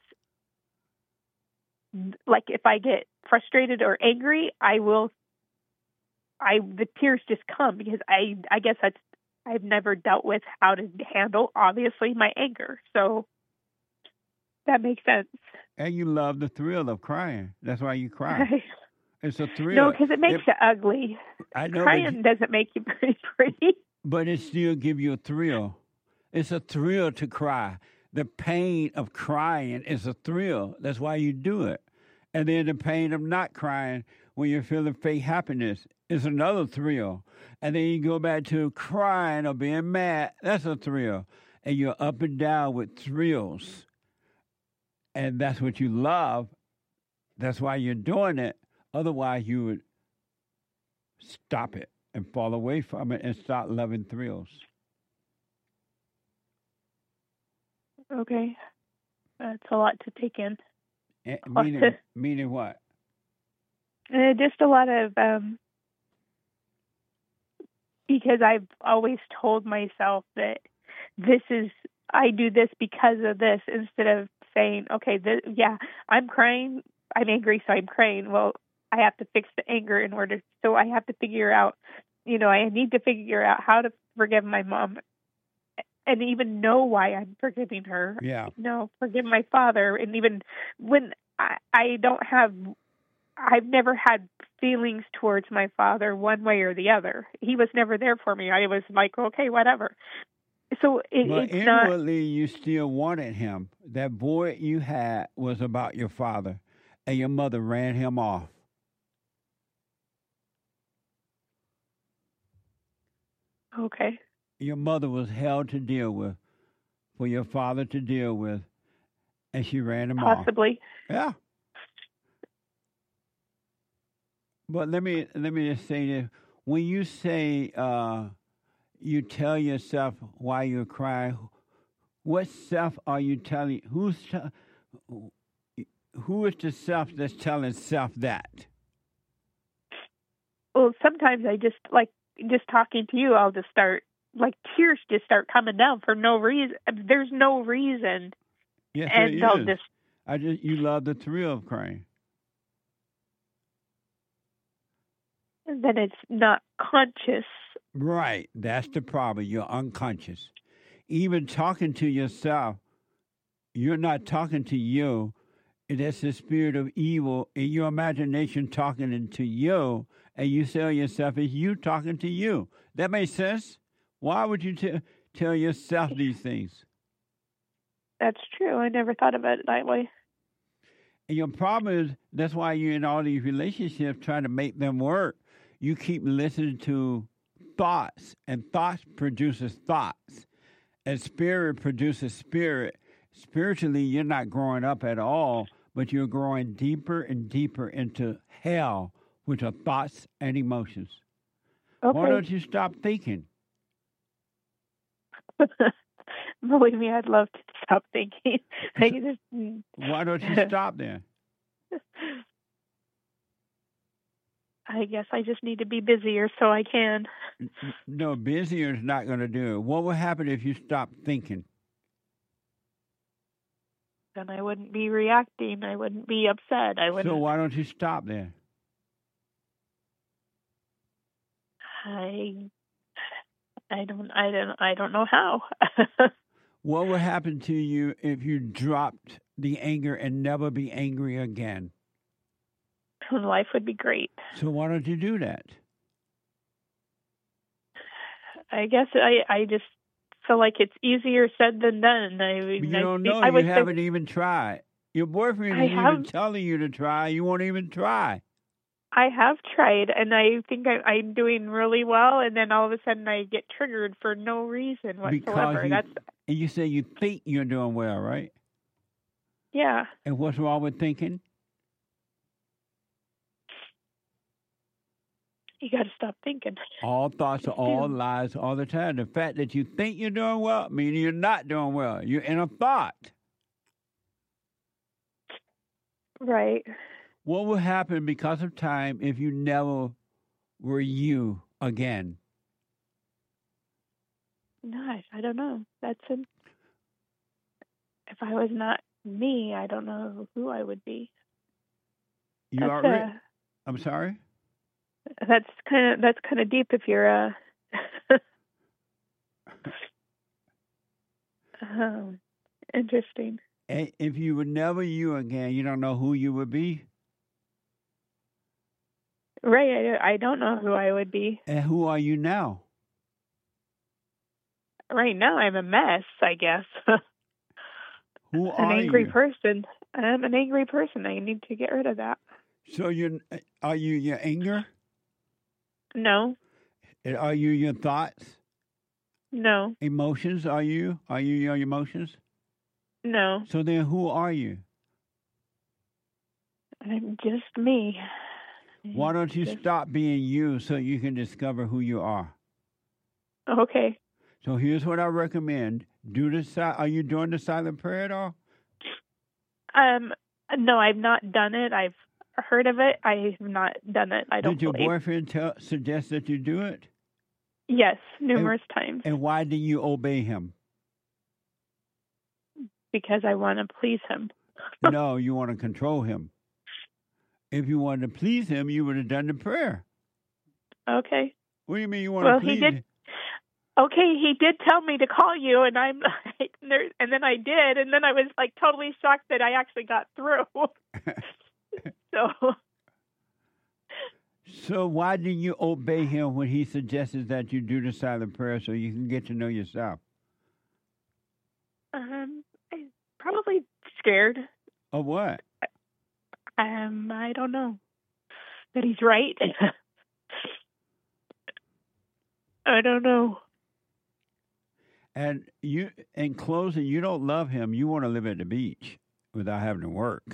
like if I get frustrated or angry, I will, I, the tears just come because I, I guess that's, I've never dealt with how to handle, obviously, my anger. So that makes sense. And you love the thrill of crying. That's why you cry. It's a thrill. No, because it makes It- you ugly. I know, but Crying you- doesn't make you pretty pretty. But it still give you a thrill. It's a thrill to cry. The pain of crying is a thrill. That's why you do it. And then the pain of not crying when you're feeling fake happiness is another thrill. And then you go back to crying or being mad. That's a thrill. And you're up and down with thrills. And that's what you love. That's why you're doing it. Otherwise, you would stop it and fall away from it and start loving thrills. Okay. That's a lot to take in. Eh, Lot Meaning, to- meaning what? Uh, just a lot of, um, because I've always told myself that this is, I do this because of this, instead of saying, okay, this, yeah, I'm crying, I'm angry, so I'm crying. Well, I have to fix the anger in order, so I have to figure out, you know, I need to figure out how to forgive my mom and even know why I'm forgiving her. Yeah. No, forgive my father. And even when I, I don't have, I've never had feelings towards my father one way or the other. He was never there for me. I was like, okay, whatever. So it, But it's not. inwardly, you still wanted him. That void you had was about your father, and your mother ran him off. Okay. Your mother was hell to deal with, for your father to deal with, and she ran him off. Possibly. Yeah. But let me let me just say this: when you say uh, you tell yourself why you're crying, what self are you telling? Who's te- who is the self that's telling self that? Well, sometimes I just like just talking to you. I'll just start like tears just start coming down for no reason. There's no reason, Yes, and it I'll is. just I just you love the thrill of crying. then it's not conscious. Right. That's the problem. You're unconscious. Even talking to yourself, you're not talking to you. That's the spirit of evil in your imagination talking to you, and you tell yourself it's you talking to you. That makes sense? Why would you t- tell yourself these things? That's true. I never thought about it that way. And your problem is that's why you're in all these relationships trying to make them work. You keep listening to thoughts, and thoughts produces thoughts, and spirit produces spirit, spiritually, you're not growing up at all, but you're growing deeper and deeper into hell, which are thoughts and emotions. Okay. Why don't you stop thinking? Believe me, I'd love to stop thinking. I just, Why don't you stop then? I guess I just need to be busier so I can. No, busier is not going to do it. What would happen if you stopped thinking? Then I wouldn't be reacting. I wouldn't be upset. I wouldn't. So why don't you stop then? I, I don't. I don't. I don't know how. What would happen to you if you dropped the anger and never be angry again? Life would be great. So why don't you do that? I guess I. I just feel like it's easier said than done. I mean, You don't I, know. I You would haven't say, even tried. Your boyfriend I is even have- telling you to try. You won't even try. I have tried, and I think I, I'm doing really well. And then all of a sudden, I get triggered for no reason whatsoever. Because you, That's and you say you think you're doing well, right? yeah. And what's wrong with thinking? You got to stop thinking. All thoughts are all lies all the time. The fact that you think you're doing well means you're not doing well. You're in a thought. Right. What will happen because of time if you never were you again? No, I, I don't know. That's an. If I was not me, I don't know who I would be. You That's, are. uh, I'm sorry. That's kind of that's kind of deep. If you're uh, um, interesting. And if you were never you again, you don't know who you would be. Right. I, I don't know who I would be. And who are you now? Right now, I'm a mess, I guess. Who An are angry you? person. I'm an angry person. I need to get rid of that. So you are you your anger? No. And are you your thoughts? No. Emotions? Are you? Are you your emotions? No. So then, who are you? I'm just me. Why don't you stop being you so you can discover who you are? Okay. So here's what I recommend: do the si- Are you doing the silent prayer at all? Um. No, I've not done it. I've heard of it. I have not done it. I don't Did your believe. boyfriend tell, suggest that you do it? Yes, numerous times. And why do you obey him? Because I want to please him. No, you want to control him. If you wanted to please him, you would have done the prayer. Okay. What do you mean you want Well, to he please did. him? Okay, he did tell me to call you, and I'm, there, and then I did, and then I was like totally shocked that I actually got through. So, So why do you obey him when he suggests that you do the silent prayer so you can get to know yourself? um, I'm probably scared. Of what? Um, I don't know that he's right. I don't know. And you, in closing, you don't love him. You want to live at the beach without having to work.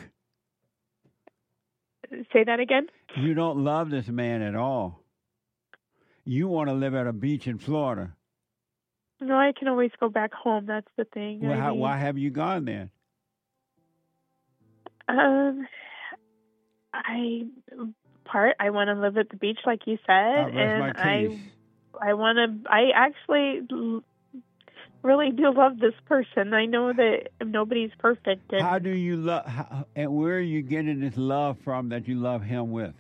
Say that again. You don't love this man at all. You want to live at a beach in Florida. No, I can always go back home. That's the thing. Well, I how, mean, why have you gone then? Um, I part. I want to live at the beach, like you said, I rest and my case. I, I want to. I actually l- really do love this person. I know that nobody's perfect. And How do you love, how, and where are you getting this love from that you love him with?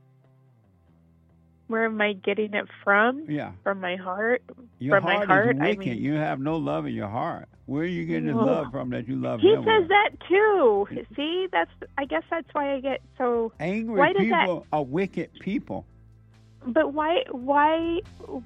where am I getting it from? Yeah. From my heart. Your from heart my heart. is I wicked. mean, You have no love in your heart. Where are you getting this Well, love from that you love he him says with? that too. See, that's. I guess that's why I get so Angry Why does that? people are wicked people. But why? Why?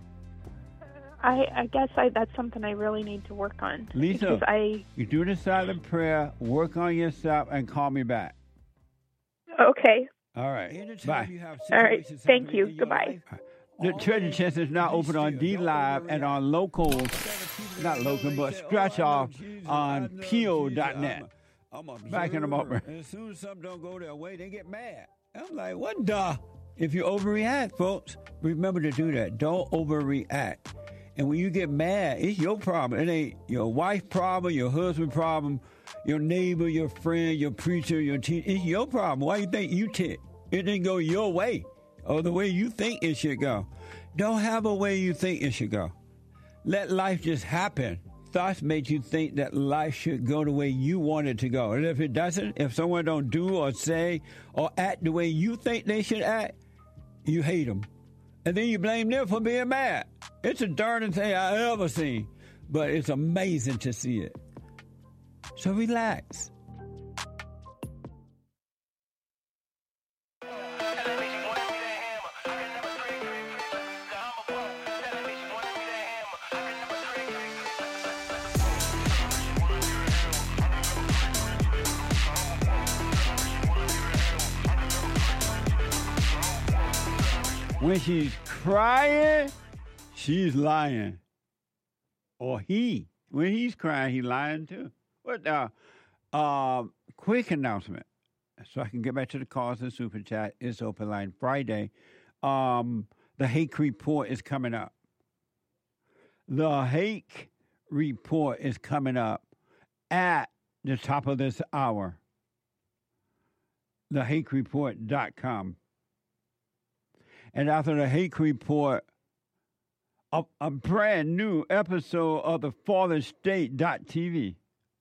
I I guess I that's something I really need to work on. Lisa, because I you do the silent prayer, work on yourself, and call me back. okay. All right. Bye. All right. Thank you. Goodbye. The treasure chest is now open on D Live and on local, not local, but scratch off on P O dot net. Back in a moment. And as soon as something don't go their way, they get mad. I'm like, what the? If you overreact, folks, remember to do that. Don't overreact. And when you get mad, it's your problem. It ain't your wife's problem, your husband's problem, your neighbor, your friend, your preacher, your teacher. It's your problem. Why you think you tick? It didn't go your way or the way you think it should go. Don't have a way you think it should go. Let life just happen. Thoughts make you think that life should go the way you want it to go. And if it doesn't, if someone don't do or say or act the way you think they should act, you hate them. And then you blame them for being mad. It's the darndest thing I ever seen. But it's amazing to see it. So relax. When she's crying, she's lying. Or he. When he's crying, he's lying too. What uh, uh, quick announcement. So I can get back to the calls and super chat. It's open line Friday. Um, the Hake Report is coming up. The Hake Report is coming up at the top of this hour. the hake report dot com. And after the Hake Report, a, a brand new episode of the Fallen State dot T V.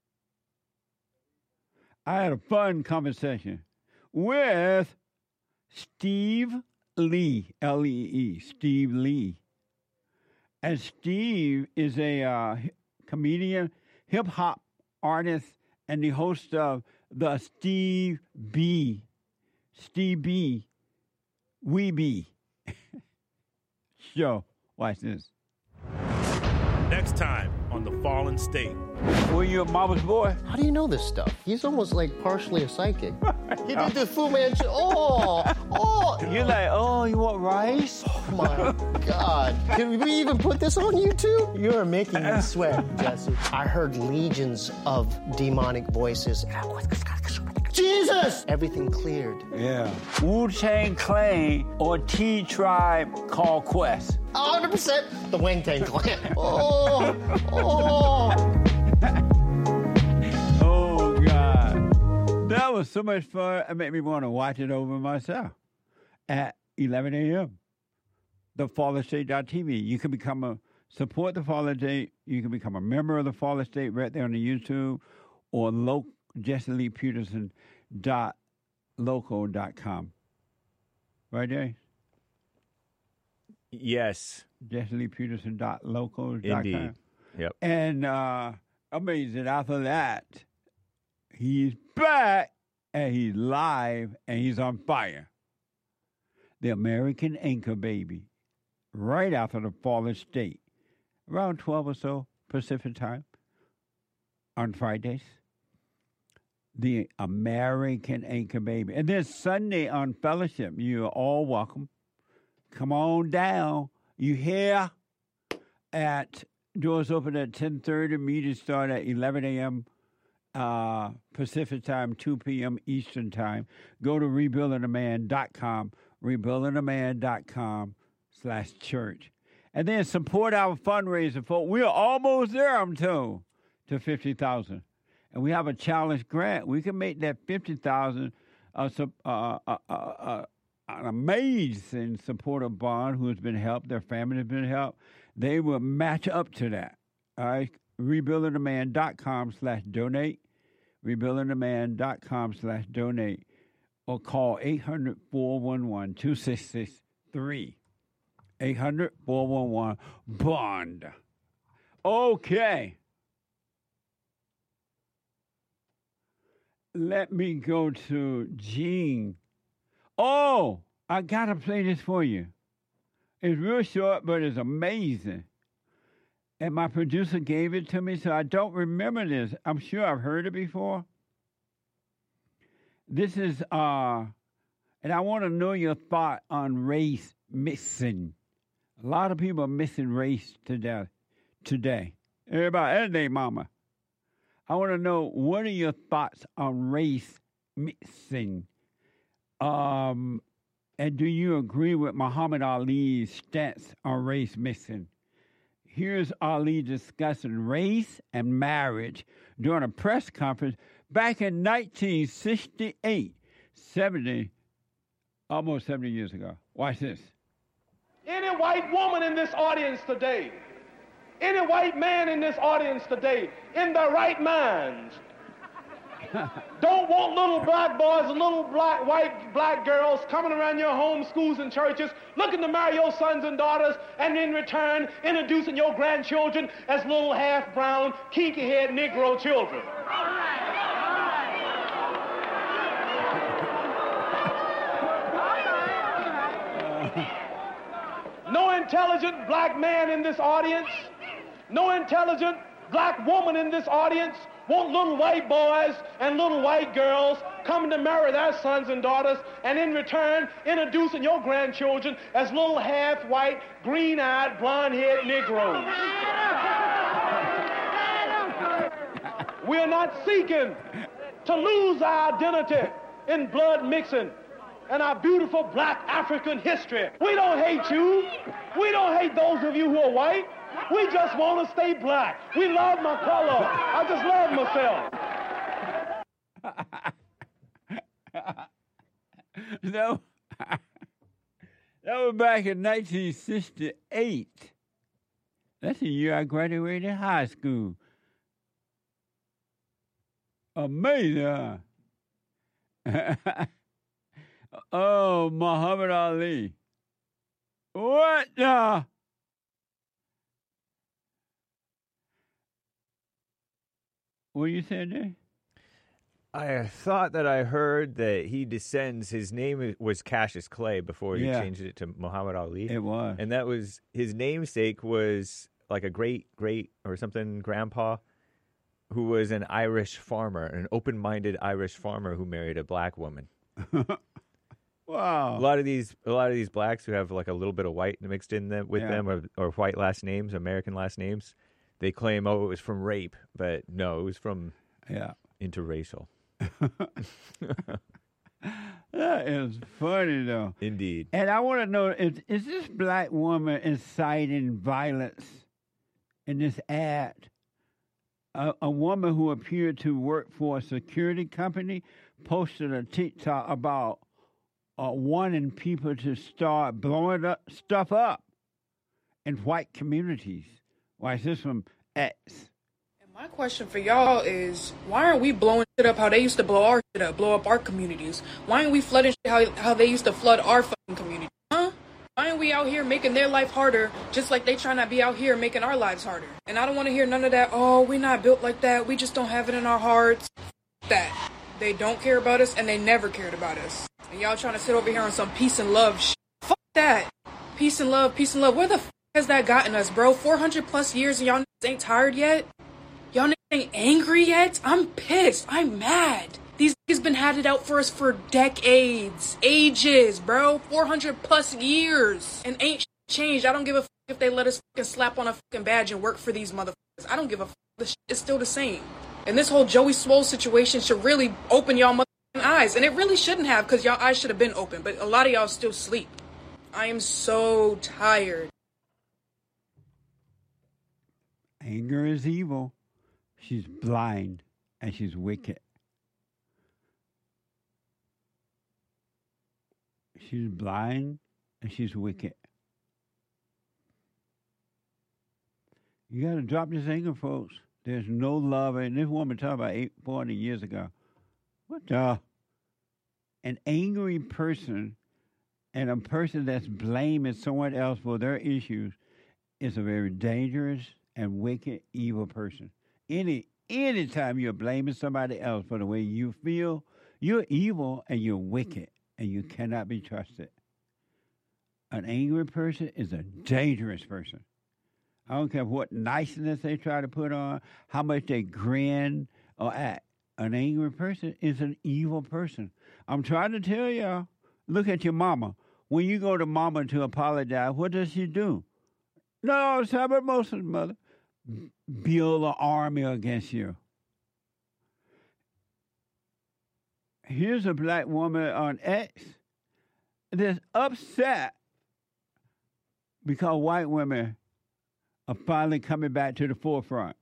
I had a fun conversation with Steve Lee, L E E, Steve Lee. And Steve is a uh, comedian, hip-hop artist, and the host of the Steve B. Steve B. We Be show. Watch this. Next time on The Fallen State. Were you a mama's boy? How do you know this stuff? He's almost like partially a psychic. He did the Fu Manchu. Oh, oh. You're like, oh, you want rice? Oh, my God. Can we even put this on YouTube? You're making me sweat, Jesse. I heard legions of demonic voices. Jesus! Everything cleared. Yeah. Wu-Tang Clan or T-Tribe Called Quest. one hundred percent the Wing Tang Clan. Oh, oh. Oh, God. That was so much fun. It made me want to watch it over myself at eleven a.m. The Fallen State dot T V. You can become a, support the Fallen State. You can become a member of the Fallen State right there on the YouTube or local. Jesse Lee Peterson dot local dot com. Right there? Yes. Jesse Lee Peterson dot local dot com. Indeed. Yep. And uh, amazing. After that, he's back and he's live and he's on fire. The American Anchor Baby. Right after the Fallen State. Around twelve or so Pacific time. On Fridays. The American Anchor Baby. And then Sunday on Fellowship, you're all welcome. Come on down. You here at, doors open at ten thirty, meetings start at eleven a.m. Uh, Pacific time, two p.m. Eastern time. Go to rebuilding a man dot com, rebuilding a man dot com slash church. And then support our fundraiser, folks. We're almost there, I'm told, to fifty thousand. And we have a challenge grant. We can make that fifty thousand dollars uh, uh, uh, uh, uh, an amazing supporter bond who has been helped. Their family has been helped. They will match up to that. All right. rebuilding a man dot com slash donate. rebuilding a man dot com slash donate. Or call eight hundred, four one one, two six six three. eight hundred, four one one, BOND. Okay. Let me go to Gene. Oh, I got to play this for you. It's real short, but it's amazing. And my producer gave it to me, so I don't remember this. I'm sure I've heard it before. This is, uh, and I want to know your thought on race mixing. A lot of people are missing race today. Today, everybody, every day, mama. I want to know, what are your thoughts on race mixing? Um, and do you agree with Muhammad Ali's stance on race mixing? Here's Ali discussing race and marriage during a press conference back in nineteen sixty-eight, seventy, almost seventy years ago. Watch this. Any white woman in this audience today, any white man in this audience today, in their right minds, don't want little black boys and little black, white, black girls coming around your home, schools, and churches looking to marry your sons and daughters, and in return introducing your grandchildren as little half-brown, kinky-haired Negro children. No intelligent black man in this audience, no intelligent black woman in this audience want little white boys and little white girls coming to marry their sons and daughters, and in return introducing your grandchildren as little half-white, green-eyed, blonde-haired Negroes. We are not seeking to lose our identity in blood mixing and our beautiful black African history. We don't hate you. We don't hate those of you who are white. We just want to stay black. We love my color. I just love myself. No, that was back in nineteen sixty-eight. That's the year I graduated high school. Amazing, huh? Oh, Muhammad Ali. What the? What you saying there? I thought that I heard that he descends. His name was Cassius Clay before he Yeah. changed it to Muhammad Ali. It was. And that was his namesake was like a great great or something grandpa who was an Irish farmer, an open-minded Irish farmer who married a black woman. Wow. A lot of these a lot of these blacks who have like a little bit of white mixed in them with Yeah. them or or white last names, American last names, they claim, oh, it was from rape, but no, it was from yeah interracial. That is funny, though. Indeed. And I want to know, is, is this black woman inciting violence in this ad? A, a woman who appeared to work for a security company posted a TikTok about uh, wanting people to start blowing up, stuff up in white communities. Why is this from X? My question for y'all is, why aren't we blowing shit up how they used to blow our shit up, blow up our communities? Why aren't we flooding shit how, how they used to flood our fucking community? Huh? Why aren't we out here making their life harder just like they trying to be out here making our lives harder? And I don't want to hear none of that, oh, we're not built like that, we just don't have it in our hearts. That. They don't care about us and they never cared about us. And y'all trying to sit over here on some peace and love shit. Fuck that. Peace and love, peace and love. Where the f*** has that gotten us, bro? four hundred plus years and y'all niggas ain't tired yet? Y'all niggas ain't angry yet? I'm pissed. I'm mad. These niggas been had it out for us for decades. Ages, bro. four hundred plus years. And ain't shit changed. I don't give a f*** if they let us fucking slap on a fucking badge and work for these motherfuckers. I don't give a f***. The shit is still the same. And this whole Joey Swole situation should really open y'all motherfucking eyes. And it really shouldn't have, because y'all eyes should have been open. But a lot of y'all still sleep. I am so tired. Anger is evil. She's blind and she's wicked. She's blind and she's wicked. You got to drop this anger, folks. There's no love. And this woman talked about eight, four hundred years ago. What the? An angry person and a person that's blaming someone else for their issues is a very dangerous and wicked, evil person. Any anytime you're blaming somebody else for the way you feel, you're evil and you're wicked and you cannot be trusted. An angry person is a dangerous person. I don't care what niceness they try to put on, how much they grin or act. An angry person is an evil person. I'm trying to tell y'all, look at your mama. When you go to mama to apologize, what does she do? No, it's not about Moses' mother. Build an army against you. Here's a black woman on X that's upset because white women are finally coming back to the forefront.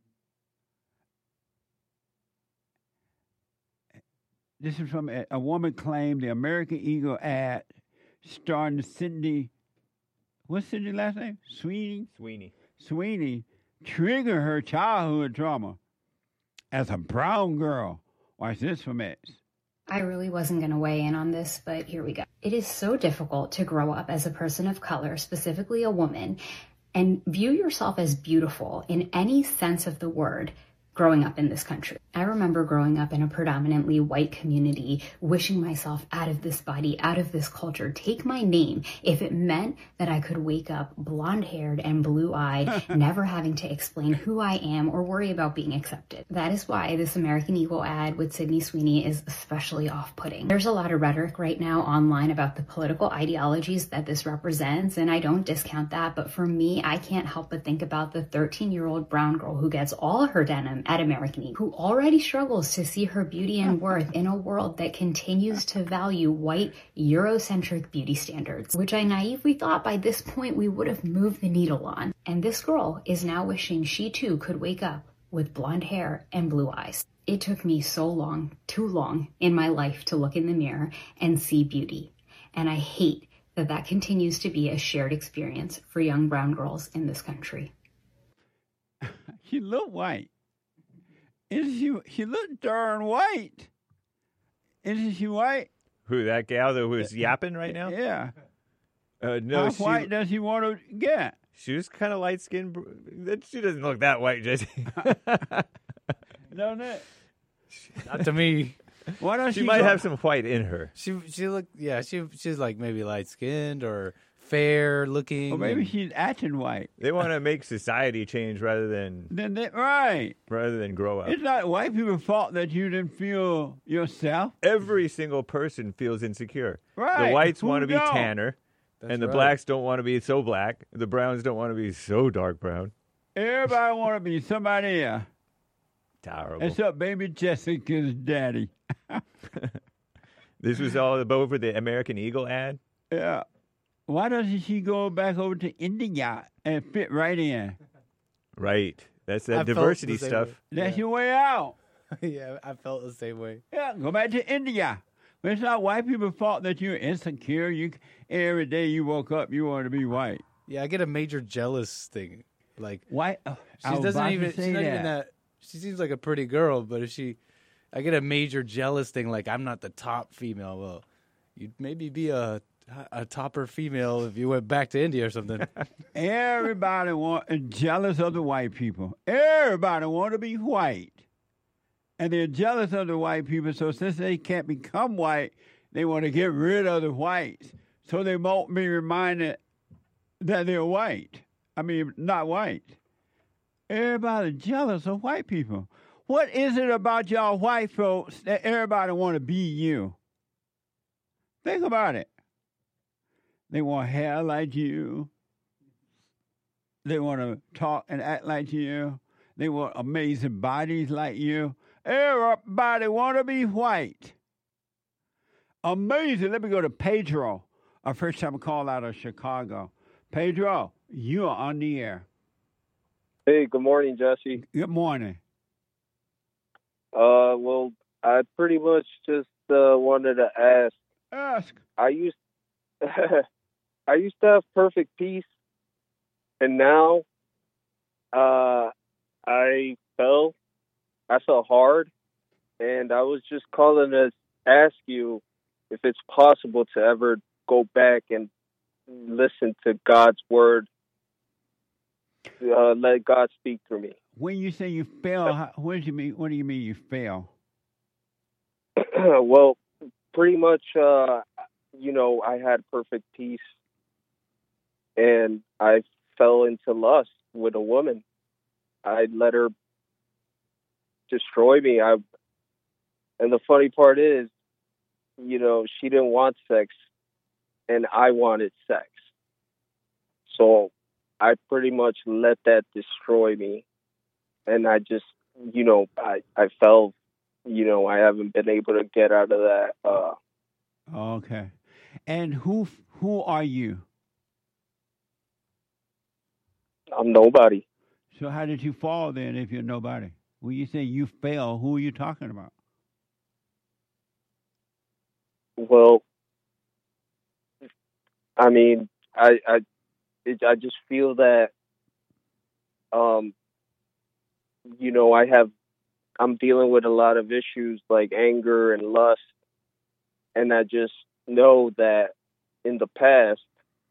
This is from a, a woman claimed the American Eagle ad starring Cindy, what's Cindy's last name? Sweeney? Sweeney. Sweeney triggered her childhood trauma as a brown girl. Watch this from X. I really wasn't going to weigh in on this, but here we go. It is so difficult to grow up as a person of color, specifically a woman, and view yourself as beautiful in any sense of the word growing up in this country. I remember growing up in a predominantly white community, wishing myself out of this body, out of this culture, take my name, if it meant that I could wake up blonde-haired and blue-eyed, never having to explain who I am or worry about being accepted. That is why this American Eagle ad with Sydney Sweeney is especially off-putting. There's a lot of rhetoric right now online about the political ideologies that this represents, and I don't discount that, but for me, I can't help but think about the thirteen-year-old brown girl who gets all her denim at American Eagle, who already struggles to see her beauty and worth in a world that continues to value white, Eurocentric beauty standards, which I naively thought by this point we would have moved the needle on. And this girl is now wishing she too could wake up with blonde hair and blue eyes. It took me so long, too long in my life to look in the mirror and see beauty. And I hate that that continues to be a shared experience for young brown girls in this country. She looked white. Isn't she? She looked darn white. Isn't she white? Who, that gal that was yapping right now? Yeah. Uh, no, How she, white does he want to get? She was kind of light skinned. She doesn't look that white, Jesse. No, no. Not to me. Why don't she she might go- have some white in her. She she looked yeah she she's like maybe light skinned or fair looking. Or maybe and- she's acting white. They want to make society change rather than Then they, right. rather than grow up. It's not white people's fault that you didn't feel yourself. Every single person feels insecure. Right. The whites Who want to be don't? tanner, That's and the right. blacks don't want to be so black. The browns don't want to be so dark brown. Everybody want to be somebody else. Terrible. Except baby Jessica's daddy. This was all over the American Eagle ad. Yeah. Why doesn't she go back over to India and fit right in? Right. That's that I felt diversity the same stuff. way. That's your way out. Yeah, I felt the same way. Yeah, go back to India. But it's not white people's fault that you're insecure. You every day you woke up, you want to be white. Yeah, I get a major jealous thing. Like White. Oh, I she was doesn't about to even. say She's not that. even that. She seems like a pretty girl, but if she, I get a major jealous thing. Like I'm not the top female. Well, you'd maybe be a a topper female if you went back to India or something. Everybody want is jealous of the white people. Everybody want to be white, and they're jealous of the white people. So since they can't become white, they want to get rid of the whites, so they won't be reminded that they're white. I mean, not white. Everybody jealous of white people. What is it about y'all white folks that everybody want to be you? Think about it. They want hair like you. They want to talk and act like you. They want amazing bodies like you. Everybody want to be white. Amazing. Let me go to Pedro. Our first time call out of Chicago. Pedro, you are on the air. Hey, good morning, Jesse. Good morning. Uh, well, I pretty much just uh, wanted to ask. Ask. I used, I used to have perfect peace, and now, uh, I fell. I fell hard, and I was just calling to ask you if it's possible to ever go back and listen to God's word. Uh, let God speak through me. When you say you fail, how, what do you mean? What do you mean you fail? Well, pretty much, uh, you know, I had perfect peace, and I fell into lust with a woman. I let her destroy me. I, and the funny part is, you know, she didn't want sex, and I wanted sex. So I pretty much let that destroy me. And I just, you know, I, I felt, you know, I haven't been able to get out of that. Uh, Okay. And who who are you? I'm nobody. So how did you fall then if you're nobody? When you say you fell, who are you talking about? Well, I mean, I I it, I just feel that, um, you know, I have I'm dealing with a lot of issues like anger and lust, and I just know that in the past,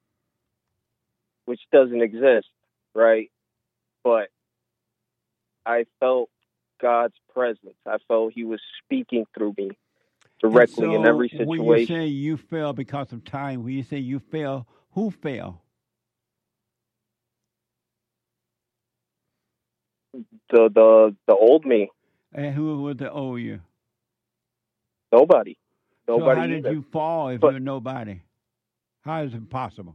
which doesn't exist, right? But I felt God's presence. I felt He was speaking through me directly And in so every when you situation. say you fell because of time, when you say you fell, who fell? The the the old me. And who was the old you? Nobody. Nobody So how did either. you fall if But- you're nobody? How is it possible?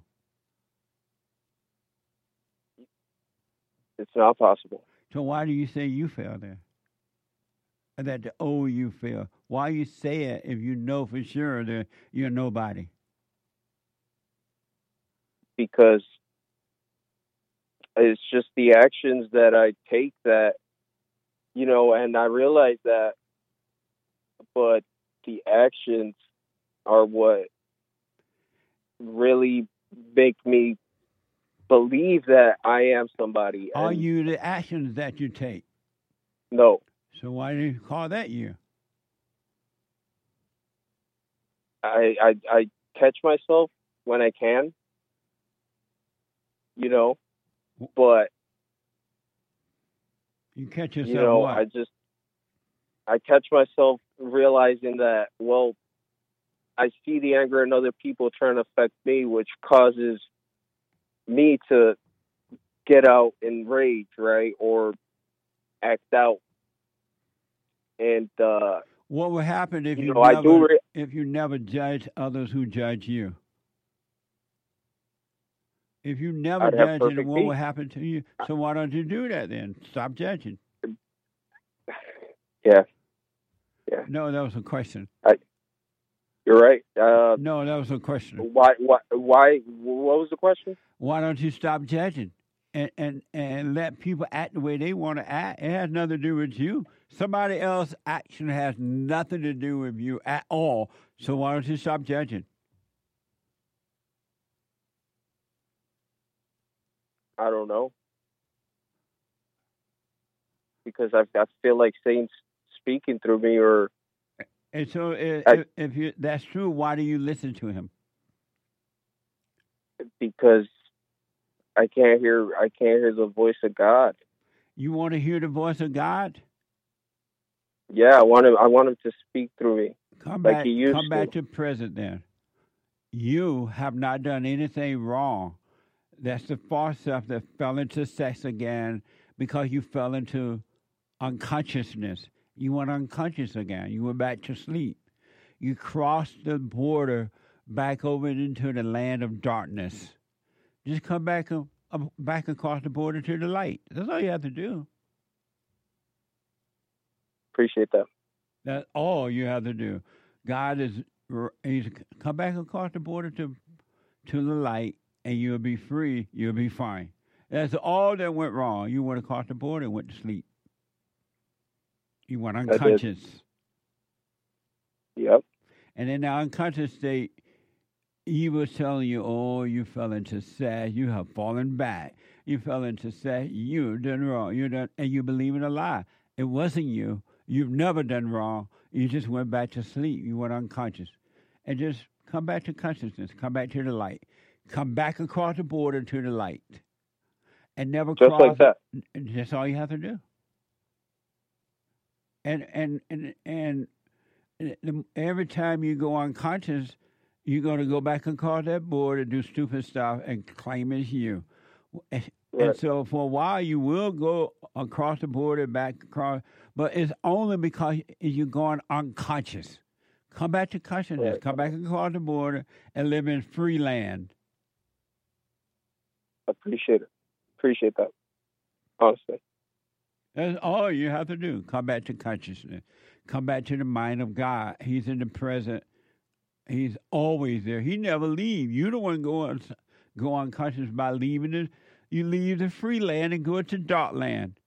It's not possible. So why do you say you fell then? And that the old you fell. Why you say it if you know for sure that you're nobody? Because it's just the actions that I take that, you know, and I realize that, but the actions are what really make me believe that I am somebody. Are And you the actions that you take? no, So why do you call that you? I, I I catch myself when I can, you know, but You catch yourself you know, what? I just I catch myself realizing that, well, I see the anger in other people trying to affect me, which causes me to get out in rage, right, or act out. And uh, What would happen if you you, know, I never do re- if you never judge others who judge you? If you never I'd have judge perfect anyone, what peace. would happen to you? So why don't you do that then? Stop judging. Yeah, yeah. No, that was a question. I, you're right. Uh, No, that was a question. why? Why? Why? What was the question? Why don't you stop judging and and, and let people act the way they want to act? It has nothing to do with you. Somebody else's action has nothing to do with you at all. So why don't you stop judging? I don't know. Because I, I feel like Satan's speaking through me, or And so if, I- if, if you, that's true, why do you listen to him? because I can't hear. I can't hear the voice of God. You want to hear the voice of God? Yeah, I want him. I want him to speak through me, Come like back, he used come to. back to present then. You have not done anything wrong. That's the false self that fell into sex again because you fell into unconsciousness. You went unconscious again. You went back to sleep. You crossed the border back over into the land of darkness. Just come back, uh, uh, back across the border to the light. That's all you have to do. Appreciate that. That's all you have to do. God is he's come back across the border to to the light, and you'll be free. You'll be fine. That's all that went wrong. You went across the border and went to sleep. You went did. unconscious. Yep. And in the unconscious state, he was telling you, oh, you fell into sex. You have fallen back. You fell into sex. You've done wrong. You done, and you believe in a lie. It wasn't you. You've never done wrong. You just went back to sleep. You went unconscious. And just come back to consciousness. Come back to the light. Come back across the border to the light. And never Just cross. like that. And that's all you have to do. And and and and the, every time you go unconscious, you're going to go back across that border, do stupid stuff, and claim it's you. And, Right. and so for a while, you will go across the border, back across, but it's only because you're going unconscious. Come back to consciousness. Right. Come back across the border and live in free land. Appreciate it. Appreciate that. Honestly. That's all you have to do. Come back to consciousness. Come back to the mind of God. He's in the present. He's always there. He never leaves. You don't want to go on, go unconscious by leaving it. You leave the free land and go to dark land.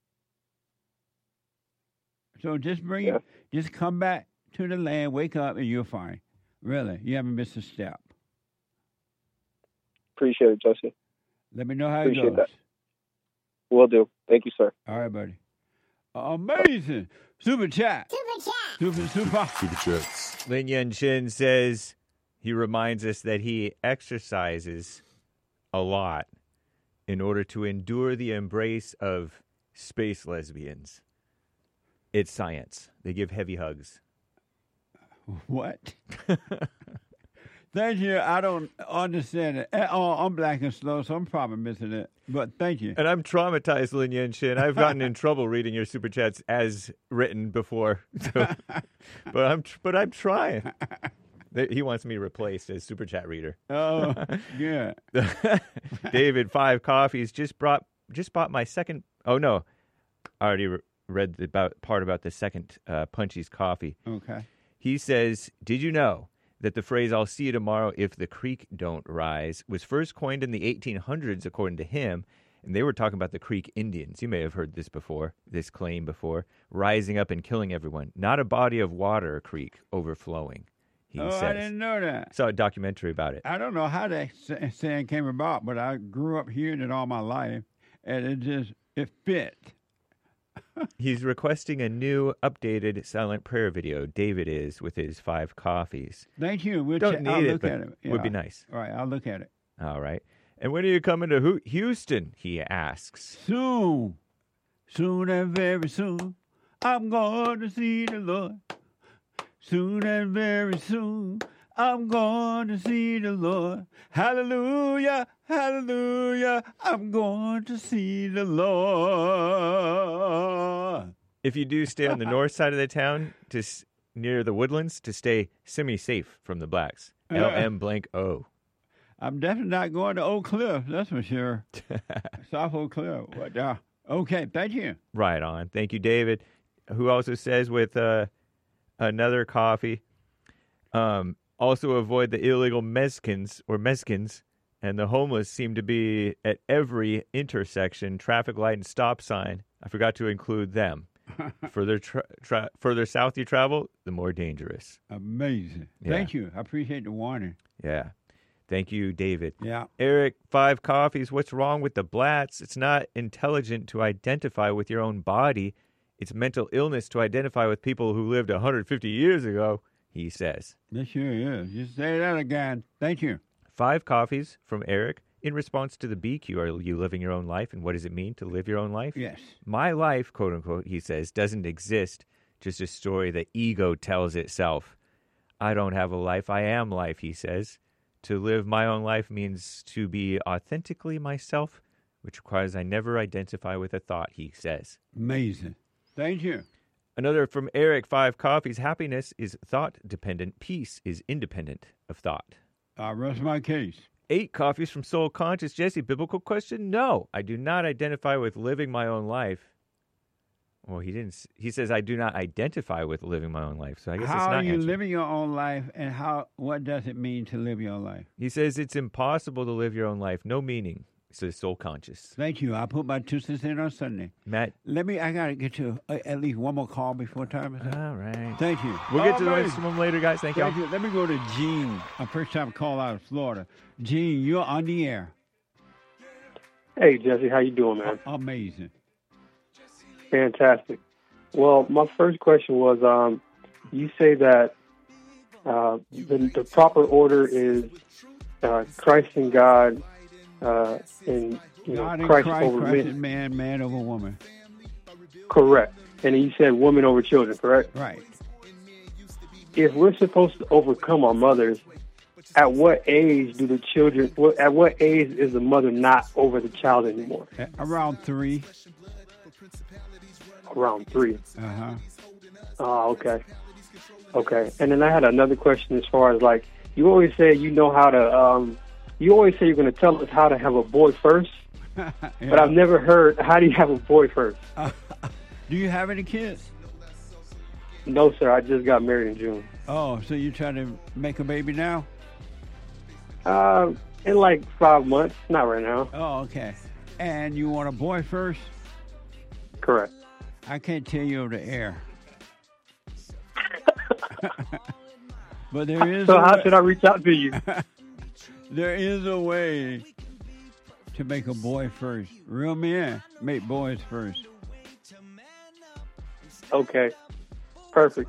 So just bring Yeah. it. Just come back to the land, wake up, and you're fine. Really, you haven't missed a step. Appreciate it, Jesse. Let me know how Appreciate it goes. that. Will do. Thank you, sir. All right, buddy. Amazing. Super chat. Super chat. Super, super. Super chats. Lin Yan Shin says he reminds us that he exercises a lot in order to endure the embrace of space lesbians. It's science. They give heavy hugs. What? Thank you. I don't understand it. at all. I'm black and slow, so I'm probably missing it. But thank you. And I'm traumatized, Lin Yan Shin. I've gotten in trouble reading your super chats as written before. So, but I'm but I'm trying. He wants me replaced as super chat reader. Oh, yeah. David, five coffees. Just brought just bought my second. Oh no, I already re- read the about part about the second uh, Punchy's coffee. Okay. He says, "Did you know that the phrase 'I'll see you tomorrow if the creek don't rise' was first coined in the eighteen hundreds, according to him?" And they were talking about the Creek Indians. You may have heard this before, this claim before, rising up and killing everyone. Not a body of water, a creek overflowing. He oh, says. I didn't know that. Saw a documentary about it. I don't know how that sa- saying came about, but I grew up hearing it all my life, and it just it fit. He's requesting a new, updated silent prayer video. David is with his five coffees. Thank you. We'll Don't check- need I'll it, look but at it. would be Yeah. nice. All right, I'll look at it. All right. And when are you coming to Hu- Houston? He asks. Soon, soon and very soon, I'm going to see the Lord. Soon and very soon, I'm going to see the Lord. Hallelujah, hallelujah, I'm going to see the Lord. If you do stay on the north side of the town, to s- near the woodlands, to stay semi-safe from the blacks. L M blank O. I'm definitely not going to Oak Cliff, that's for sure. South Oak Cliff. But, uh, okay, thank you. Right on. Thank you, David. Who also says with uh, another coffee, um, also avoid the illegal Mexicans or Mexicans, and the homeless seem to be at every intersection, traffic light, and stop sign. I forgot to include them. further tra- tra- further south you travel, the more dangerous. Amazing. Yeah. Thank you. I appreciate the warning. Yeah. Thank you, David. Yeah. Eric, five coffees. What's wrong with the blats? It's not intelligent to identify with your own body. It's mental illness to identify with people who lived one hundred fifty years ago, he says. It sure is. Just say that again. Thank you. Five coffees from Eric. In response to the B Q, are you living your own life? And what does it mean to live your own life? Yes. My life, quote unquote, he says, doesn't exist. Just a story the ego tells itself. I don't have a life. I am life, he says. To live my own life means to be authentically myself, which requires I never identify with a thought, he says. Amazing. Thank you. Another from Eric, five coffees. Happiness is thought-dependent. Peace is independent of thought. I rest my case. Eight coffees from Soul Conscious. Jesse, biblical question? No, I do not identify with living my own life. Well, he didn't. s- He says I do not identify with living my own life. So I guess how it's not are you answered. living your own life, and how? What does it mean to live your life? He says it's impossible to live your own life. No meaning. Says Soul Conscious. Thank you. I put my two cents in on Sunday. Matt, let me. I gotta get to uh, at least one more call before time is up. All right. Thank you. We'll get to the Amazing. rest of them later, guys. Thank, Thank you. you. Let me go to Gene. A first time call out of Florida. Gene, you're on the air. Hey, Jesse, how you doing, man? Amazing. Fantastic. Well, my first question was, um, you say that uh, the, the proper order is uh, Christ and God, uh, and you know God in Christ, Christ, over Christ men. is man, man over woman. Correct. And then you said woman over children, correct? Right. If we're supposed to overcome our mothers, at what age do the children? what- At what age is the mother not over the child anymore? Uh, Around three. Around three. Uh huh. Oh, okay. Okay. And then I had another question as far as like, you always say you know how to, um, you always say you're going to tell us how to have a boy first. But I've never heard, how do you have a boy first? Uh, do you have any kids? No, sir. I just got married in June. Oh, so you're trying to make a baby now? Uh, in like five months. Not right now. Oh, okay. And you want a boy first? Correct. I can't tell you over the air. But there is. So a how way. should I reach out to you? There is a way to make a boy first. Real men make boys first. Okay. Perfect.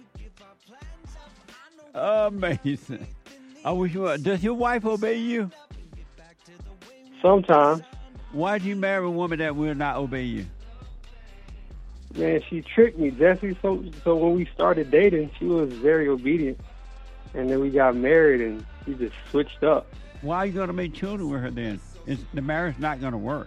Amazing. I wish you would. Does your wife obey you? Sometimes. Why do you marry a woman that will not obey you? Man, she tricked me, Jesse. So, so when we started dating, she was very obedient. And then we got married, and she just switched up. Why are you going to make children with her then? It's, the marriage not going to work.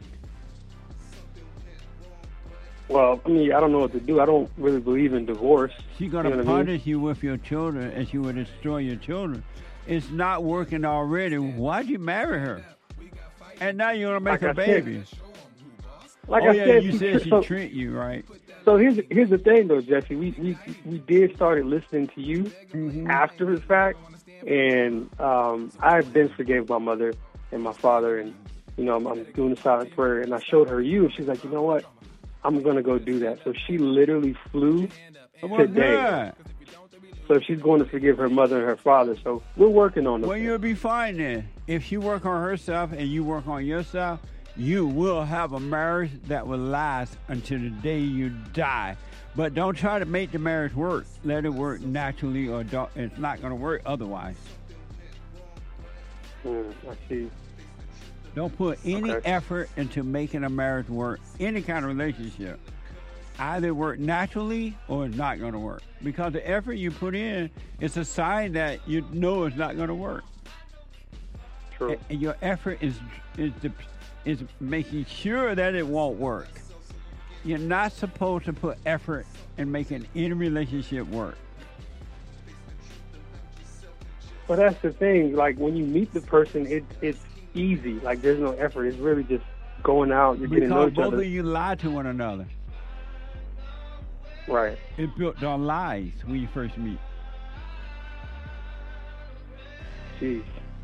Well, I mean, I don't know what to do. I don't really believe in divorce. She's going to you know what I mean? punish you with your children, and she will destroy your children. It's not working already. Why'd you marry her? And now you're going to make Like her I said- babies. Like oh, I yeah, said, you she said tri- she so- treat you right. So here's here's the thing, though, Jesse. We we we did started listening to you Mm-hmm. after the fact, and um, I've been forgave my mother and my father, and you know I'm, I'm doing the silent prayer, and I showed her you, and she's like, you know what, I'm gonna go do that. So she literally flew Oh, today. So she's going to forgive her mother and her father. So we're working on it. Well, you'll be fine then. If she work on herself and you work on yourself, you will have a marriage that will last until the day you die. But don't try to make the marriage work. Let it work naturally, or don't, it's not going to work otherwise. Mm, I see. Don't put any Okay. effort into making a marriage work, any kind of relationship. Either work naturally or it's not going to work. Because the effort you put in is a sign that you know it's not going to work. True. And your effort is is the, is making sure that it won't work. You're not supposed to put effort in making any relationship work. But that's the thing. Like when you meet the person, it it's easy. Like there's no effort. It's really just going out. You're getting to know Because each both other. of you lie to one another. Right. It's built on lies when you first meet. Jeez.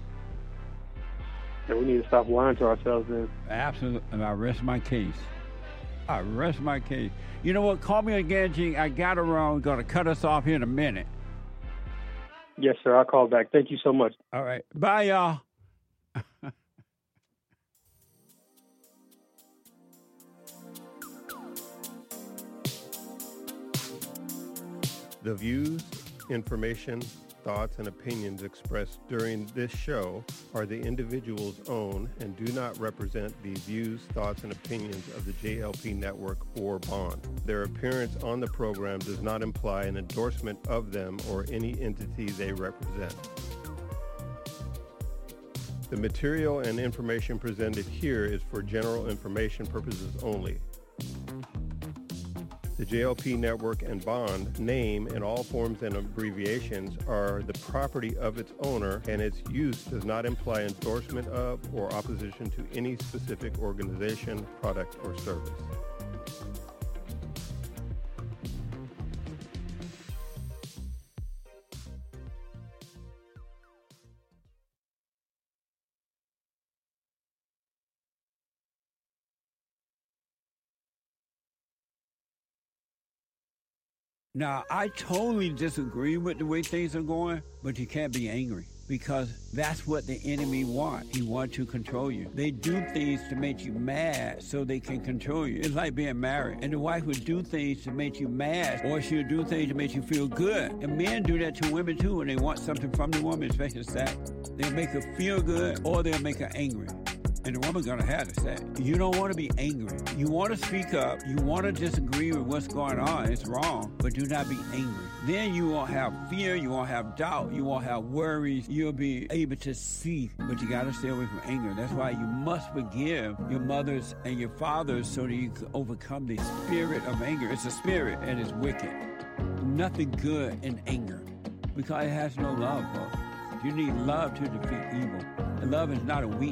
And we need to stop lying to ourselves then. Absolutely. And I rest my case. I rest my case. You know what? Call me again, Gene. I got it wrong. Going to cut us off here in a minute. Yes, sir. I'll call back. Thank you so much. All right. Bye, y'all. The views, information, thoughts, and opinions expressed during this show are the individual's own and do not represent the views, thoughts, and opinions of the J L P Network or Bond. Their appearance on the program does not imply an endorsement of them or any entity they represent. The material and information presented here is for general information purposes only. The J L P Network and Bond name and all forms and abbreviations are the property of its owner, and its use does not imply endorsement of or opposition to any specific organization, product, or service. Now, I totally disagree with the way things are going, but you can't be angry because that's what the enemy wants. He wants to control you. They do things to make you mad so they can control you. It's like being married. And the wife would do things to make you mad, or she'll do things to make you feel good. And men do that to women too when they want something from the woman, especially sex. They'll make her feel good or they'll make her angry. And the woman's gonna have to say, you don't want to be angry. You want to speak up. You want to disagree with what's going on. It's wrong, but do not be angry. Then you won't have fear. You won't have doubt. You won't have worries. You'll be able to see, but you got to stay away from anger. That's why you must forgive your mothers and your fathers so that you can overcome the spirit of anger. It's a spirit and it's wicked. Nothing good in anger because it has no love, folks. You need love to defeat evil. And love is not a weakness.